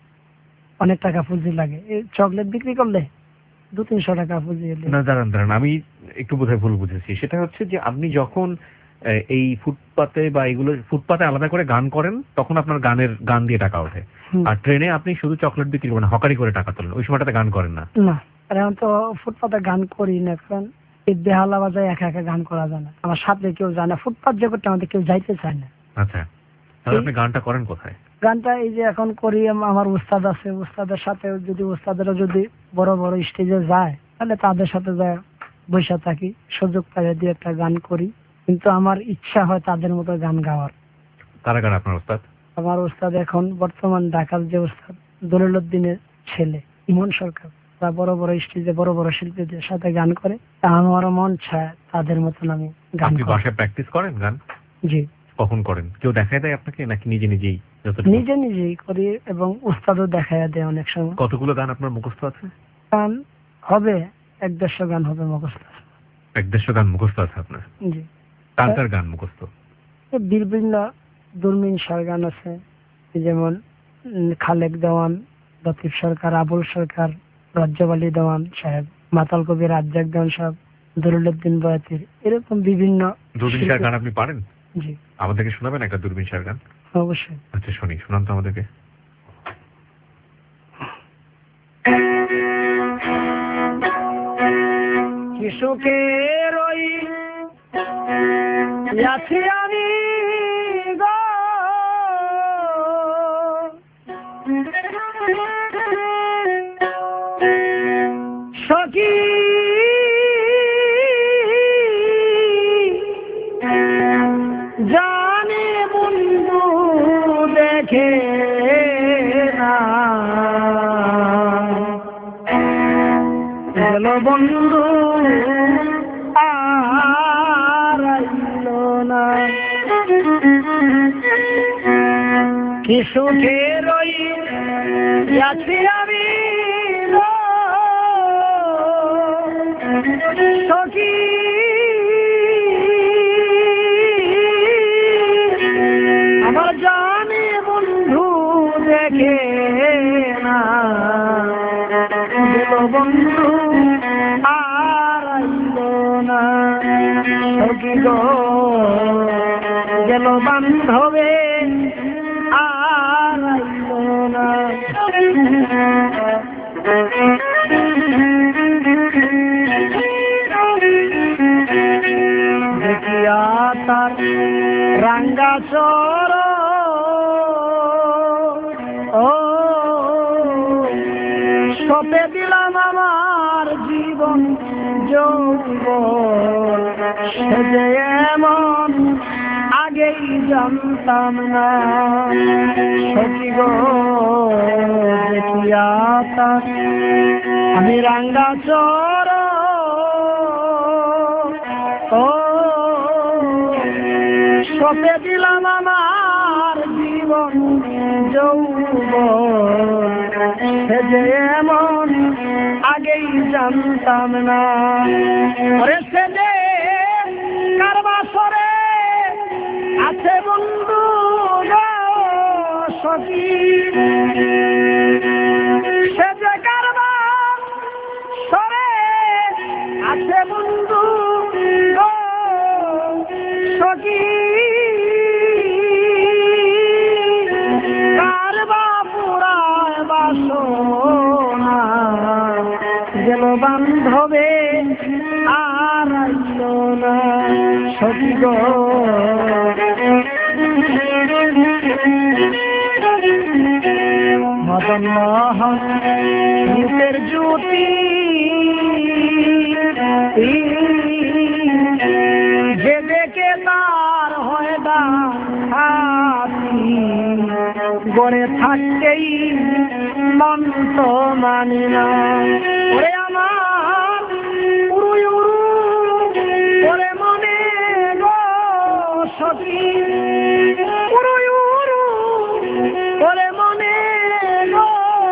Speaker 3: অনেক টাকা পুঁজি লাগে, এই চকলেট বিক্রি করলে দু তিনশো টাকা পুঁজি।
Speaker 2: না, দাঁড়ান দাঁড়ান, আমি একটু বোধহয় ভুল বুঝেছি। সেটা হচ্ছে যে আপনি যখন এই ফুটপাতে বা এগুলো ফুটপাতে আলাদা করে গান করেন, তখন আপনার গানের গান দিয়ে টাকা ওঠে, আর ট্রেনে আপনি শুধু চকলেট বিক্রি করেন, হকারি করে টাকা তোলেন, ওই সময়টাতে গান করেন না?
Speaker 3: না, এখন তো ফুটপাতে গান করি না, কারণ এই বেহালা বাজায় একা একা গান করা যায় না, আমার সাথে কেউ যায় না, ফুটপাত যে করতে আমাদের কেউ যাইতে চায় না।
Speaker 2: আচ্ছা, তাহলে আপনি গানটা করেন কোথায়?
Speaker 3: গানটা এই যে এখন করি, আমার উস্তাদ আছে, উস্তাদের সাথে যদি উস্তাদেরা যদি বড় বড় স্টেজে যায় তাহলে তাদের সাথে যায় বসে থাকি, সুযোগ পাইলে দিয়ে একটা গান করি। কিন্তু আমার ইচ্ছা হয় তাদের মতো গান গাওয়ার।
Speaker 2: কারা কারা আপনার উস্তাদ?
Speaker 3: আমার উস্তাদ এখন বর্তমান ঢাকার যে উস্তাদ দলিল উদ্দিনের ছেলে ইমন সরকার, তারা বড় বড় স্টেজে বড় বড় শিল্পীদের সাথে গান করে। আমারও মন চায় তাদের মতন আমি গান করি।
Speaker 2: বাসায় প্র্যাকটিস করেন গান?
Speaker 3: জি।
Speaker 2: কখন করেন? কেউ দেখায় দেয় আপনাকে নাকি নিজে নিজেই?
Speaker 3: নিজে নিজেই করি, এবং উস্তাদও দেখায় দেয় অনেক সময়।
Speaker 2: কতগুলো গান আপনার মুখস্থ আছে?
Speaker 3: গান হবে এক দেড়শো গান হবে মুখস্থ।
Speaker 2: এক দেড়শো গান মুখস্থ আছে আপনার?
Speaker 3: জি।
Speaker 2: কার কার গান মুখস্থ?
Speaker 3: বিভিন্ন দুর্মিন সার গান আছে, যেমন খালেক দেওয়ান, লতিফ সরকার, আবুল সরকার, রাজ্জাব দেওয়ান সাহেব, মাতাল কবি রাজ্জাক দেওয়ান সাহেব, দলিল উদ্দিন বয়াতির, এরকম বিভিন্ন।
Speaker 2: দুর্বিন সার গান আপনি পারেন?
Speaker 3: জি।
Speaker 2: আমাদেরকে শোনাবেন একটা দুর্বিন সার গান?
Speaker 3: অবশ্যই।
Speaker 2: আচ্ছা, শুনি, শোনান তো আমাদেরকে।
Speaker 3: সুখের ওই আছি আমি গো, সখী জানে বন্ধু দেখে না, চলো বন্ধু আর আইলো না। কি সুখে রই আছি আমি গো সখী আমার জানে বন্ধু দেখে না গেল বন্ধু আর আইলো না সখী গো গেল বান্ধবে আর আইলো না দেখিয়া তার রাঙ্গা চর ও সপে দিলাম আমার জীবন যৌবন সে যে এমন আগেই জানতাম না সখী গো দেখিয়া তার আমি রাঙ্গা চর ও সপে দিলাম আমার জীবন যৌবন সে যে এমন আগেই জানতাম না ওরে সে যে কারবাসরে আছে বন্ধু গো সখী সে যে কারবাসরে আছে বন্ধু গো সখী কারবা পুরায় বাসনা গেল বান্ধবে আর আইলো না সখী গো মদন মোহন রূপের জ্যোতি যে দেখে তার হয় হাতি গড়ে থাকতেই মন তো মানি না ওরে আমার উড়ুই উড়ু ওরে মনে গো সখী উড়ুই উড়ু ওরে মনে গো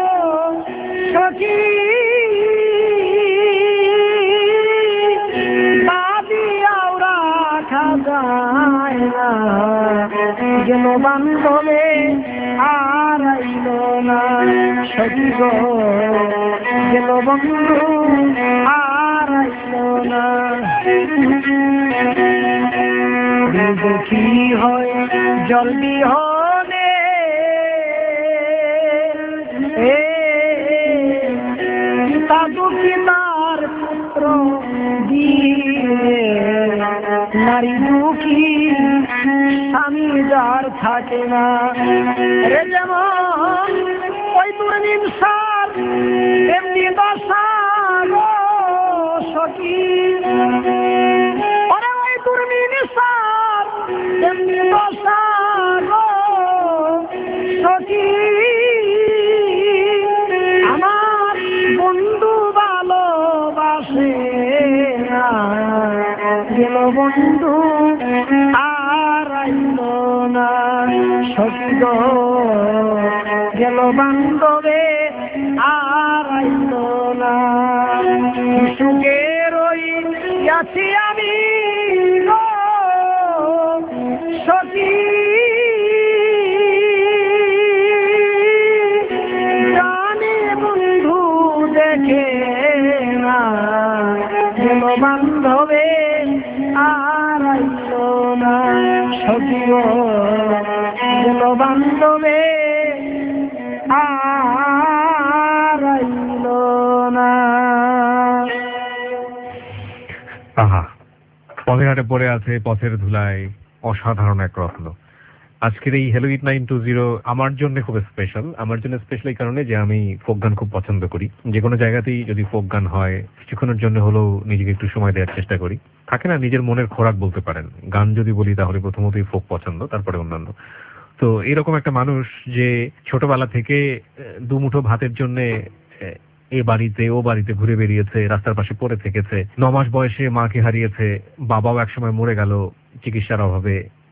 Speaker 3: সখী গেল বান্ধবে আর আইলো না সখী গো গেল বন্ধু আর আইলো না দুঃখী হয় জল বিহনে এ তা দুঃখী তার পুত্র দিয়ে নারী দুঃখী স্বামী যার থাকে না রে যেমন ওই দুর্নীম সার এমনি দশা গো সখী ওরে ওই দুর্নীম সার এমনি দশা গো সখী আমার বন্ধু ভালোবাসে না গেল বন্ধু আর আইলো না সখী গো গেল বান্ধবে আর আইলো না সুখে রই আছি আমি গো সখী জানে বন্ধু দেখে না গেল বান্ধবে আর আইলো না সখী গো গেল বান্ধবে আর আইলো না
Speaker 2: আহা পথের হাটে পড়ে আছে পথের ধুলায় অসাধারণ এক রত্ন। আজকের এই hello eight nine two zero আমার জন্য খুব স্পেশাল। আমার জন্য স্পেশাল এই কারণে যে আমি ফোক গান খুব পছন্দ করি। যে কোনো জায়গাতেই যদি ফোক গান হয় কিছুক্ষণের জন্য হলেও নিজেকে একটু সময় দেওয়ার চেষ্টা করি। থাকে না নিজের মনের খোরাক বলতে পারেন। গান যদি বলি তাহলে প্রথমতই ফোক পছন্দ, তারপরে অন্যান্য। তো এরকম একটা মানুষ যে ছোটবেলা থেকে দুমুঠো ভাতের জন্য এ বাড়িতে ও বাড়িতে ঘুরে বেরিয়েছে, রাস্তার পাশে পড়ে থেকেছে, ন মাস বয়সে মাকে হারিয়েছে, বাবাও একসময় মরে গেল চিকিৎসার অভাবে,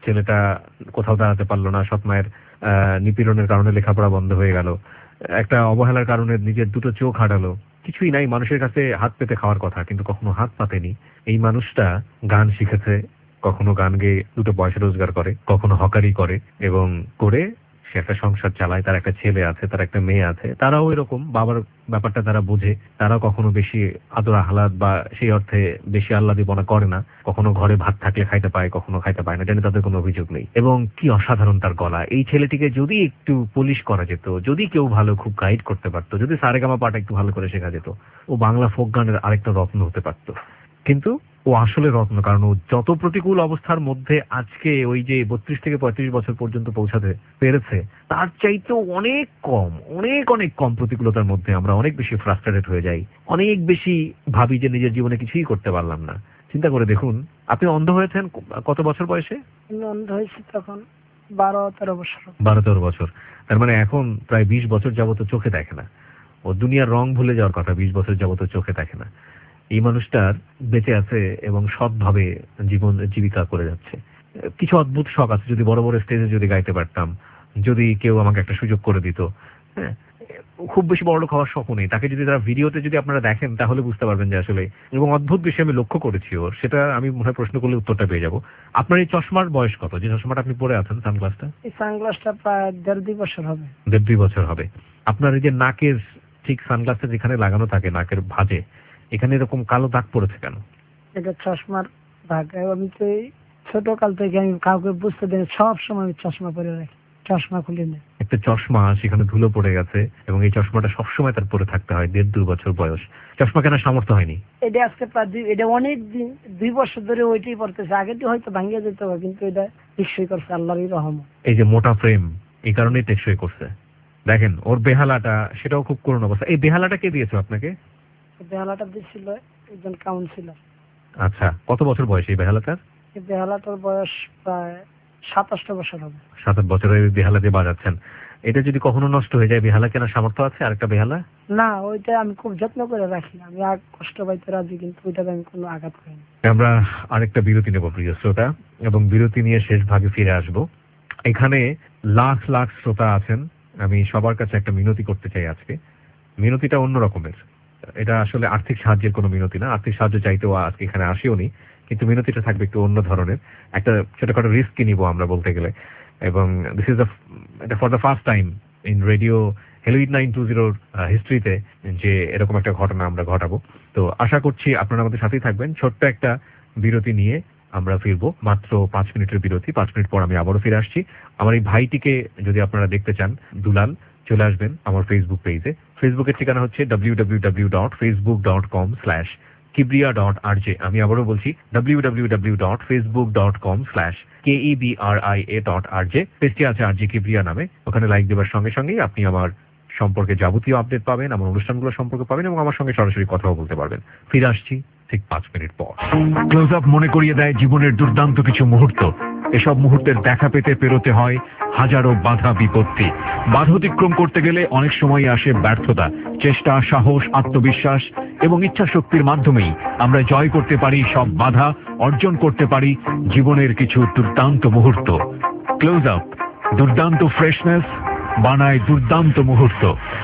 Speaker 2: ছেলেটা কোথাও দাঁড়াতে পারলো না, সৎ মায়ের নিপীড়নের কারণে লেখাপড়া বন্ধ হয়ে গেল, একটা অবহেলার কারণে নিজের দুটো চোখ হারালো, কিছুই নাই, মানুষের কাছে হাত পেতে খাওয়ার কথা কিন্তু কখনো হাত পাতেনি। এই মানুষটা গান শিখেছে, কখনো গান গেয়ে দুটো পয়সা রোজগার করে, কখনো হকারি করে, এবং করে সে একটা সংসার চালায়। তার একটা ছেলে আছে, তার একটা মেয়ে আছে, তারাও এরকম বাবার ব্যাপারটা তারা বোঝে। তারাও কখনো বেশি আদর আহ্লাদ বা সেই অর্থে বেশি আহ্লাদীপনা করে না, কখনো ঘরে ভাত থাকলে খাইতে পায়, কখনো খাইতে পায় না, জানি তাদের কোনো অভিযোগ নেই। এবং কি অসাধারণ তার গলা! এই ছেলেটিকে যদি একটু পলিশ করা যেত, যদি কেউ ভালো খুব গাইড করতে পারতো, যদি সারেগামা পাটা একটু ভালো করে শেখা যেত, ও বাংলা ফোক গানের আরেকটা রত্ন হতে পারতো। কিন্তু ও আসলে রত্ন, কারণ ও যত প্রতিকূল অবস্থার মধ্যে আজকে ওই যে বত্রিশ থেকে পঁয়ত্রিশ বছর পর্যন্ত পৌঁছাতে পেরেছে, তার চাইতেও অনেক কম, অনেক অনেক কম প্রতিকূলতার মধ্যে আমরা অনেক বেশি ফ্রাস্ট্রেটেড হয়ে যাই, অনেক বেশি ভাবি যে নিজের জীবনে কিছুই করতে পারলাম না। চিন্তা করে দেখুন, আপনি অন্ধ হয়েছেন কত বছর বয়সে?
Speaker 3: আমি অন্ধ হয়েছি তখন বারো তেরো বছর।
Speaker 2: বারো তেরো বছর, তার মানে এখন প্রায় বিশ বছর যাবত চোখে দেখে না। ও দুনিয়ার রং ভুলে যাওয়ার কথা, বিশ বছর যাবত চোখে দেখে না। এই মানুষটার বেঁচে আছে এবং সৎভাবে জীবন জীবিকা করে যাচ্ছে। কিছু অদ্ভুত শখ আছে, যদি বড় বড় স্টেজে যদি গাইতে পারতাম, যদি কেউ আমাকে একটা সুযোগ করে দিত। হ্যাঁ, খুব বেশি বড়লোক হওয়ার শখ নেই। তাকে যদি তারা ভিডিওতে যদি আপনারা দেখেন তাহলে বুঝতে পারবেন যে আসলে, এবং অদ্ভুত বিষয় আমি লক্ষ্য করেছি ওর, সেটা আমি মনে হয় প্রশ্ন করলে উত্তরটা পেয়ে যাবো। আপনার এই চশমার বয়স কত, যে চশমাটা আপনি পরে আছেন, সানগ্লাসটা?
Speaker 3: এই সানগ্লাসটা প্রায় দেড় দুই বছর হবে।
Speaker 2: দেড় দুই বছর হবে। আপনার এই যে নাকের ঠিক সানগ্লাসটা যেখানে লাগানো থাকে নাকের ভাঁজে, এখানে এরকম কালো দাগ পড়েছে কেন?
Speaker 3: এটা চশমার দাগ। আমি তো এই ছোট কাল থেকে আমি কাউকে বুঝতে দিই না, সব সময় আমি চশমা পরে রাখি, চশমা খুলি না।
Speaker 2: একটা চশমা সেখানে ধুলো পড়ে গেছে এবং এই চশমাটা সবসময় তার পরে থাকতে হয়। দেড় দুই বছর বয়স, চশমা কেনার সামর্থ্য হয়নি।
Speaker 3: এটা আজকে প্রায় দুই, এটা অনেক দিন, দুই বছর ধরে ওইটাই পড়তেছে। আগে তো হয়তো ভাঙিয়ে যেতে হবে, কিন্তু এটা টেকসই করছে আল্লাহরই রহমত।
Speaker 2: এই যে মোটা ফ্রেম, এই কারণেই টেকসই করছে। দেখেন ওর বেহালাটা, সেটাও খুব করুণ অবস্থা। এই বেহালাটা কে দিয়েছে আপনাকে?
Speaker 3: বেহালাটা দিয়েছিল একজন কাউন্সিলর।
Speaker 2: আচ্ছা, কত বছর বয়স এই বেহালাটার?
Speaker 3: এই বেহালাটার বয়স প্রায় সাতাশটা বছর হবে।
Speaker 2: সাত আট বছরের বেহালা দিয়ে বাজাচ্ছেন। এটা যদি কখনো নষ্ট হয়ে যায়, বেহালা কেনার সামর্থ্য আছে আরেকটা বেহালা?
Speaker 3: না, ওইটা আমি খুব যত্ন করে রাখি। আমি আর কষ্ট পাইতে রাজি, কিন্তু ওইটাতে আমি কোনো আঘাত করিনি।
Speaker 2: আমরা আরেকটা বিরতি নেব প্রিয় শ্রোতা, এবং বিরতি নিয়ে শেষ ভাগে ফিরে আসব। এখানে লাখ লাখ শ্রোতা আছেন, আমি সবার কাছে একটা মিনতি করতে চাই আজকে। মিনতিটা অন্য রকমের, এটা আসলে আর্থিক সাহায্যের কোনো মিনতি না, আর্থিক সাহায্য চাইতেও আজকে এখানে আসিও নি, কিন্তু মিনতিটা থাকবে একটু অন্য ধরনের। একটা ছোটখাটো রিস্ক নিব আমরা বলতে গেলে, এবং this is the for the first time in radio hello eight nine two জিরোর হিস্ট্রিতে যে এরকম একটা ঘটনা আমরা ঘটাবো। তো আশা করছি আপনারা আমাদের সাথেই থাকবেন। ছোট্ট একটা বিরতি নিয়ে আমরা ফিরবো, মাত্র পাঁচ মিনিটের বিরতি। পাঁচ মিনিট পর আমি আবারও ফিরে আসছি। আমার এই ভাইটিকে যদি আপনারা দেখতে চান, দুলাল, চলে আসবেন আমার ফেসবুক পেজে। ফেসবুকের ঠিকানা হচ্ছে W W W dot Facebook dot com slash Kibria dot R J. আমি আবারও বলছি W W W dot Facebook dot com slash K E B R I A dot R J. পেজটি আছে আর জি কিবরিয়া নামে। ওখানে লাইক দেওয়ার সঙ্গে সঙ্গেই আপনি আমার সম্পর্কে যাবতীয় আপডেট পাবেন, আমার অনুষ্ঠানগুলো সম্পর্কে পাবেন, এবং আমার সঙ্গে সরাসরি কথাও বলতে পারবেন। ফিরে আসছি ঠিক পাঁচ মিনিট পর। ক্লোজ আপ মনে করিয়ে দেয় জীবনের দুর্দান্ত কিছু মুহূর্ত। এসব মুহূর্তের দেখা পেতে পেরোতে হয় হাজারো বাধা বিপত্তি। বাধা অতিক্রম করতে গেলে অনেক সময় আসে ব্যর্থতা। চেষ্টা, সাহস, আত্মবিশ্বাস এবং ইচ্ছা শক্তির মাধ্যমেই আমরা জয় করতে পারি সব বাধা, অর্জন করতে পারি জীবনের কিছু দুর্দান্ত মুহূর্ত। ক্লোজ আপ দুর্দান্ত ফ্রেশনেস বানায় দুর্দান্ত মুহূর্ত।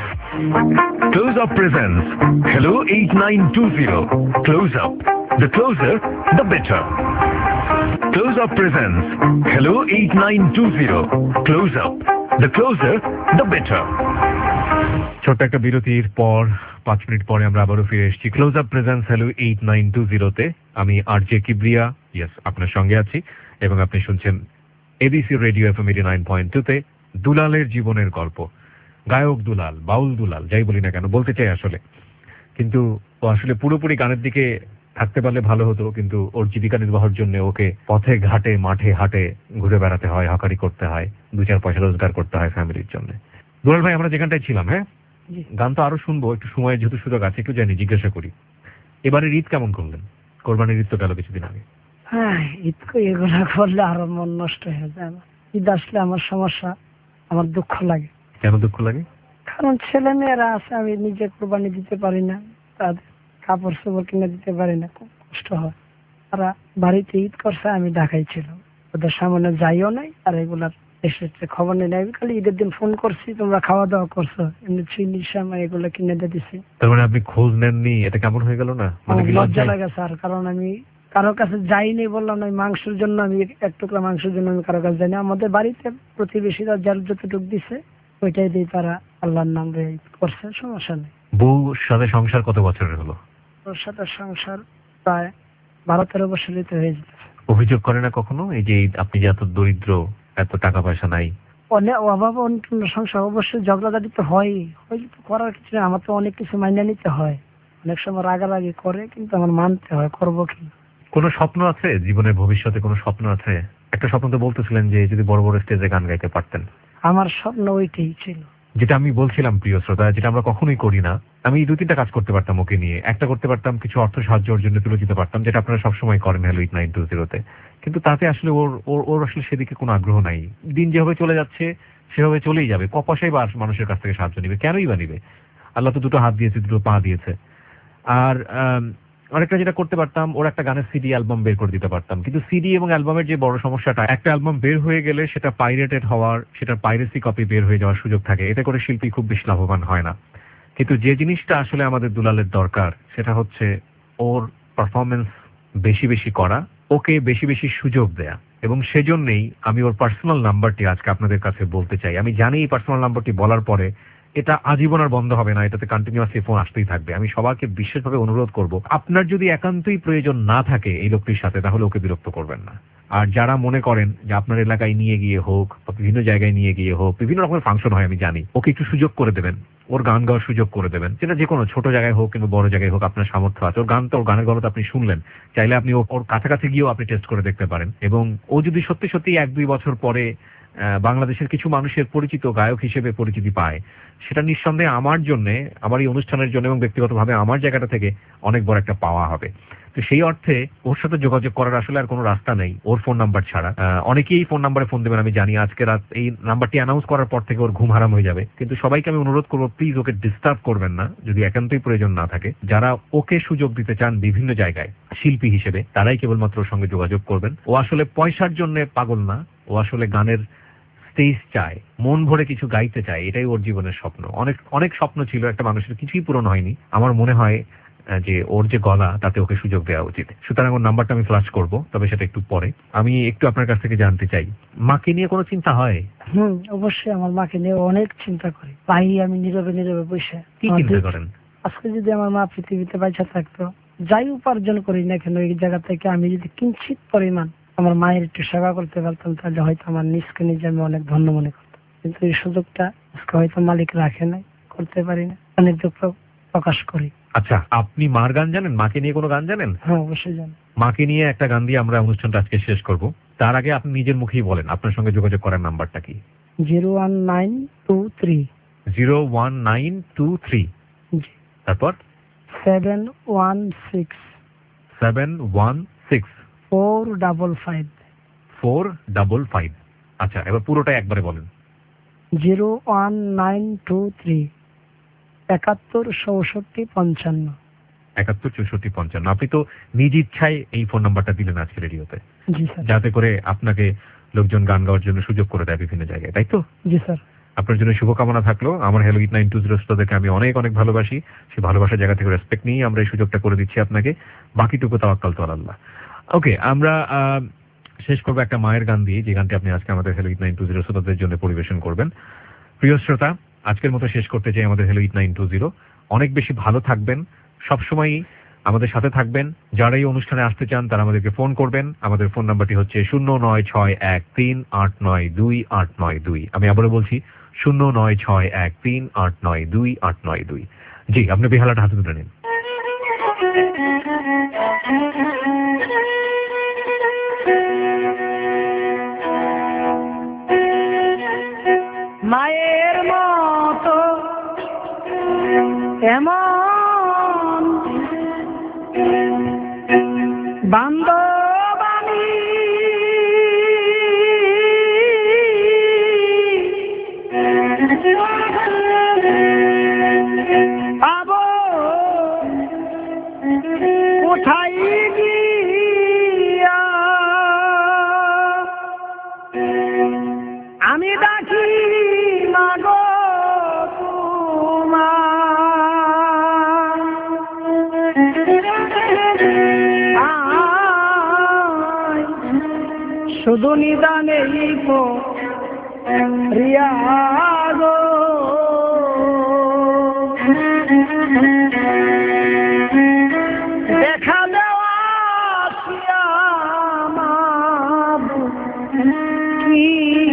Speaker 2: Close Up presents Hello eight nine two zero. Close Up. The closer, the better. Close Up presents Hello eight nine two zero. Close Up. The closer, the better. ছোট্ট একটা বিরতির পর পাঁচ minute পরে আমরা আবারও ফিরে এসেছি Close Up presence hello eight nine two জিরোতে। আমি আর জে কিবরিয়া, ইয়েস, আপনার সঙ্গে আছি, এবং আপনি শুনছেন ABC radio FM eighty nine point two তে দুলালের জীবনের গল্প। গায়ক দুলাল, বাউল দুলাল, যাই বলি না কেন, বলতে চাই আসলে, কিন্তু ও আসলে পুরোপুরি গানের দিকে থাকতে পারলে ভালো হতো, কিন্তু ওর জীবিকা নির্বাহের জন্য ওকে পথে ঘাটে মাঠে হাটে ঘুরে বেড়াতে হয়, হকারি করতে হয়, দু চার পয়সা রোজগার করতে হয় ফ্যামিলির জন্য। দুলাল ভাই, আমরা যেখানটায় ছিলাম, হ্যাঁ, গান তো আরো শুনবো, একটু সময় যেহেতু সুযোগ আছে একটু জানি জিজ্ঞাসা করি, এবারে ঈদ কেমন করলেন? কোরবানির ঈদ তো গেল কিছুদিন আগে।
Speaker 3: হ্যাঁ, ঈদ এগুলা করলে আরো মন নষ্ট হয়ে যায়। আমার ঈদ আসলে আমার সমস্যা, আমার দুঃখ লাগে।
Speaker 2: কেন দুঃখ লাগে?
Speaker 3: কারণ ছেলে মেয়েরা আছে, আমি নিজে কোরবানি দিতে পারি না, তাদের কাপড় চোপড় কিনে দিতে পারি না, খুব কষ্ট হয়। তারা বাড়িতে ঈদ করছে, আমি ঢাকায় ছিলাম, ওদের সামনে যাইও নাই, আর এগুলার এসেছে খবর নেই। আমি খালি ঈদের দিন ফোন করছি, তোমরা খাওয়া দাওয়া করছো, এমনি চিনি সামা এগুলো কিনে দিয়ে দিছি।
Speaker 2: তার মানে আপনি খোঁজ নেননি, এটা কেমন হয়ে গেল না? মানে
Speaker 3: আমার
Speaker 2: কি
Speaker 3: লজ্জা
Speaker 2: লজ্জা
Speaker 3: লাগে স্যার, কারণ আমি কারোর কাছে যাইনি, বললাম না মাংসের জন্য, আমি এক টুকরা মাংসের জন্য আমি কারোর কাছে যাইনি। আমাদের বাড়িতে প্রতিবেশীরা যার যতটুকু দিছে ওইটাই দিয়ে তারা আল্লাহর নাম রে করছে, সমস্যা নেই।
Speaker 2: বউর সাথে সংসার কত বছরের হলো?
Speaker 3: ওর সাথে সংসার প্রায় বারো তেরো বছরই তো হয়ে যেতেছে।
Speaker 2: অভিযোগ করে না কখনো এই যে আপনি যে এত দরিদ্র, এত টাকা পয়সা নাই?
Speaker 3: অনেক অভাব অনটন সংসার, অবশ্যই ঝগড়াঝাটি তো হয়, হইলে তো করার কিছু নেই, আমার তো অনেক কিছু মাইনে নিতে হয়। অনেক সময় রাগারাগি করে, কিন্তু আমার মানতে হয়, করবো কি।
Speaker 2: কোনো স্বপ্ন আছে জীবনের, ভবিষ্যতে কোনো স্বপ্ন আছে? একটা স্বপ্ন তো বলতেছিলেন যে যদি বড় বড় স্টেজে গান গাইতে পারতেন।
Speaker 3: আমার স্বপ্ন ওইটাই ছিল,
Speaker 2: যেটা আমি বলছিলাম প্রিয় শ্রোতা, যেটা আমরা কখনোই করি না। আমি দু তিনটা কাজ করতে পারতাম ওকে নিয়ে। একটা করতে পারতাম কিছু অর্থ সাহায্য ওর জন্য তুলে দিতে পারতাম, যেটা আপনারা সবসময় করেন হ্যালো এইট নাইন টু জিরোতে। কিন্তু তাতে আসলে ওর ওর ওর আসলে সেদিকে কোনো আগ্রহ নাই। দিন যেভাবে চলে যাচ্ছে সেভাবে চলেই যাবে। কপাশাই বা মানুষের কাছ থেকে সাহায্য নিবে, কেনই বা নিবে? আল্লাহ তো দুটো হাত দিয়েছে, দুটো পা দিয়েছে। আর আম, আরেকটা যেটা করতে পারতাম, ওর একটা গানের সিডি অ্যালবাম বের করে দিতে পারতাম। কিন্তু সিডি এবং অ্যালবামের যে বড় সমস্যাটা, একটা অ্যালবাম বের হয়ে গেলে সেটা পাইরেটেড হওয়ার, সেটার পাইরেসি কপি বের হয়ে যাওয়ার সুযোগ থাকে। এতে করে শিল্পী খুব বেশি লাভবান হয় না। কিন্তু যে জিনিসটা আসলে আমাদের দুলালের দরকার, সেটা হচ্ছে ওর পারফরমেন্স বেশি বেশি করা, ওকে বেশি বেশি সুযোগ দেয়া। এবং সেজন্যই আমি ওর পার্সোনাল নাম্বারটি আজকে আপনাদের কাছে বলতে চাই। আমি জানি এই পার্সোনাল নাম্বারটি বলার পরে এটা আজীবন আর বন্ধ হবে না, এটাতে কন্টিনিউয়াসলি ফোন আসতেই থাকবে। আমি সবাইকে বিশেষভাবে অনুরোধ করব, আপনার যদি একান্তই প্রয়োজন না থাকে এই লোকটির সাথে, তাহলে ওকে বিরক্ত করবেন না। আর যারা মনে করেন যে আপনার এলাকায় নিয়ে গিয়ে হোক বা বিভিন্ন জায়গায় নিয়ে গিয়ে হোক, বিভিন্ন রকমের ফাংশন হয় আমি জানি, ওকে একটু সুযোগ করে দেবেন, ওর গান গাওয়ার সুযোগ করে দেবেন। সেটা যে কোনো ছোট জায়গায় হোক কিংবা বড় জায়গায় হোক, আপনার সামর্থ্য আছে। ওর গান তো, ওর গানের গলা তো আপনি শুনলেন, চাইলে আপনি ওর কাছাকাছি গিয়েও আপনি টেস্ট করে দেখতে পারেন। এবং ও যদি সত্যি সত্যি এক দুই বছর পরে বাংলাদেশের কিছু মানুষের পরিচিত গায়ক হিসেবে পরিচিতি পায়, সেটা নিঃসন্দেহে আমার জন্য, আমার এই অনুষ্ঠানের জন্য এবং ব্যক্তিগতভাবে আমার জায়গাটা থেকে অনেক বড় একটা পাওয়া হবে। তো সেই অর্থে ওর সাথে যোগাযোগ করার আসলে আর কোনো রাস্তা নেই ওর ফোন নাম্বার ছাড়া। অনেকেই ফোন নাম্বারে ফোন দেবেন আমি জানি, আজকে রাত এই নাম্বারটি অ্যানাউন্স করার পর থেকে ওর ঘুম হারাম হয়ে যাবে। কিন্তু সবাইকে আমি অনুরোধ করবো, প্লিজ ওকে ডিস্টার্ব করবেন না যদি একান্তই প্রয়োজন না থাকে। যারা ওকে সুযোগ দিতে চান বিভিন্ন জায়গায় শিল্পী হিসেবে, তারাই কেবলমাত্র ওর সঙ্গে যোগাযোগ করবেন। ও আসলে পয়সার জন্য পাগল না, ও আসলে গানের স্টেজ চায়, মন ভরে কিছু গাইতে চায়, এটাই ওর জীবনের স্বপ্ন। অনেক অনেক স্বপ্ন ছিল একটা মানুষের, কিছুই পূরণ হয়নি। আমার মনে হয় যে ওর যে গলা, তাতে ওকে সুযোগ দেওয়া উচিত। সুতরাং ওর নাম্বারটা আমি ফ্ল্যাশ করব, তবে সেটা একটু পরে। আমি একটু আপনার কাছ থেকে জানতে চাই, মাকে নিয়ে কোনো চিন্তা হয়?
Speaker 3: হুম, অবশ্যই আমার মাকে নিয়ে অনেক চিন্তা করি। তাই আমি নীরবে নীরবে বসে।
Speaker 2: কি চিন্তা করেন?
Speaker 3: আজকে যদি আমার মা পৃথিবীতে বাইচা থাকতো, যাই উপার্জন করি না কেন এই জায়গা থেকে, আমি যদি কিঞ্চিত পরিমাণ আমার মায়ের একটু সেবা করতে পারতাম, তাহলে হয়তো আমার নিজকে নিজে আমি অনেক ধন্য মনে করতাম। কিন্তু এই সুযোগটা আজকে হয়তো মালিক রাখে নাই, করতে পারি না, অনেক দুঃখ প্রকাশ করি।
Speaker 2: আচ্ছা, আপনি মার গান জানেন? মাকে নিয়ে কোনো গান জানেন?
Speaker 3: হ্যাঁ, অবশ্যই জানি।
Speaker 2: মাকে নিয়ে একটা গান দিয়ে আমরা অনুষ্ঠানটা আজকে শেষ করব। তার আগে আপনি নিজের মুখেই বলেন আপনার সঙ্গে যোগাযোগ করার নাম্বারটা কি?
Speaker 3: Zero one nine two three
Speaker 2: zero one nine two three তারপর
Speaker 3: seven one six
Speaker 2: seven one six
Speaker 3: four double five
Speaker 2: four double five. আচ্ছা, এবার পুরোটাই একবারে বলেন।
Speaker 3: Zero one nine two three একাত্তর চৌষট্টি পঞ্চান্ন
Speaker 2: একাত্তর চৌষট্টি পঞ্চান্ন। আপনি তো নিজ ইচ্ছায় এই ফোন নাম্বারটা দিলেন আজকে রেডিওতে,
Speaker 3: জি স্যার,
Speaker 2: যাতে করে আপনাকে লোকজন গান গাওয়ার জন্য সুযোগ করে দেয় বিভিন্ন জায়গায়, তাই তো?
Speaker 3: জি স্যার।
Speaker 2: আপনার জন্য শুভকামনা থাকলো। আমার hello eight nine two zero শ্রোতাদেরকে আমি অনেক অনেক ভালোবাসি। সেই ভালোবাসার জায়গা থেকে রেসপেক্ট নিয়ে আমরা এই সুযোগটা করে দিচ্ছি আপনাকে। বাকিটুকু তাওয়াক্কাল তো আল্লাহ। ওকে, আমরা শেষ করবো একটা মায়ের গান দিয়ে, যে গানটি আপনি আজকে আমাদের hello eight nine two zero শ্রোতাদের জন্য পরিবেশন করবেন। প্রিয় শ্রোতা, আজকের মতো শেষ করতে চাই আমাদের hello eight nine two zero. অনেক বেশি ভালো থাকবেন, সবসময়ই আমাদের সাথে থাকবেন। যারা এই অনুষ্ঠানে আসতে চান তারা আমাদেরকে ফোন করবেন। আমাদের ফোন নাম্বারটি হচ্ছে শূন্য নয় ছয় এক তিন আট নয় দুই আট নয় দুই। আমি আবারও বলছি শূন্য নয় ছয় এক তিন আট নয় দুই আট নয় দুই। জি, আপনি বেহালাটা হাতে তুলে নিন।
Speaker 3: মায়ের মতো এমন বান্ধবানি পাবো কোথায় গিয়া, ডাকি মাগো তোমায় শুধু নিদানে রিয়া গো দেখা দেওয়া কি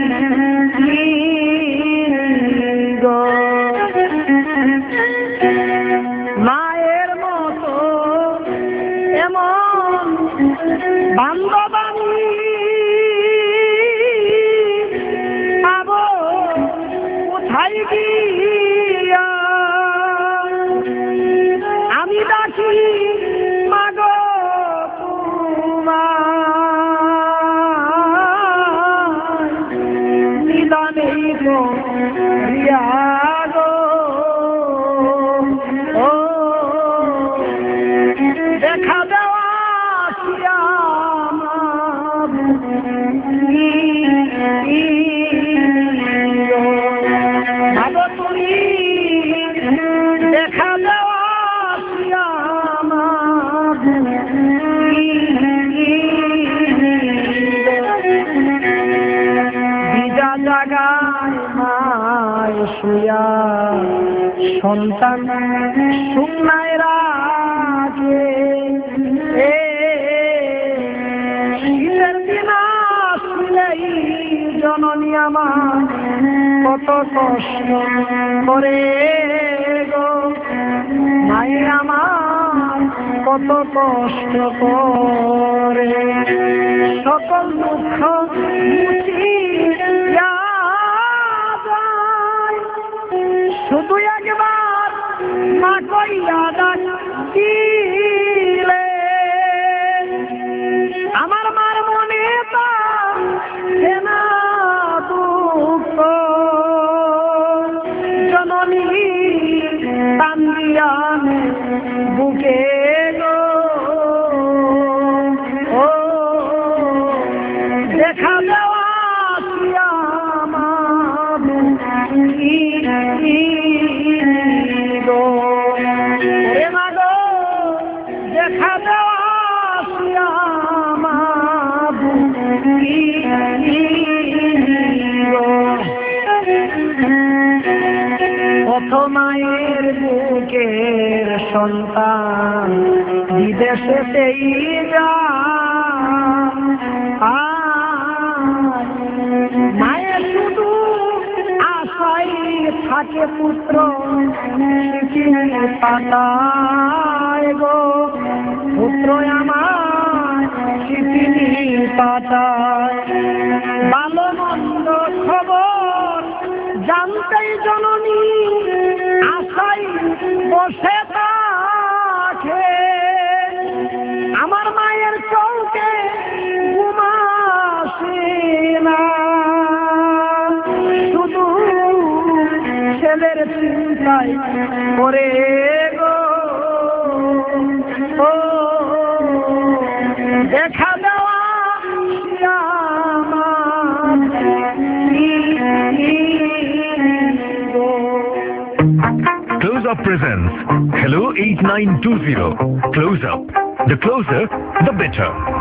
Speaker 3: গো মায়ের মতো এমন বান্ধবানী পাবো কোথায় গিয়া আমি ডাকি মাগো তোমায় নিদানেই গো রিয়া গো ও দেখা দেওয়া ভাবো তুমি দেখা দেওয়া বিজা জাগায় মায় শুয়া সন্তান শুকনায় রাখে শীতের দিন আসলেই জননী আমার কত কষ্ট করে গো মায়ে আমার কত কষ্ট করে সকল দুঃখ মুছিয়া যায় শুধু একবার মা কইয়া ডাক দিলে আমার মার মনে তা সেনা দুঃখ জননী কান্দিয়ান বুকে গো ও দেখা দেওয়া গো রে মা গো দেখা দেওয়া মায়ের বুকের সন্তান বিদেশেতেই যা মায়ের শুধু আশাই থাকে পুত্র পাতায় গো পুত্র আমার চিঠি পাতায় ভালো মন্দ খবর জানতেই জননী আশাই বসে থাকে আমার মায়ের চৌকে ঘুমাসে না শুধু ছেলের চিন্তায় করে গো ও দেখা দেওয়া
Speaker 4: Close Up presents Hello eight nine two zero. Close Up. The closer, the better.